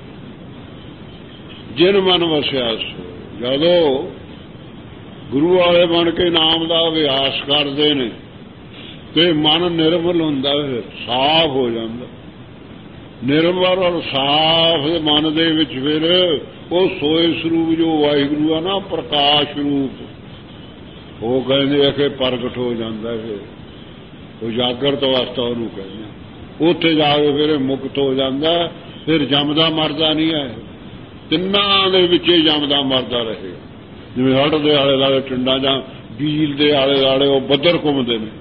ਜਿਨ ਮਨ ਵਸਿਆ ਸੋ। ਜਦੋਂ ਗੁਰੂ ਵਾਲੇ ਬਣ ਕੇ ਨਾਮ ਦਾ ਅਭਿਆਸ ਕਰਦੇ ਨੇ ਤੇ ਮਨ ਨਿਰਮਲ ਹੁੰਦਾ, ਫਿਰ ਸਾਫ਼ ਹੋ ਜਾਂਦਾ। ਨਿਰਮਲ ਔਰ ਸਾਫ਼ ਮਨ ਦੇ ਵਿੱਚ ਫਿਰ ਉਹ ਸੋਏ ਸਰੂਪ ਜੋ ਵਾਹਿਗੁਰੂ ਆ ਨਾ, ਪ੍ਰਕਾਸ਼ ਰੂਪ, ਉਹ ਕਹਿੰਦੇ ਆ ਕਿ ਪ੍ਰਗਟ ਹੋ ਜਾਂਦਾ। ਫਿਰ ਉਹ ਜਾਗਰਤ ਅਵਸਥਾ ਉਹਨੂੰ ਕਹਿੰਦੇ। ਉੱਥੇ ਜਾ ਕੇ ਫਿਰ ਮੁਕਤ ਹੋ ਜਾਂਦਾ। ਫਿਰ ਜੰਮਦਾ ਮਰਦਾ ਨਹੀਂ ਹੈ, ਤਿੰਨਾਂ ਦੇ ਵਿੱਚ ਹੀ ਜੰਮਦਾ ਮਰਦਾ ਰਹੇ। ਜਿਵੇਂ ਹੜ ਦੇ ਆਲੇ ਦੁਆਲੇ ਟਿੰਡਾਂ ਜਾਂ ਬੀਲ ਦੇ ਆਲੇ ਦੁਆਲੇ ਉਹ ਬੱਦਰ ਘੁੰਮਦੇ ਨੇ।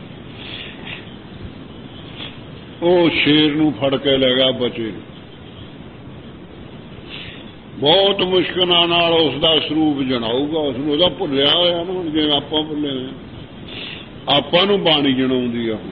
ਉਹ ਸ਼ੇਰ ਨੂੰ ਫੜ ਕੇ ਲੈ ਗਿਆ, ਬਚੇ। ਬਹੁਤ ਮੁਸ਼ਕਿਲਾਂ ਨਾਲ ਉਸ ਦਾ ਸਰੂਪ ਜਣਾਊਗਾ, ਉਸਨੂੰ ਉਹਦਾ ਭੁੱਲਿਆ ਹੋਇਆ ਨਾ। ਹੁਣ ਜਿਵੇਂ ਆਪਾਂ ਭੁੱਲੇ ਹੋਏ, ਆਪਾਂ ਨੂੰ ਬਾਣੀ ਜਣਾਉਂਦੀ ਆ।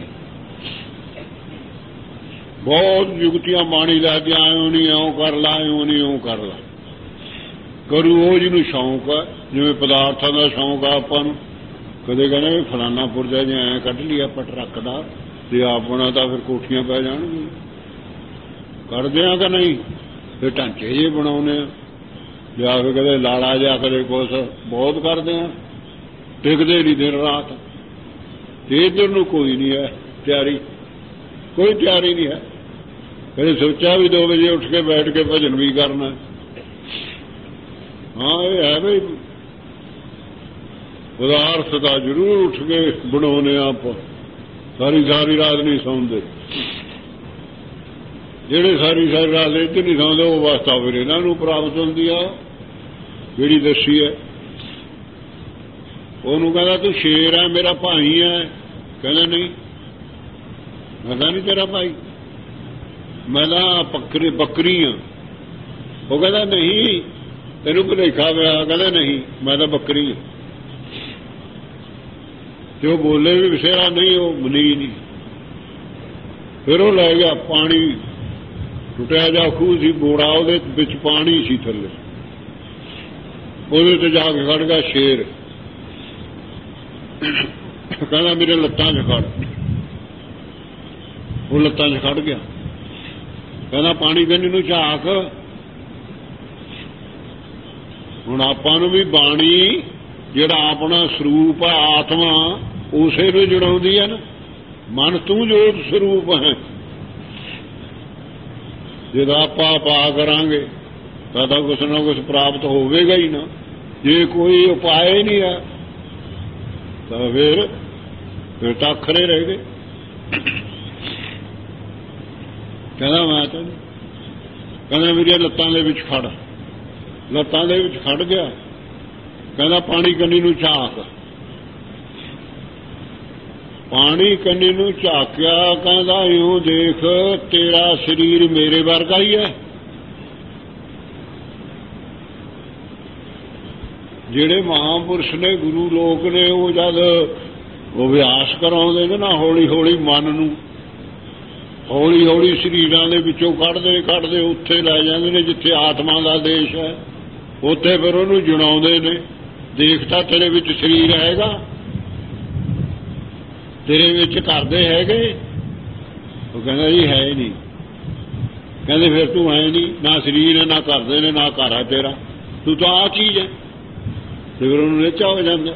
ਬਹੁਤ ਯੁਕਤੀਆਂ ਬਾਣੀ ਲੈ ਕੇ ਆਇਓ ਨਹੀਂ, ਇਉਂ ਕਰ ਲਾ, ਇਉਂ ਨਹੀਂ ਇਉਂ ਕਰ ਲਾ। ਕਰੂ ਉਹ ਜਿਹਨੂੰ ਸ਼ੌਂਕ ਆ, ਜਿਵੇਂ ਪਦਾਰਥਾਂ ਦਾ ਸ਼ੌਂਕ ਆ ਆਪਾਂ ਨੂੰ, ਕਦੇ ਕਹਿੰਦੇ ਵੀ ਫਲਾਨਾ ਪੁਰਜਾ ਜੇ ਐਂ ਕੱਢ ਲਿਆ ਆਪਾਂ ਟਰੱਕ ਦਾ ਤੇ ਆਪਣਾ ਤਾਂ ਫਿਰ ਕੋਠੀਆਂ ਪੈ ਜਾਣਗੀਆਂ। ਕਰਦੇ ਆ ਕਿ ਨਹੀਂ? ਫਿਰ ਢਾਂਚੇ ਜਿਹੇ ਬਣਾਉਂਦੇ ਆ, ਜਾ ਕੇ ਕਦੇ ਲਾਲਾ ਜਾ ਕਦੇ ਕੁਛ ਬਹੁਤ ਕਰਦੇ ਆ, ਟਿਕਦੇ ਨਹੀਂ ਦਿਨ ਰਾਤ। ਤੇ ਇੱਧਰ ਨੂੰ ਕੋਈ ਨਹੀਂ ਹੈ ਤਿਆਰੀ, ਕੋਈ ਤਿਆਰੀ ਨਹੀਂ ਹੈ। ਕਦੇ ਸੋਚਿਆ ਵੀ ਦੋ ਵਜੇ ਉੱਠ ਕੇ ਬੈਠ ਕੇ ਭਜਨ ਵੀ ਕਰਨਾ। ਹਾਂ ਇਹ ਹੈ ਬਈ ਪਦਾਰਥ ਦਾ ਜ਼ਰੂਰ ਉੱਠ ਕੇ ਬਣਾਉਣੇ ਆਪ, ਸਾਰੀ ਸਾਰੀ ਰਾਤ ਨਹੀਂ ਸੌਂਦੇ। ਜਿਹੜੇ ਸਾਰੀ ਸਾਰੀ ਰਾਤ ਇੱਧਰ ਨਹੀਂ ਸੌਂਦੇ ਉਹ ਅਵਸਥਾ ਫਿਰ ਇਹਨਾਂ ਨੂੰ ਪ੍ਰਾਪਤ ਹੁੰਦੀ ਆ ਜਿਹੜੀ ਦੱਸੀ ਹੈ। ਉਹਨੂੰ ਕਹਿੰਦਾ ਤੂੰ ਸ਼ੇਰ ਹੈ, ਮੇਰਾ ਭਾਈ ਹੈ। ਕਹਿੰਦਾ ਨਹੀਂ, ਮੈਂ ਤਾਂ ਨਹੀਂ ਤੇਰਾ ਭਾਈ, ਮੈਂ ਤਾਂ ਬੱਕਰੀ ਬੱਕਰੀ ਹਾਂ। ਉਹ ਕਹਿੰਦਾ ਨਹੀਂ ਤੈਨੂੰ ਭੁਲੇਖਾ ਪਿਆ। ਕਹਿੰਦਾ ਨਹੀਂ ਮੈਂ ਤਾਂ ਬੱਕਰੀ ਹਾਂ। ਤੇ ਉਹ ਬੋਲੇ ਵੀ ਵਿਸ਼ੇਰਾ ਨਹੀਂ, ਉਹ ਮਨੀ ਨਹੀਂ। ਫਿਰ ਉਹ ਲੈ ਗਿਆ ਪਾਣੀ, ਟੁੱਟਿਆ ਜਾ ਖੂਹ ਸੀ, ਬੋੜਾ ਉਹਦੇ ਵਿੱਚ ਪਾਣੀ ਸੀ ਥੱਲੇ, ਉਹਦੇ ਤੇ ਜਾ ਕੇ ਖੜ ਗਿਆ ਸ਼ੇਰ। ਕਹਿੰਦਾ ਮੇਰੇ ਲੱਤਾਂ 'ਚ ਖੜ। ਉਹ ਲੱਤਾਂ 'ਚ ਖੜ ਗਿਆ। ਕਹਿੰਦਾ ਪਾਣੀ ਕੰਨੀ ਨੂੰ ਝਾਕ। ਹੁਣ ਆਪਾਂ ਨੂੰ ਵੀ ਬਾਣੀ ਜਿਹੜਾ ਆਪਣਾ ਸਰੂਪ ਆ ਆਤਮਾ ਉਸੇ ਨੂੰ ਜੁੜਾਉਂਦੀ ਹੈ ਨਾ। ਮਨ ਤੂੰ ਜੋਤ ਸਰੂਪ ਹੈ। ਜਦੋਂ ਆਪਾਂ ਪਾ ਕਰਾਂਗੇ ਤਾਂ ਤਾਂ ਕੁਛ ਨਾ ਕੁਛ ਪ੍ਰਾਪਤ ਹੋਵੇਗਾ ਹੀ ਨਾ। ਜੇ ਕੋਈ ਉਪਾਅ ਹੀ ਨਹੀਂ ਹੈ ਤਾਂ ਫਿਰ ਫਿਰ ਤਾਂ ਅੱਖਰੇ ਰਹਿ ਗਏ। ਕਹਿੰਦਾ ਮੈਂ ਤਾਂ ਕਹਿੰਦਾ ਮੇਰੀਆਂ ਲੱਤਾਂ ਦੇ ਵਿੱਚ ਖੜ। ਲੱਤਾਂ ਦੇ ਵਿੱਚ ਖੜ ਗਿਆ। ਕਹਿੰਦਾ ਪਾਣੀ ਕੰਨੀ ਨੂੰ ਝਾਕ। ਪਾਣੀ ਕੰਨੀ ਨੂੰ ਝਾਕਿਆ। ਕਹਿੰਦਾ ਇਉਂ ਦੇਖ ਤੇਰਾ ਸਰੀਰ ਮੇਰੇ ਵਰਗਾ ਹੀ ਹੈ। ਜਿਹੜੇ ਮਹਾਂਪੁਰਸ਼ ਨੇ ਗੁਰੂ ਲੋਕ ਨੇ ਉਹ ਜਦ ਉਹ ਅਭਿਆਸ ਕਰਾਉਂਦੇ ਨੇ ਨਾ ਹੌਲੀ ਹੌਲੀ ਮਨ ਨੂੰ, ਹੌਲੀ ਹੌਲੀ ਸਰੀਰਾਂ ਦੇ ਵਿੱਚੋਂ ਕੱਢਦੇ ਕੱਢਦੇ ਉੱਥੇ ਲੈ ਜਾਂਦੇ ਨੇ ਜਿੱਥੇ ਆਤਮਾ ਦਾ ਦੇਸ਼ ਹੈ। ਉੱਥੇ ਫਿਰ ਉਹਨੂੰ ਜੁੜਾਉਂਦੇ ਨੇ। ਦੇਖਤਾ ਤੇਰੇ ਵਿੱਚ ਸਰੀਰ ਹੈਗਾ, ਤੇਰੇ ਵਿੱਚ ਘਰ ਦੇ ਹੈਗੇ? ਉਹ ਕਹਿੰਦਾ ਜੀ ਹੈ ਨਹੀਂ। ਕਹਿੰਦੇ ਫਿਰ ਤੂੰ ਹੈ ਨਹੀਂ, ਨਾ ਸਰੀਰ ਹੈ, ਨਾ ਘਰ ਦੇ ਨੇ, ਨਾ ਘਰ ਹੈ ਤੇਰਾ, ਤੂੰ ਤਾਂ ਆਹ ਚੀਜ਼ ਹੈ। ਤੇ ਫਿਰ ਉਹਨੂੰ ਨੇਚਾ ਹੋ ਜਾਂਦਾ।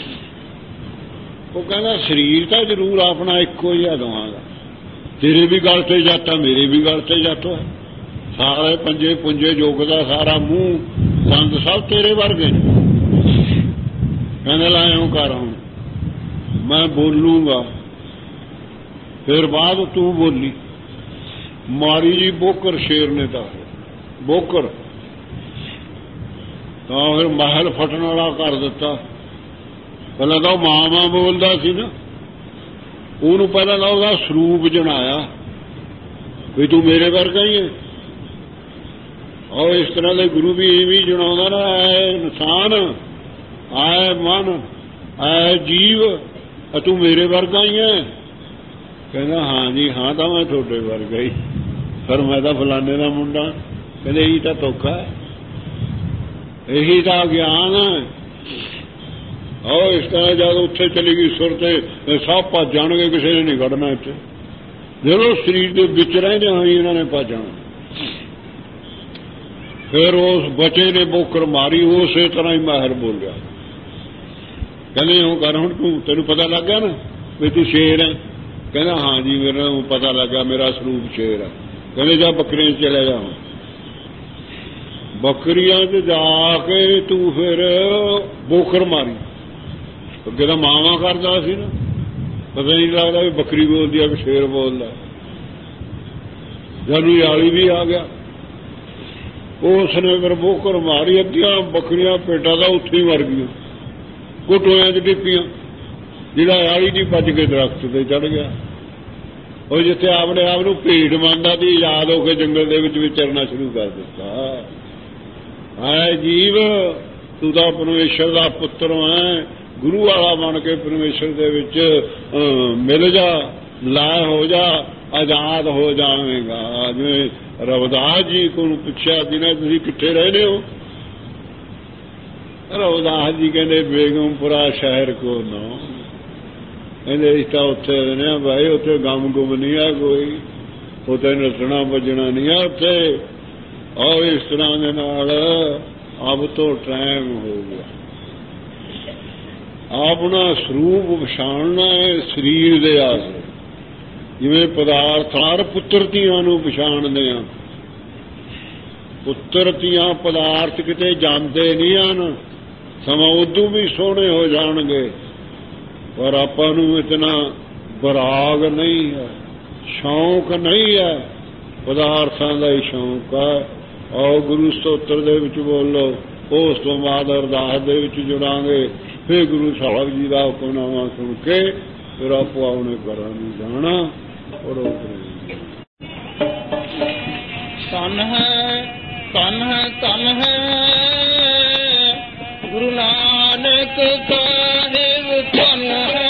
ਉਹ ਕਹਿੰਦਾ ਸਰੀਰ ਤਾਂ ਜ਼ਰੂਰ ਆਪਣਾ ਇੱਕੋ ਹੀ ਆ ਦੋਵਾਂ ਦਾ। ਤੇਰੇ ਵੀ ਗਲ ਤੇ ਜਾਤਾ, ਮੇਰੇ ਵੀ ਗਲ ਤੇ ਜਾਤਾ। ਸਾਰੇ ਪੰਜੇ ਪੁੰਜੇ ਜੋਗ ਦਾ ਸਾਰਾ ਮੂੰਹ ਦੰਦ ਸਭ ਤੇਰੇ ਵਰਗੇ ਨੇ। ਕਹਿੰਦਾ ਲਾਇਓ ਕਰ ਹੁਣ ਮੈਂ ਬੋਲੂੰਗਾ। ਫਿਰ ਬਾਅਦ ਤੂੰ ਬੋਲੀ। ਮਾਰੀ ਜੀ ਬੋਕਰ ਸ਼ੇਰ ਨੇ ਤਾਂ ਬੋਕਰ ਤਾਂ ਫਿਰ ਮਹਿਲ ਫਟਣ ਵਾਲਾ ਕਰ ਦਿੱਤਾ। ਪਹਿਲਾਂ ਤਾਂ ਉਹ ਮਾਂ ਮਾਂ ਬੋਲਦਾ ਸੀ ਨਾ, ਉਹਨੂੰ ਪਹਿਲਾਂ ਤਾਂ ਉਹਦਾ ਸਰੂਪ ਜਣਾਇਆ ਵੀ ਤੂੰ ਮੇਰੇ ਵਰਗਾ ਹੀ ਹੈ। ਔਰ ਇਸ ਤਰ੍ਹਾਂ ਦੇ ਗੁਰੂ ਵੀ ਇਵੇਂ ਜਣਾਉਂਦਾ ਨਾ, ਐ ਇਨਸਾਨ, ਐ ਮਨ, ਐ ਜੀਵ, ਤੂੰ ਮੇਰੇ ਵਰਗਾ ਹੀ ਹੈ। ਕਹਿੰਦਾ ਹਾਂ ਜੀ ਹਾਂ ਤਾਂ ਮੈਂ ਤੁਹਾਡੇ ਵਰਗਾ ਹੀ, ਪਰ ਮੈਂ ਤਾਂ ਫਲਾਣੇ ਦਾ ਮੁੰਡਾ। ਕਹਿੰਦੇ ਇਹੀ ਤਾਂ ਧੋਖਾ ਹੈ, ਇਹੀ ਤਾਂ ਗਿਆਨ ਹੈ। ਉਹ ਇਸ ਤਰ੍ਹਾਂ ਜਦ ਉੱਥੇ ਚਲੀ ਗਈ ਸੁਰ ਤੇ ਸਭ ਭੱਜ ਜਾਣਗੇ, ਕਿਸੇ ਨੇ ਨਹੀਂ ਕੱਢਣਾ ਇੱਥੇ। ਜਦੋਂ ਸਰੀਰ ਦੇ ਵਿੱਚ ਰਹਿੰਦੇ ਹੋਏ ਇਹਨਾਂ ਨੇ ਭੱਜਣਾ। ਫਿਰ ਉਸ ਬੱਚੇ ਨੇ ਬੋਕਰ ਮਾਰੀ, ਉਸੇ ਤਰ੍ਹਾਂ ਹੀ ਮਾਹਿਰ ਬੋਲਿਆ। ਕਹਿੰਦੇ ਉਹ ਕਰ ਹੁਣ ਤੂੰ, ਤੈਨੂੰ ਪਤਾ ਲੱਗ ਗਿਆ ਨਾ ਵੀ ਤੂੰ ਸ਼ੇਰ ਹੈ? ਕਹਿੰਦਾ ਹਾਂ ਜੀ ਮੈਨੂੰ ਪਤਾ ਲੱਗਾ, ਮੇਰਾ ਸਰੂਪ ਸ਼ੇਰ ਹੈ। ਕਹਿੰਦੇ ਜਾ ਬੱਕਰੀਆਂ 'ਚ ਚਲੇ ਜਾ। ਬੱਕਰੀਆਂ 'ਚ ਜਾ ਕੇ ਤੂੰ ਫਿਰ ਬੋਕਰ ਮਾਰੀ। ਅੱਗੇ ਤਾਂ ਮਾਵਾਂ ਕਰਦਾ ਸੀ ਨਾ, ਪਤਾ ਨਹੀਂ ਲੱਗਦਾ ਵੀ ਬੱਕਰੀ ਬੋਲਦੀ ਆ ਕਿ ਸ਼ੇਰ ਬੋਲਦਾ। ਜਦ ਯਾਲੀ ਵੀ ਆ ਗਿਆ, ਉਸ ਨੇ ਫਿਰ ਬੋਕਰ ਮਾਰੀ। ਅੱਧੀਆਂ ਬੱਕਰੀਆਂ ਪੇਟਾਂ ਦਾ ਉੱਥੇ ਹੀ ਮਰ ਗਈਆਂ, ਘੁੱਟੋਆਂ 'ਚ ਡਿੱਪੀਆਂ। ਜਿਹੜਾ ਯਾਲੀ ਦੀ ਭੱਜ ਕੇ ਦਰਖਤ ਤੇ ਚੜ੍ਹ ਗਿਆ। ਉਹ ਜਿੱਥੇ ਆਪਣੇ ਆਪ ਨੂੰ ਭੇਡ ਮੰਨਦਾ ਸੀ, ਯਾਦ ਹੋ ਕੇ ਜੰਗਲ ਦੇ ਵਿੱਚ ਵਿਚਰਨਾ ਸ਼ੁਰੂ ਕਰ ਦਿੱਤਾ। ਐ ਜੀਵ ਤੂੰ ਤਾਂ ਪਰਮੇਸ਼ਰ ਦਾ ਪੁੱਤਰ ਹੈ, ਗੁਰੂ ਵਾਲਾ ਬਣ ਕੇ ਪਰਮੇਸ਼ਰ ਦੇ ਵਿੱਚ ਮਿਲ ਜਾ, ਲਾਇ ਹੋ ਜਾ, ਆਜ਼ਾਦ ਹੋ ਜਾਵੇਗਾ। ਜਿਵੇਂ ਰਵਿਦਾਸ ਜੀ ਕੋਲ ਪੁੱਛਿਆ ਜਿਹਨੇ ਤੁਸੀਂ ਕਿੱਥੇ ਰਹਿੰਦੇ ਹੋ? रविदास जी कहते बेगमपुरा शहर को नो कहते रिश्ता उत्थे रहने भाई, उत्थे गम गुम नहीं है कोई, उत्थे नसना बजना नहीं है उत्थे। और इस तरह के नाल अब तो टाइम हो गया, अपना स्वरूप पछाणना है शरीर दे आसरे, जिवें पदार्थार पुत्र धीआं नूं पछाणदे आ। पुत्र धीआं पदार्थ किते जांदे नहीं हन, समा उदों भी सोहणे हो जाणगे, पर आपां नूं इतना बराग नहीं है, शौक नहीं है, पदार्थां दा ही शौक है। और गुरु स्तोत्र दे विच बोलो, उस तो बाद अरदास दे विच जुड़ांगे, फिर गुरु साहब जी का हुक्मनामा सुन के फिर आपो अपने घर में जाना। और तन है तन है तन है गुरु नानक साहिब तन है।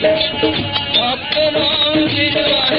ਆਪੇ ਰਾਮ ਜੀ